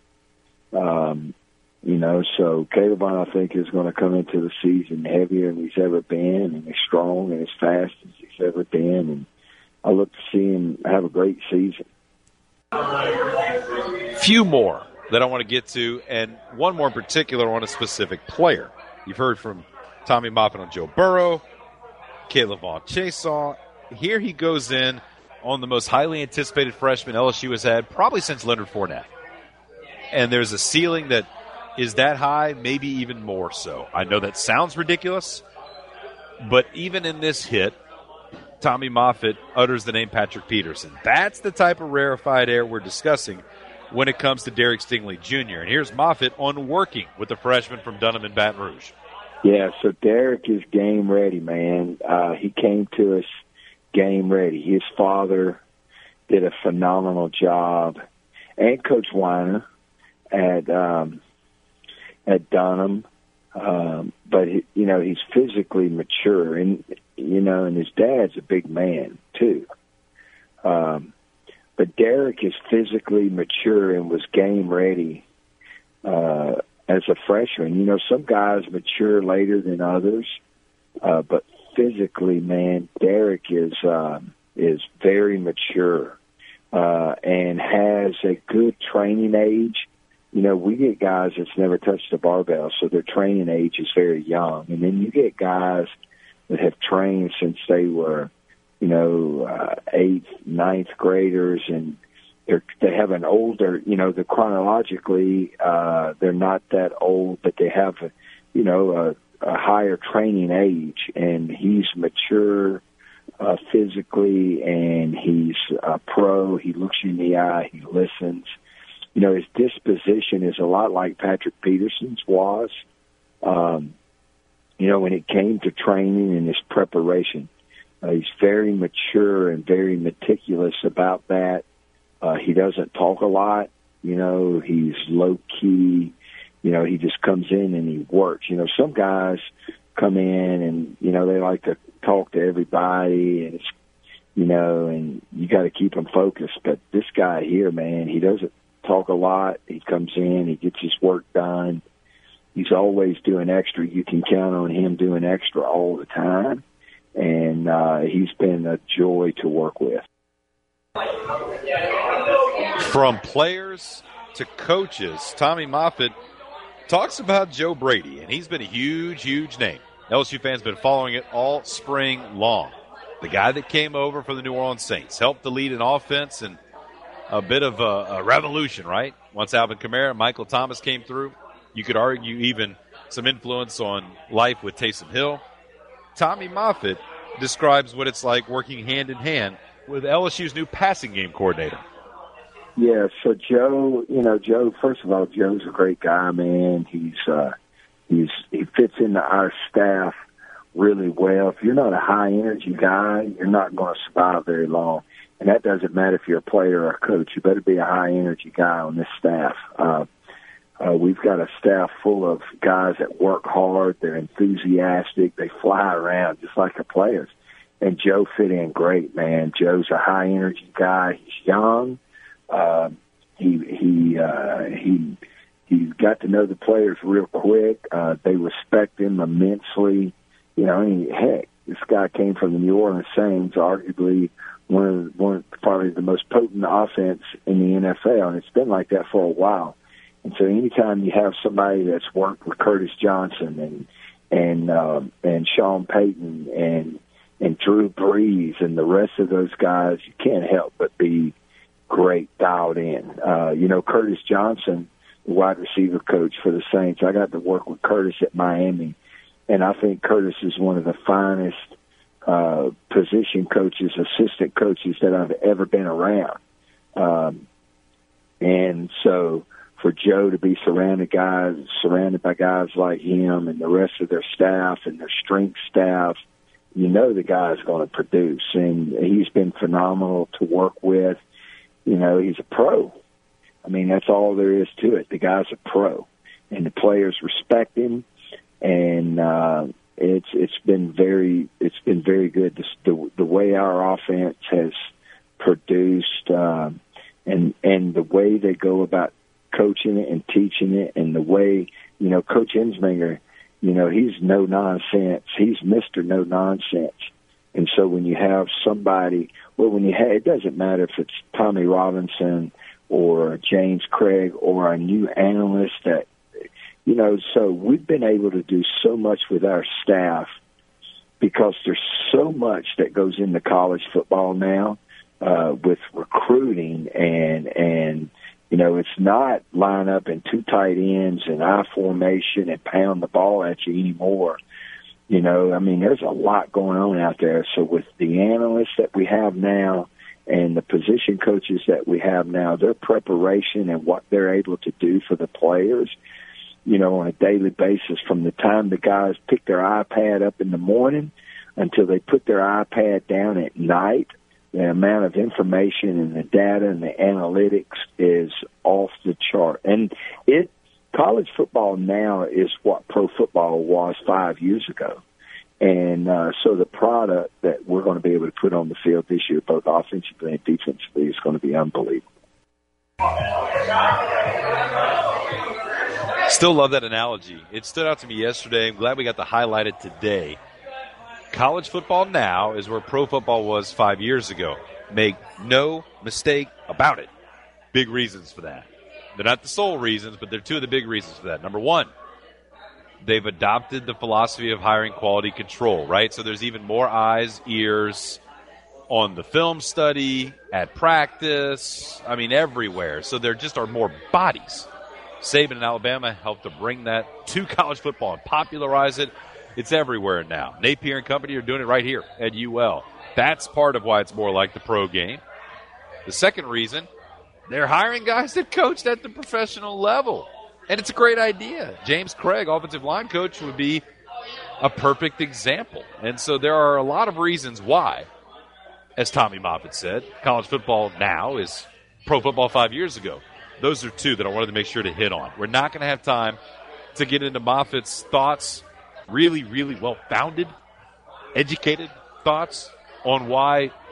So K'Lavon, I think, is going to come into the season heavier than he's ever been, and as strong and as fast as he's ever been. And I look to see him have a great season. Few more that I want to get to, and one more in particular on a specific player. You've heard from Tommy Moffitt on Joe Burrow, K'Lavon Chaisson. Here he goes in on the most highly anticipated freshman LSU has had probably since Leonard Fournette. And there's a ceiling that is that high, maybe even more so. I know that sounds ridiculous, but even in this hit, Tommy Moffitt utters the name Patrick Peterson. That's the type of rarefied air we're discussing when it comes to Derek Stingley Jr. And here's Moffitt on working with the freshman from Dunham and Baton Rouge. Yeah, so Derek is game ready, man. He came to us game ready. His father did a phenomenal job, and Coach Weiner at Dunham. But he's physically mature, and and his dad's a big man too. But Derek is physically mature and was game ready as a freshman. Some guys mature later than others, but physically, man, Derek is very mature and has a good training age. We get guys that's never touched a barbell, so their training age is very young. And then you get guys that have trained since they were, 8th, 9th graders, and they have an older, the chronologically, they're not that old, but they have, a higher training age, and he's mature physically, and he's a pro. He looks you in the eye. He listens. His disposition is a lot like Patrick Peterson's was. When it came to training and his preparation, he's very mature and very meticulous about that. He doesn't talk a lot. He's low key. He just comes in and he works. Some guys come in and, they like to talk to everybody, and and you got to keep him focused. But this guy here, man, he doesn't talk a lot. He comes in, he gets his work done. He's always doing extra. You can count on him doing extra all the time. And he's been a joy to work with. From players to coaches, Tommy Moffitt talks about Joe Brady, and he's been a huge, huge name. LSU fans have been following it all spring long. The guy that came over from the New Orleans Saints, helped to lead an offense and a bit of a revolution, right? Once Alvin Kamara and Michael Thomas came through, you could argue even some influence on life with Taysom Hill. Tommy Moffitt describes what it's like working hand in hand with LSU's new passing game coordinator. Yeah, so Joe, first of all, Joe's a great guy, man. He fits into our staff really well. If you're not a high-energy guy, you're not going to survive very long. And that doesn't matter if you're a player or a coach. You better be a high-energy guy on this staff. We've got a staff full of guys that work hard. They're enthusiastic. They fly around just like the players. And Joe fit in great, man. Joe's a high-energy guy. He's young. He got to know the players real quick. They respect him immensely. Heck, this guy came from the New Orleans Saints, arguably one probably the most potent offense in the NFL, and it's been like that for a while. And so anytime you have somebody that's worked with Curtis Johnson and Sean Payton and Drew Brees and the rest of those guys, you can't help but be great dialed in. Curtis Johnson, the wide receiver coach for the Saints, I got to work with Curtis at Miami, and I think Curtis is one of the finest position coaches, assistant coaches that I've ever been around. And so for Joe to be surrounded by guys like him and the rest of their staff and their strength staff, the guy's going to produce. And he's been phenomenal to work with. He's a pro. I mean, that's all there is to it. The guy's a pro, and the players respect him. And it's been very good. The way our offense has produced, and the way they go about coaching it and teaching it, and the way Coach Ensminger, he's no nonsense. He's Mr. No Nonsense. And so when you have somebody, it doesn't matter if it's Tommy Robinson or James Craig or a new analyst that, so we've been able to do so much with our staff because there's so much that goes into college football now with recruiting and it's not line up in two tight ends and I formation and pound the ball at you anymore. There's a lot going on out there. So with the analysts that we have now and the position coaches that we have now, their preparation and what they're able to do for the players, on a daily basis, from the time the guys pick their iPad up in the morning until they put their iPad down at night, the amount of information and the data and the analytics is off the chart. And college football now is what pro football was 5 years ago. And so the product that we're going to be able to put on the field this year, both offensively and defensively, is going to be unbelievable. Still love that analogy. It stood out to me yesterday. I'm glad we got to highlight it today. College football now is where pro football was 5 years ago. Make no mistake about it. Big reasons for that. They're not the sole reasons, but they're two of the big reasons for that. Number one, they've adopted the philosophy of hiring quality control, right? So there's even more eyes, ears on the film study, at practice, everywhere. So there just are more bodies. Saban and Alabama helped to bring that to college football and popularize it. It's everywhere now. Napier and company are doing it right here at UL. That's part of why it's more like the pro game. The second reason, they're hiring guys that coached at the professional level. And it's a great idea. James Craig, offensive line coach, would be a perfect example. And so there are a lot of reasons why, as Tommy Moffitt said, college football now is pro football 5 years ago. Those are two that I wanted to make sure to hit on. We're not going to have time to get into Moffitt's thoughts, really, really well-founded, educated thoughts on why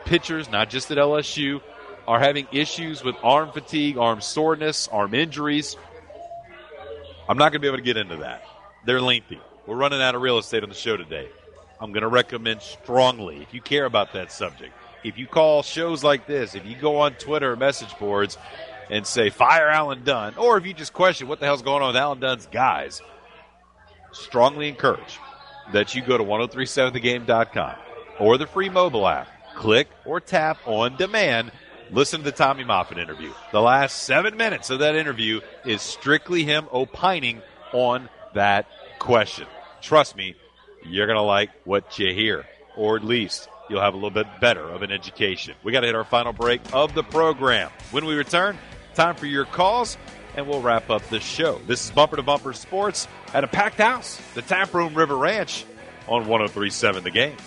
pitchers, not just at LSU, are having issues with arm fatigue, arm soreness, arm injuries. I'm not going to be able to get into that. They're lengthy. We're running out of real estate on the show today. I'm going to recommend strongly, if you care about that subject, if you call shows like this, if you go on Twitter or message boards and say, fire Alan Dunn, or if you just question what the hell's going on with Alan Dunn's guys, strongly encourage that you go to 1037thegame.com or the free mobile app. Click or tap on demand. Listen to the Tommy Moffitt interview. The last 7 minutes of that interview is strictly him opining on that question. Trust me, you're going to like what you hear, or at least you'll have a little bit better of an education. We got to hit our final break of the program. When we return, time for your calls, and we'll wrap up this show. This is Bumper to Bumper Sports at a packed house, the Tap Room River Ranch on 103.7 The Game.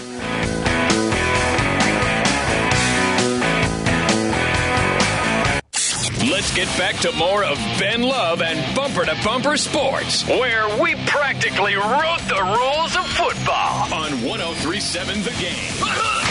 Let's get back to more of Ben Love and Bumper to Bumper Sports, where we practically wrote the rules of football on 103.7 The Game.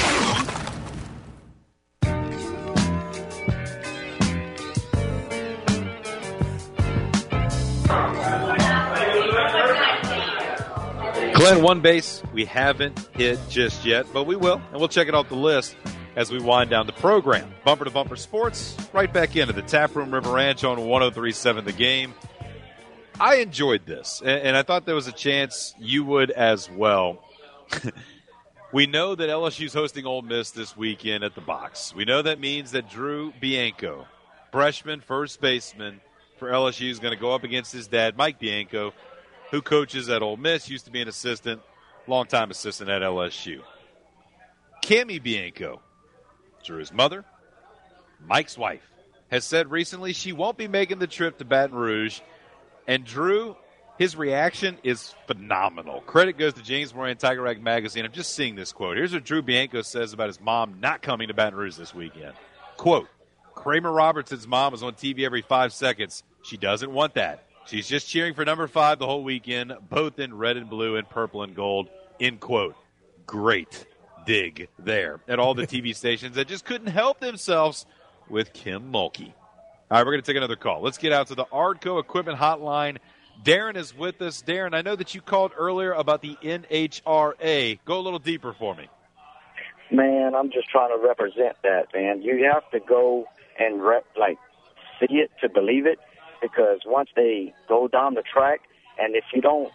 Glenn, one base we haven't hit just yet, but we will, and we'll check it off the list as we wind down the program. Bumper to Bumper Sports, right back into the Tap Room River Ranch on 103.7 The Game. I enjoyed this, and I thought there was a chance you would as well. We know that LSU's hosting Ole Miss this weekend at the Box. We know that means that Drew Bianco, freshman first baseman for LSU, is going to go up against his dad, Mike Bianco, who coaches at Ole Miss, used to be an assistant, longtime assistant at LSU. Cammie Bianco, Drew's mother, Mike's wife, has said recently she won't be making the trip to Baton Rouge. And Drew, his reaction is phenomenal. Credit goes to James Moran, Tiger Rag Magazine. I'm just seeing this quote. Here's what Drew Bianco says about his mom not coming to Baton Rouge this weekend. Quote, Kramer Robertson's mom is on TV every 5 seconds. She doesn't want that. She's just cheering for number 5 the whole weekend, both in red and blue and purple and gold, end quote. Great dig there at all the TV stations that just couldn't help themselves with Kim Mulkey. All right, we're going to take another call. Let's get out to the Ardco Equipment Hotline. Darren is with us. Darren, I know that you called earlier about the NHRA. Go a little deeper for me. Man, I'm just trying to represent that, man. You have to go and see it to believe it, because once they go down the track, and if you don't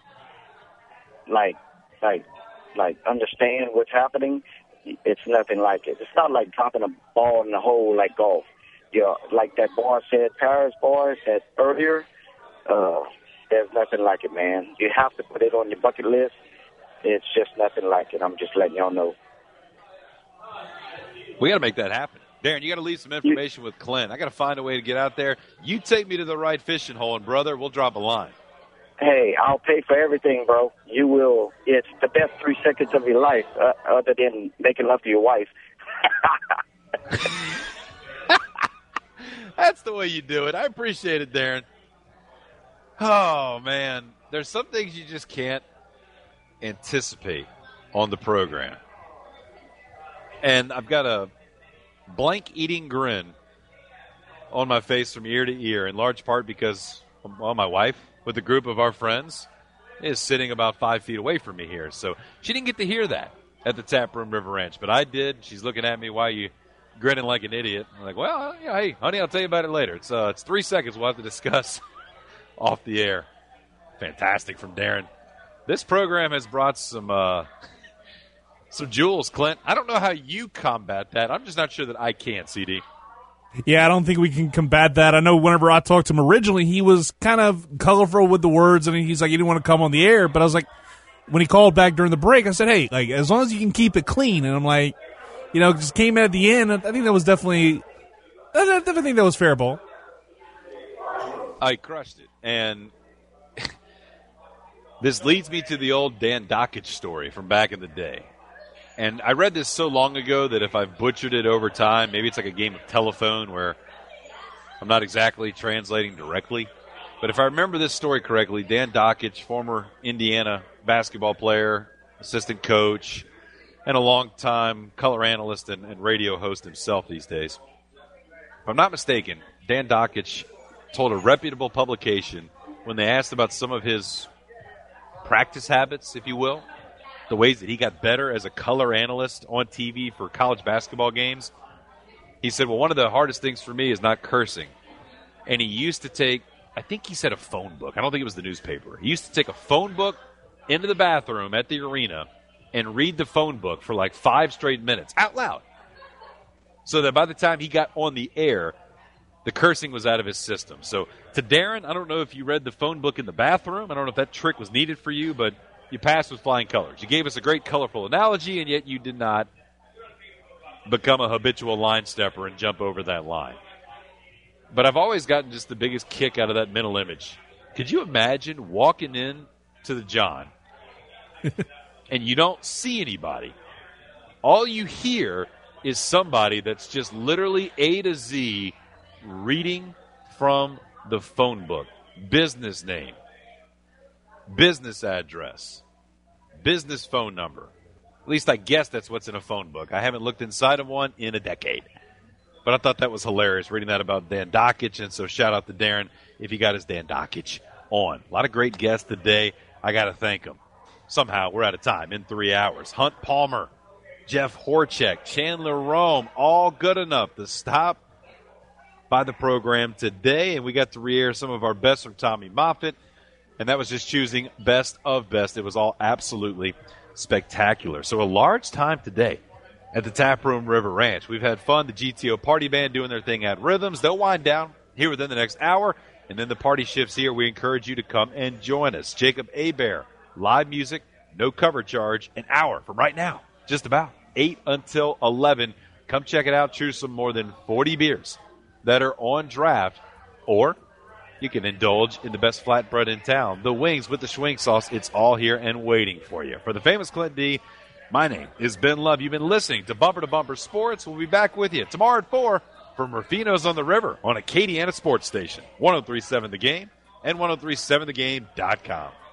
understand what's happening, it's nothing like it. It's not like dropping a ball in the hole like golf. Like that boy said, Paris boy said earlier, there's nothing like it, man. You have to put it on your bucket list. It's just nothing like it. I'm just letting y'all know. We got to make that happen. Darren, you got to leave some information with Clint. I got to find a way to get out there. You take me to the right fishing hole, and, brother, we'll drop a line. Hey, I'll pay for everything, bro. You will. It's the best 3 seconds of your life, other than making love to your wife. That's the way you do it. I appreciate it, Darren. Oh, man. There's some things you just can't anticipate on the program. And I've got a blank-eating grin on my face from ear to ear, in large part because, well, my wife, with a group of our friends, is sitting about 5 feet away from me here. So she didn't get to hear that at the Tap Room River Ranch, but I did. She's looking at me, why you grinning like an idiot? I'm like, well, yeah, hey, honey, I'll tell you about it later. It's 3 seconds we'll have to discuss off the air. Fantastic from Darren. This program has brought some jewels, Clint. I don't know how you combat that. I'm just not sure that I can, CD. Yeah, I don't think we can combat that. I know whenever I talked to him originally, he was kind of colorful with the words, and he's like, he didn't want to come on the air. But I was like, when he called back during the break, I said, hey, as long as you can keep it clean. And I'm like, just came in at the end. I think that was definitely think that was fair ball. I crushed it. And this leads me to the old Dan Dockich story from back in the day. And I read this so long ago that if I've butchered it over time, maybe it's like a game of telephone where I'm not exactly translating directly. But if I remember this story correctly, Dan Dockich, former Indiana basketball player, assistant coach, and a long-time color analyst and radio host himself these days. If I'm not mistaken, Dan Dakich told a reputable publication when they asked about some of his practice habits, if you will, the ways that he got better as a color analyst on TV for college basketball games. He said, well, one of the hardest things for me is not cursing. And he used to take, I think he said a phone book. I don't think it was the newspaper. He used to take a phone book into the bathroom at the arena and read the phone book for like 5 straight minutes out loud. So that by the time he got on the air, the cursing was out of his system. So to Darren, I don't know if you read the phone book in the bathroom. I don't know if that trick was needed for you, but you passed with flying colors. You gave us a great colorful analogy, and yet you did not become a habitual line stepper and jump over that line. But I've always gotten just the biggest kick out of that mental image. Could you imagine walking in to the John and you don't see anybody? All you hear is somebody that's just literally A to Z reading from the phone book. Business name, business address, business phone number. At least I guess that's what's in a phone book. I haven't looked inside of one in a decade. But I thought that was hilarious, reading that about Dan Dakich, and so shout out to Darren if he got his Dan Dakich on. A lot of great guests today. I got to thank them. Somehow we're out of time in 3 hours. Hunt Palmer, Jeff Horchak, Chandler Rome, all good enough to stop by the program today, and we got to re-air some of our best from Tommy Moffitt, and that was just choosing best of best. It was all absolutely spectacular. So a large time today at the Taproom River Ranch. We've had fun. The GTO Party Band doing their thing at Rhythms. They'll wind down here within the next hour, and then the party shifts here. We encourage you to come and join us. Jacob Hebert, live music, no cover charge, an hour from right now, just about 8 until 11. Come check it out. Choose some more than 40 beers that are on draft, or you can indulge in the best flatbread in town. The wings with the schwing sauce, it's all here and waiting for you. For the famous Clint D, my name is Ben Love. You've been listening to Bumper to Bumper Sports. We'll be back with you tomorrow at 4 from Rufino's on the River on Acadiana Sports Station, 103.7 The Game and 103.7thegame.com.